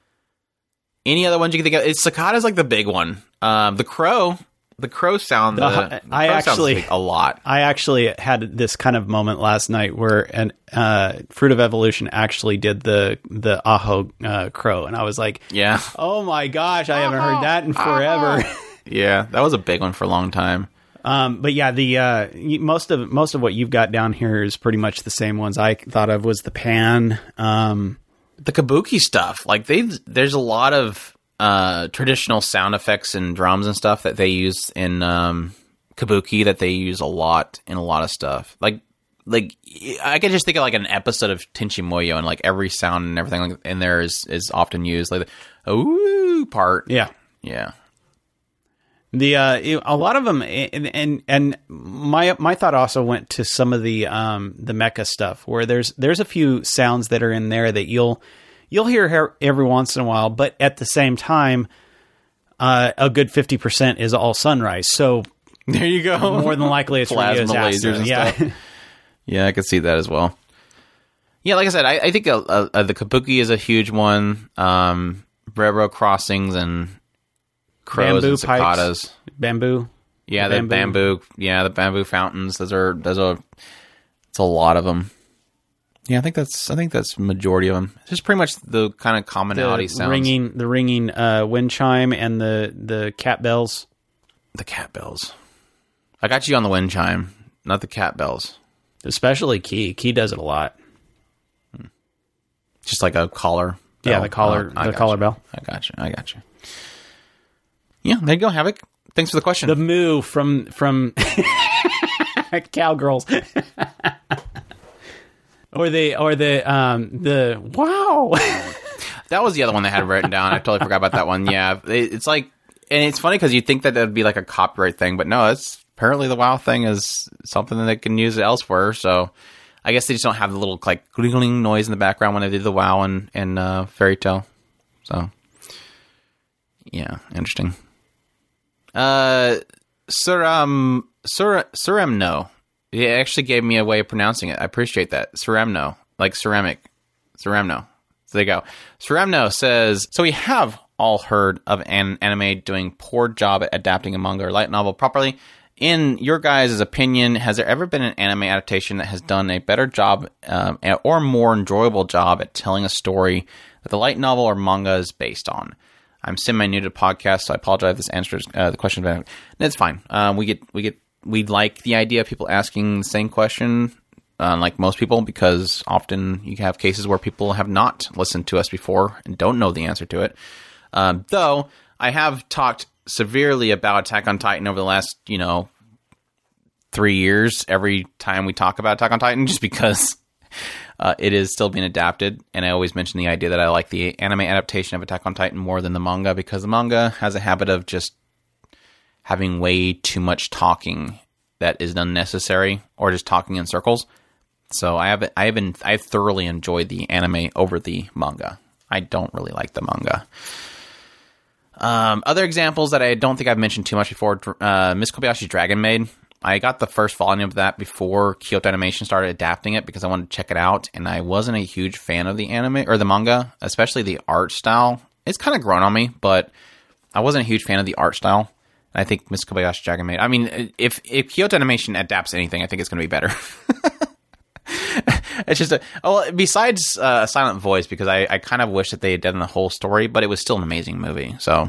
Any other ones you can think of? It's cicada's like the big one. Um, the crow, the crow sound. The, The- the I crow actually- sounds like a lot. I actually had this kind of moment last night where an uh, Fruit of Evolution actually did the the Aho uh, crow, and I was like, Yeah. "Oh my gosh, I haven't heard that in forever." Yeah, that was a big one for a long time. Um, but yeah, the uh, y- most of most of what you've got down here is pretty much the same ones I thought of. Was the pan? Um, The kabuki stuff, like they, there's a lot of uh, traditional sound effects and drums and stuff that they use in um, kabuki that they use a lot in a lot of stuff. Like, like I can just think of like an episode of Tenchi Muyo, and like every sound and everything like in there is is often used, like the ooh part. yeah, Yeah. the uh, it- a lot of them, and, and and my my thought also went to some of the um, the mecha stuff where there's there's a few sounds that are in there that you'll you'll hear her- every once in a while, but at the same time, uh, a good fifty percent is all sunrise. So There you go. more than likely it's Plasma Ryo's lasers Asta. and yeah. stuff. Yeah, I could see that as well. Yeah, like I said, I, I think uh, uh, the kabuki is a huge one. Um, railroad crossings and crows Bamboo and cicadas. pipes. Bamboo. Yeah, the Bamboo. bamboo. Yeah, the bamboo fountains. Those are those are. It's a lot of them. Yeah, I think that's I think that's majority of them. It's just pretty much the kind of commonality The sounds. ringing, the ringing uh, wind chime and the the cat bells. The cat bells. I got you on the wind chime, not the cat bells. Especially Key. Key does it a lot. Just like a collar. Bell. Yeah, the collar, oh, the collar you. bell. I got you. I got you. Yeah, there you go, Havoc. Thanks for the question. The moo from from Cowgirls, or the or the um the wow. That was the other one that I had written down. I totally forgot about that one. Yeah, it, it's like, and it's funny because you think that that'd be like a copyright thing, but no, it's apparently the wow thing is something that they can use elsewhere. So I guess they just don't have the little like gling noise in the background when they did the wow and and uh, Fairy Tale. So yeah, interesting. Uh, Suram Sur Suramno. It actually gave me a way of pronouncing it. I appreciate that. Suramno, like ceramic. Suramno. So there you go. Suramno says, so we have all heard of an anime doing poor job at adapting a manga or light novel properly. In your guys' opinion, has there ever been an anime adaptation that has done a better job um, or more enjoyable job at telling a story that the light novel or manga is based on? I'm semi-new to the podcast, so I apologize if this answers uh, the question. But it's fine. Uh, we get we get we like the idea of people asking the same question, uh, like most people, because often you have cases where people have not listened to us before and don't know the answer to it. Um, though I have talked severely about Attack on Titan over the last, you know, three years. Every time we talk about Attack on Titan, just because. Uh, it is still being adapted, and I always mention the idea that I like the anime adaptation of Attack on Titan more than the manga, because the manga has a habit of just having way too much talking that is unnecessary, or just talking in circles. So I have I have been I thoroughly enjoyed the anime over the manga. I don't really like the manga. Um, other examples that I don't think I've mentioned too much before: uh, Miss Kobayashi's Dragon Maid. I got the first volume of that before Kyoto Animation started adapting it because I wanted to check it out, and I wasn't a huge fan of the anime or the manga, especially the art style. It's kind of grown on me, but I wasn't a huge fan of the art style. I think Miss Kobayashi's Dragon Maid. I mean, if if Kyoto Animation adapts anything, I think it's going to be better. It's just a well, besides uh, a silent voice, because I, I kind of wish that they had done the whole story, but it was still an amazing movie, so.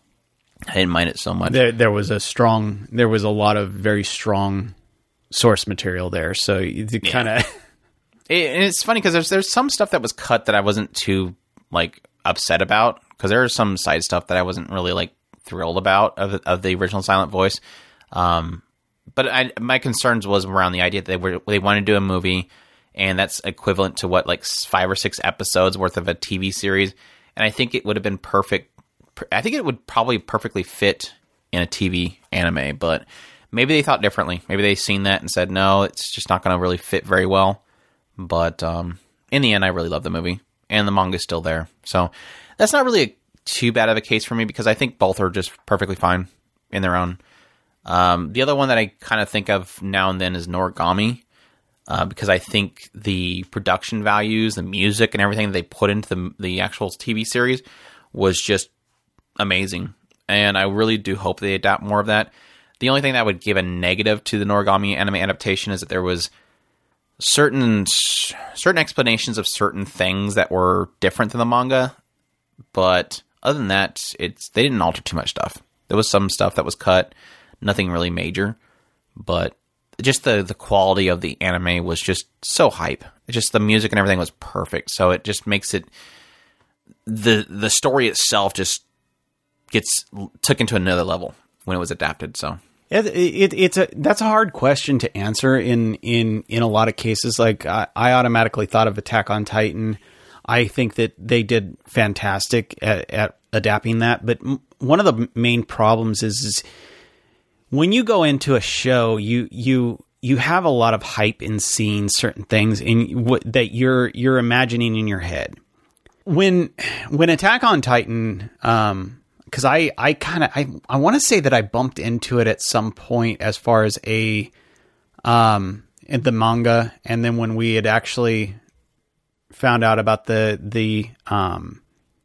I didn't mind it so much. There, there was a strong, there was a lot of very strong source material there. So you yeah. kind of, it, and it's funny because there's there's some stuff that was cut that I wasn't too like upset about, because there was some side stuff that I wasn't really like thrilled about of of the original silent voice. Um, but I, my concerns was around the idea that they were they wanted to do a movie, and that's equivalent to what like five or six episodes worth of a T V series, and I think it would have been perfect. I think it would probably perfectly fit in a T V anime, but maybe they thought differently. Maybe they seen that and said, no, it's just not going to really fit very well. But um, in the end, I really love the movie, and the manga is still there. So that's not really a, too bad of a case for me, because I think both are just perfectly fine in their own. Um, the other one that I kind of think of now and then is Noragami, uh, because I think the production values, the music, and everything they put into the, the actual T V series was just amazing, and I really do hope they adapt more of that. The only thing that would give a negative to the Noragami anime adaptation is that there was certain certain explanations of certain things that were different than the manga, but other than that, it's they didn't alter too much stuff. There was some stuff that was cut, nothing really major, but just the the quality of the anime was just so hype. It just the music and everything was perfect, so it just makes it the the story itself just gets took into another level when it was adapted. So it, it, it's a that's a hard question to answer in in in a lot of cases. Like I, I automatically thought of Attack on Titan. I think that they did fantastic at, at adapting that. But m- one of the main problems is, is when you go into a show, you you you have a lot of hype in seeing certain things in w- that you're you're imagining in your head. When when Attack on Titan. Um, Because I, I kind of I, I want to say that I bumped into it at some point as far as a um in the manga, and then when we had actually found out about the the um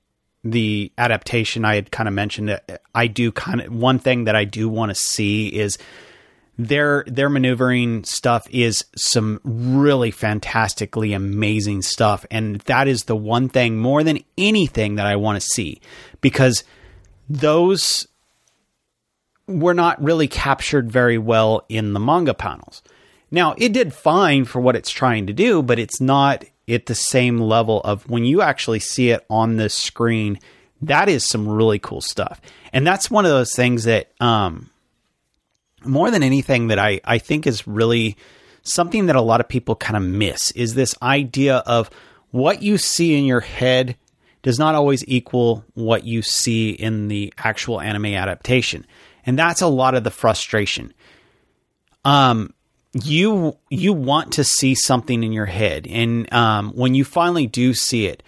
the adaptation, I had kind of mentioned it. I do kind of one thing that I do want to see is their their maneuvering stuff is some really fantastically amazing stuff, and that is the one thing more than anything that I want to see, because those were not really captured very well in the manga panels. Now, it did fine for what it's trying to do, but it's not at the same level of when you actually see it on the screen. That is some really cool stuff. And that's one of those things that, um, more than anything that I, I think is really something that a lot of people kind of miss is this idea of what you see in your head does not always equal what you see in the actual anime adaptation. And that's a lot of the frustration. Um, you, you want to see something in your head. And, um, when you finally do see it,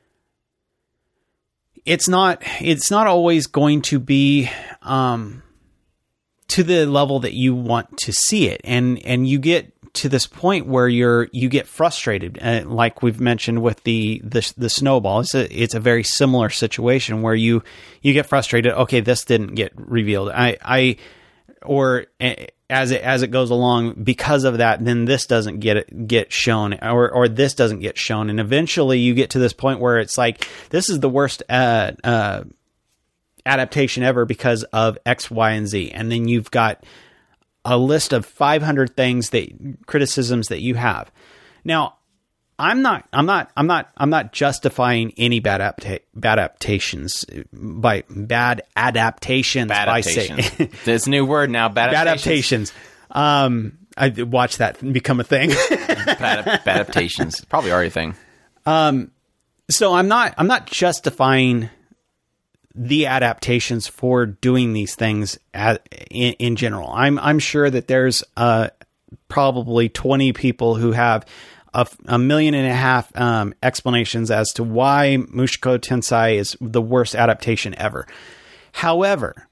it's not, it's not always going to be, um, to the level that you want to see it. And, and you get to this point where you're, you get frustrated. Uh, like we've mentioned with the, the, the snowball, it's a, it's a very similar situation where you, you get frustrated. Okay, this didn't get revealed. I, I, or as it, as it goes along, because of that, then this doesn't get, get shown, or, or this doesn't get shown. And eventually you get to this point where it's like, this is the worst, uh, uh, adaptation ever because of X, Y, and Z. And then you've got a list of five hundred things that criticisms that you have. Now, I'm not, I'm not, I'm not, I'm not justifying any bad adapta- bad adaptations by bad adaptations. Bad by adaptations. saying There's a new word now. Bad bad adaptations. adaptations. Um, I watched that become a thing. bad, bad adaptations. Probably already a thing. Um, so I'm not, I'm not justifying the adaptations for doing these things at, in, in general. I'm I'm sure that there's uh, probably twenty people who have a, a million and a half um, explanations as to why Mushoku Tensei is the worst adaptation ever. However,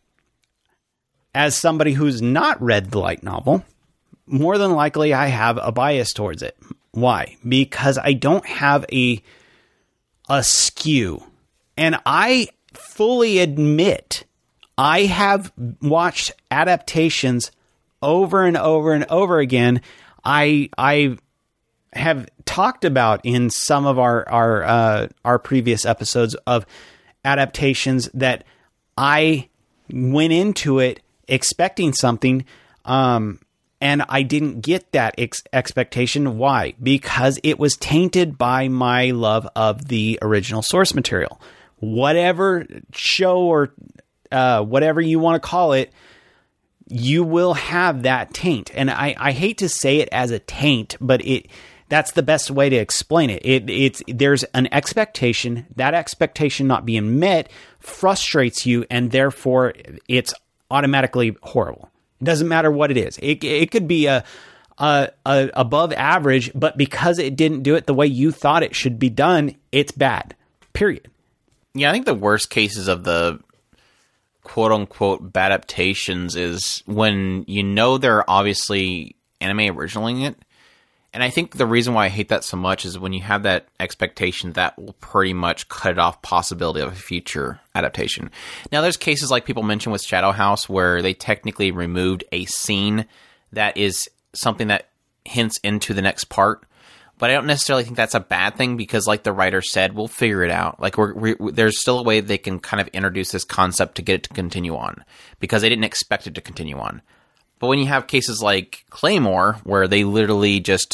as somebody who's not read the light novel, more than likely I have a bias towards it. Why? Because I don't have a a skew, and I fully admit I have watched adaptations over and over and over again. I I have talked about in some of our our uh, our previous episodes of adaptations that I went into it expecting something, um, and I didn't get that ex- expectation. Why? Because it was tainted by my love of the original source material. Whatever show or uh, whatever you want to call it, you will have that taint. And I, I hate to say it as a taint, but it that's the best way to explain it. It it's there's an expectation. That expectation not being met frustrates you, and therefore it's automatically horrible. It doesn't matter what it is. It it could be a, a, a above average, but because it didn't do it the way you thought it should be done, it's bad. Period. Yeah, I think the worst cases of the quote-unquote bad adaptations is when you know they're obviously anime originaling it. And I think the reason why I hate that so much is when you have that expectation that will pretty much cut it off possibility of a future adaptation. Now, there's cases like people mentioned with Shadow House where they technically removed a scene that is something that hints into the next part. But I don't necessarily think that's a bad thing because, like the writer said, we'll figure it out. Like, we're, we, there's still a way they can kind of introduce this concept to get it to continue on because they didn't expect it to continue on. But when you have cases like Claymore, where they literally just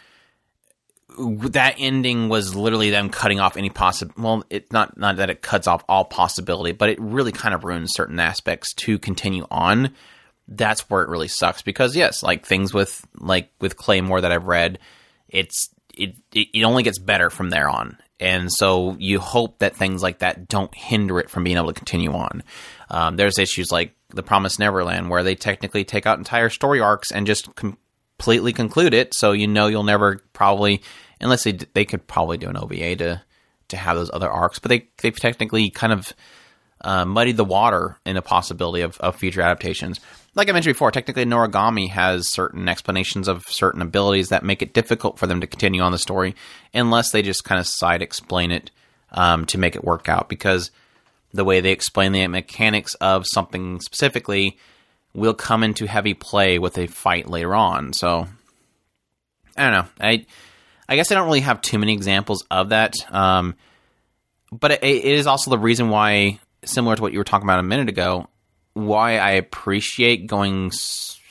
that ending was literally them cutting off any possible. Well, it's not not that it cuts off all possibility, but it really kind of ruins certain aspects to continue on. That's where it really sucks because yes, like things with like with Claymore that I've read. It's it, it only gets better from there on. And so you hope that things like that don't hinder it from being able to continue on. Um, there's issues like The Promised Neverland where they technically take out entire story arcs and just completely conclude it. So you know you'll never probably, unless they they could probably do an O V A to to have those other arcs. But they, they've technically kind of uh, muddied the water in the possibility of, of future adaptations. Like I mentioned before, technically Noragami has certain explanations of certain abilities that make it difficult for them to continue on the story unless they just kind of side explain it um, to make it work out. Because the way they explain the mechanics of something specifically will come into heavy play with a fight later on. So, I don't know. I I guess I don't really have too many examples of that. Um, but it, it is also the reason why, similar to what you were talking about a minute ago, why I appreciate going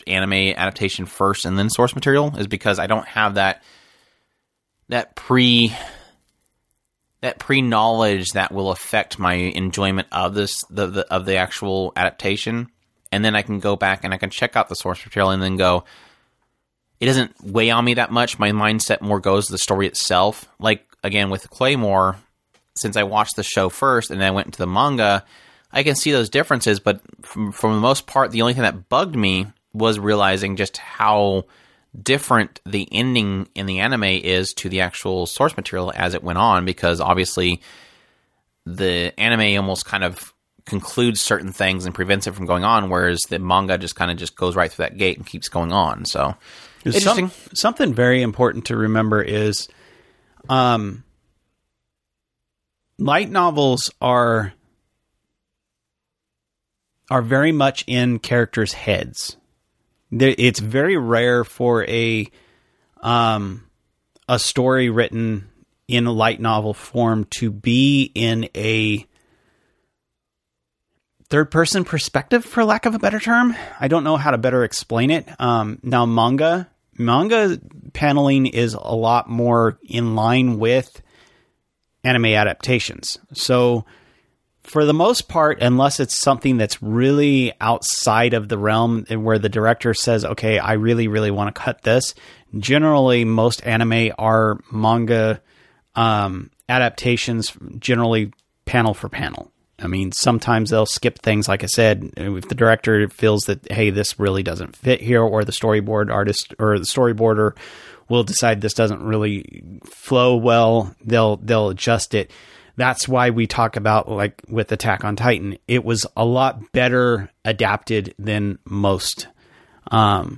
anime adaptation first and then source material is because I don't have that that pre that pre knowledge that will affect my enjoyment of this the, the of the actual adaptation, and then I can go back and I can check out the source material and then go. It doesn't weigh on me that much. My mindset more goes to the story itself. Like again with Claymore, since I watched the show first and then I went into the manga, I can see those differences. But from, from the most part, the only thing that bugged me was realizing just how different the ending in the anime is to the actual source material as it went on, because obviously the anime almost kind of concludes certain things and prevents it from going on, whereas the manga just kind of just goes right through that gate and keeps going on. So interesting. Some, something very important to remember is um, light novels are are very much in characters' heads. It's very rare for a um, a story written in a light novel form to be in a third-person perspective, for lack of a better term. I don't know how to better explain it. Um, now, manga manga paneling is a lot more in line with anime adaptations. So, for the most part, unless it's something that's really outside of the realm and where the director says, okay, I really, really want to cut this, generally most anime are manga um, adaptations, generally panel for panel. I mean, sometimes they'll skip things, like I said, if the director feels that, hey, this really doesn't fit here, or the storyboard artist or the storyboarder will decide this doesn't really flow well, they'll they'll adjust it. That's why we talk about, like with Attack on Titan, it was a lot better adapted than most. Um,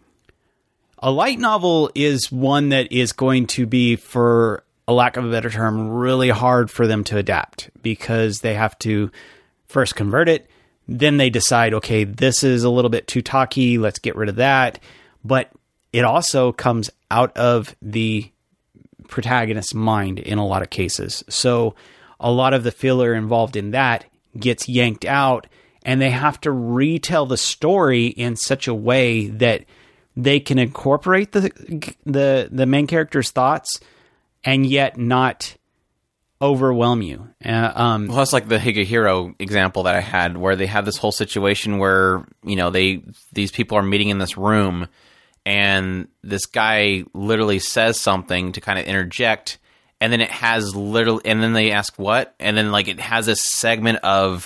a light novel is one that is going to be, for a lack of a better term, really hard for them to adapt, because they have to first convert it. Then they decide, okay, this is a little bit too talky, let's get rid of that. But it also comes out of the protagonist's mind in a lot of cases. So a lot of the filler involved in that gets yanked out, and they have to retell the story in such a way that they can incorporate the the, the main character's thoughts and yet not overwhelm you. Uh, um, well, that's like the Higehiro example that I had, where they have this whole situation where, you know, they these people are meeting in this room, and this guy literally says something to kind of interject, and then it has literally, and then they ask what, and then like it has this segment of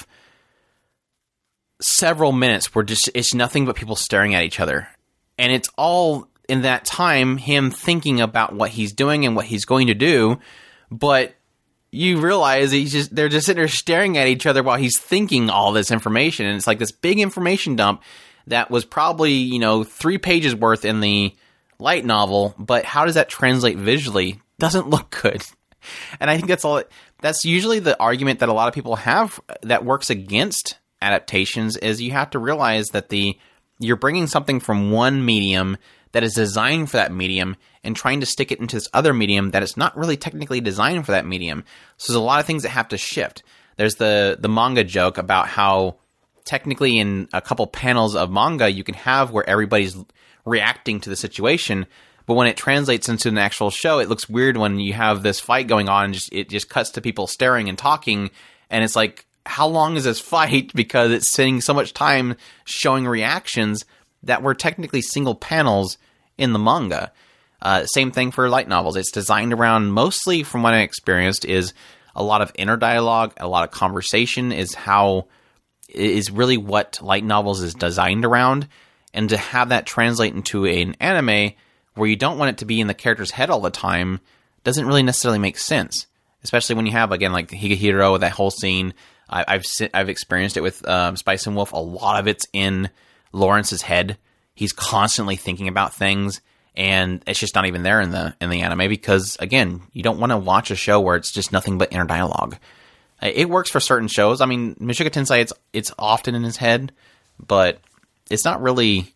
several minutes where just it's nothing but people staring at each other, and it's all in that time him thinking about what he's doing and what he's going to do, but you realize he's just they're just sitting there staring at each other while he's thinking all this information, and it's like this big information dump that was probably, you know, three pages worth in the light novel, but how does that translate visually? Doesn't look good. And I think that's all. That's usually the argument that a lot of people have that works against adaptations, is you have to realize that the you're bringing something from one medium that is designed for that medium and trying to stick it into this other medium that is not really technically designed for that medium. So there's a lot of things that have to shift. There's the the manga joke about how technically in a couple panels of manga you can have where everybody's reacting to the situation, but when it translates into an actual show, it looks weird when you have this fight going on and just it just cuts to people staring and talking, and it's like, how long is this fight? Because it's spending so much time showing reactions that were technically single panels in the manga. Uh, same thing for light novels. It's designed around, mostly from what I experienced, is a lot of inner dialogue, a lot of conversation is how is really what light novels is designed around. And to have that translate into an anime where you don't want it to be in the character's head all the time doesn't really necessarily make sense. Especially when you have, again, like Higehiro, that whole scene. I, I've I've experienced it with um, Spice and Wolf. A lot of it's in Lawrence's head. He's constantly thinking about things, and it's just not even there in the in the anime because, again, you don't want to watch a show where it's just nothing but inner dialogue. It works for certain shows. I mean, Mushoku Tensei, it's it's often in his head, but it's not really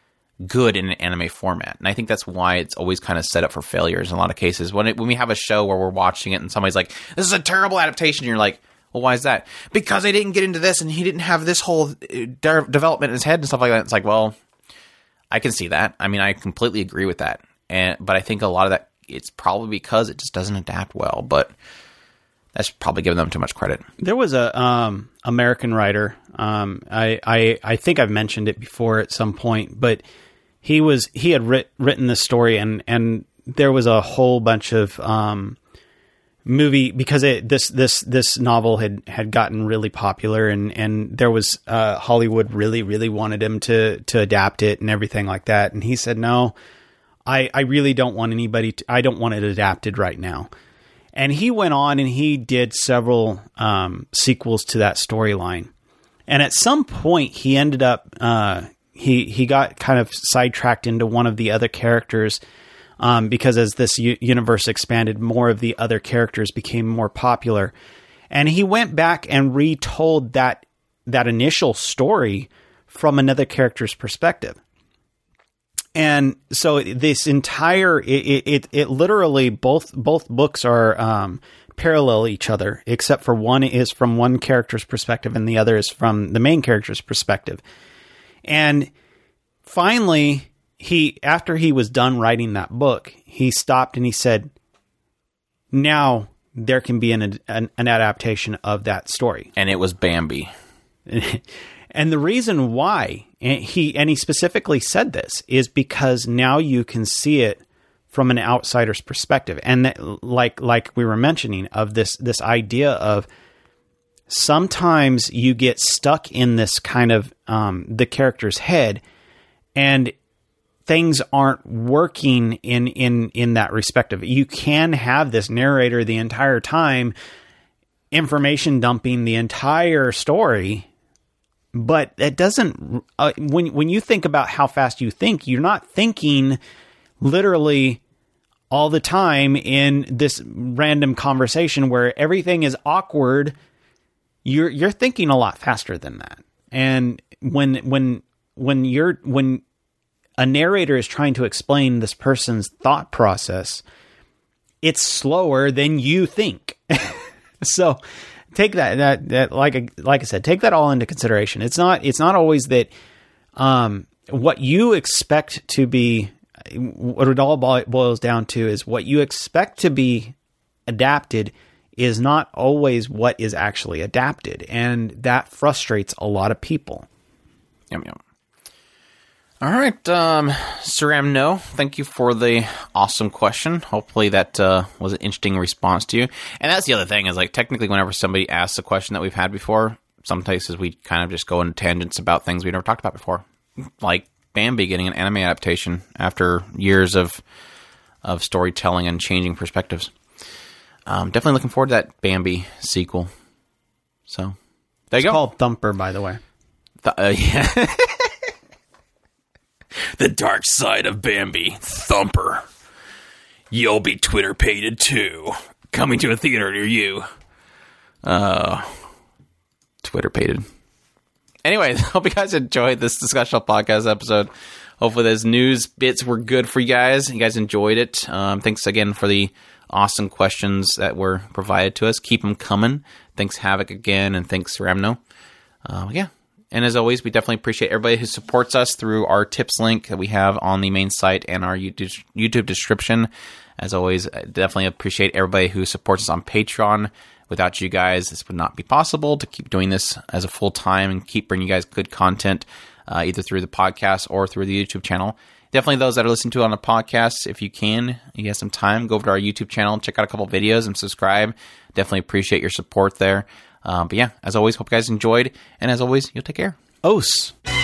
good in an anime format. And I think that's why it's always kind of set up for failures in a lot of cases. When it, when we have a show where we're watching it and somebody's like, this is a terrible adaptation, and you're like, well, why is that? Because they didn't get into this and he didn't have this whole de- development in his head and stuff like that. It's like, well, I can see that. I mean, I completely agree with that. And but I think a lot of that, it's probably because it just doesn't adapt well. But that's probably giving them too much credit. There was a um, American writer. Um, I, I I think I've mentioned it before at some point, but he was he had writ, written this story, and and there was a whole bunch of um, movie because it, this this this novel had, had gotten really popular, and and there was uh, Hollywood really really wanted him to to adapt it and everything like that, and he said no, I I really don't want anybody to, I don't want it adapted right now. And he went on and he did several um, sequels to that storyline. And at some point, he ended up, uh, he he got kind of sidetracked into one of the other characters um, because as this u- universe expanded, more of the other characters became more popular. And he went back and retold that that initial story from another character's perspective. And so this entire, it, it, it literally, both, both books are, um, parallel each other, except for one is from one character's perspective and the other is from the main character's perspective. And finally, he, after he was done writing that book, he stopped and he said, now there can be an, an, an adaptation of that story. And it was Bambi. And the reason why and he and he specifically said this is because now you can see it from an outsider's perspective, and that, like like we were mentioning, of this this idea of sometimes you get stuck in this kind of um, the character's head, and things aren't working in in in that respect of it. You can have this narrator the entire time, information dumping the entire story. But it doesn't, uh, when when you think about how fast you think, you're not thinking literally all the time in this random conversation where everything is awkward. You're you're thinking a lot faster than that. And when when when you're when a narrator is trying to explain this person's thought process, it's slower than you think. So take that, that, that, like, like I said, take that all into consideration. It's not, it's not always that, um, what you expect to be, what it all boils down to is what you expect to be adapted is not always what is actually adapted. And that frustrates a lot of people. Yum, yum. All right, um, Saram, no, thank you for the awesome question. Hopefully that uh, was an interesting response to you. And that's the other thing is, like, technically whenever somebody asks a question that we've had before, some places we kind of just go into tangents about things we never talked about before. Like Bambi getting an anime adaptation after years of of storytelling and changing perspectives. Um, definitely looking forward to that Bambi sequel. So, there it's you go. It's called Thumper, by the way. Th- uh, yeah. The dark side of Bambi, Thumper. You'll be Twitter pated too. Coming to a theater near you. Uh, Twitter pated. Anyway, hope you guys enjoyed this discussional podcast episode. Hopefully those news bits were good for you guys. You guys enjoyed it. Um, thanks again for the awesome questions that were provided to us. Keep them coming. Thanks Havoc again, and thanks Ramno. Uh, yeah. And as always, we definitely appreciate everybody who supports us through our tips link that we have on the main site and our YouTube, YouTube description. As always, I definitely appreciate everybody who supports us on Patreon. Without you guys, this would not be possible to keep doing this as a full-time and keep bringing you guys good content, uh, either through the podcast or through the YouTube channel. Definitely those that are listening to it on the podcast, if you can, you have some time, go over to our YouTube channel, check out a couple videos, and subscribe. Definitely appreciate your support there. Um, but yeah, as always, hope you guys enjoyed. And as always, you'll take care. Os.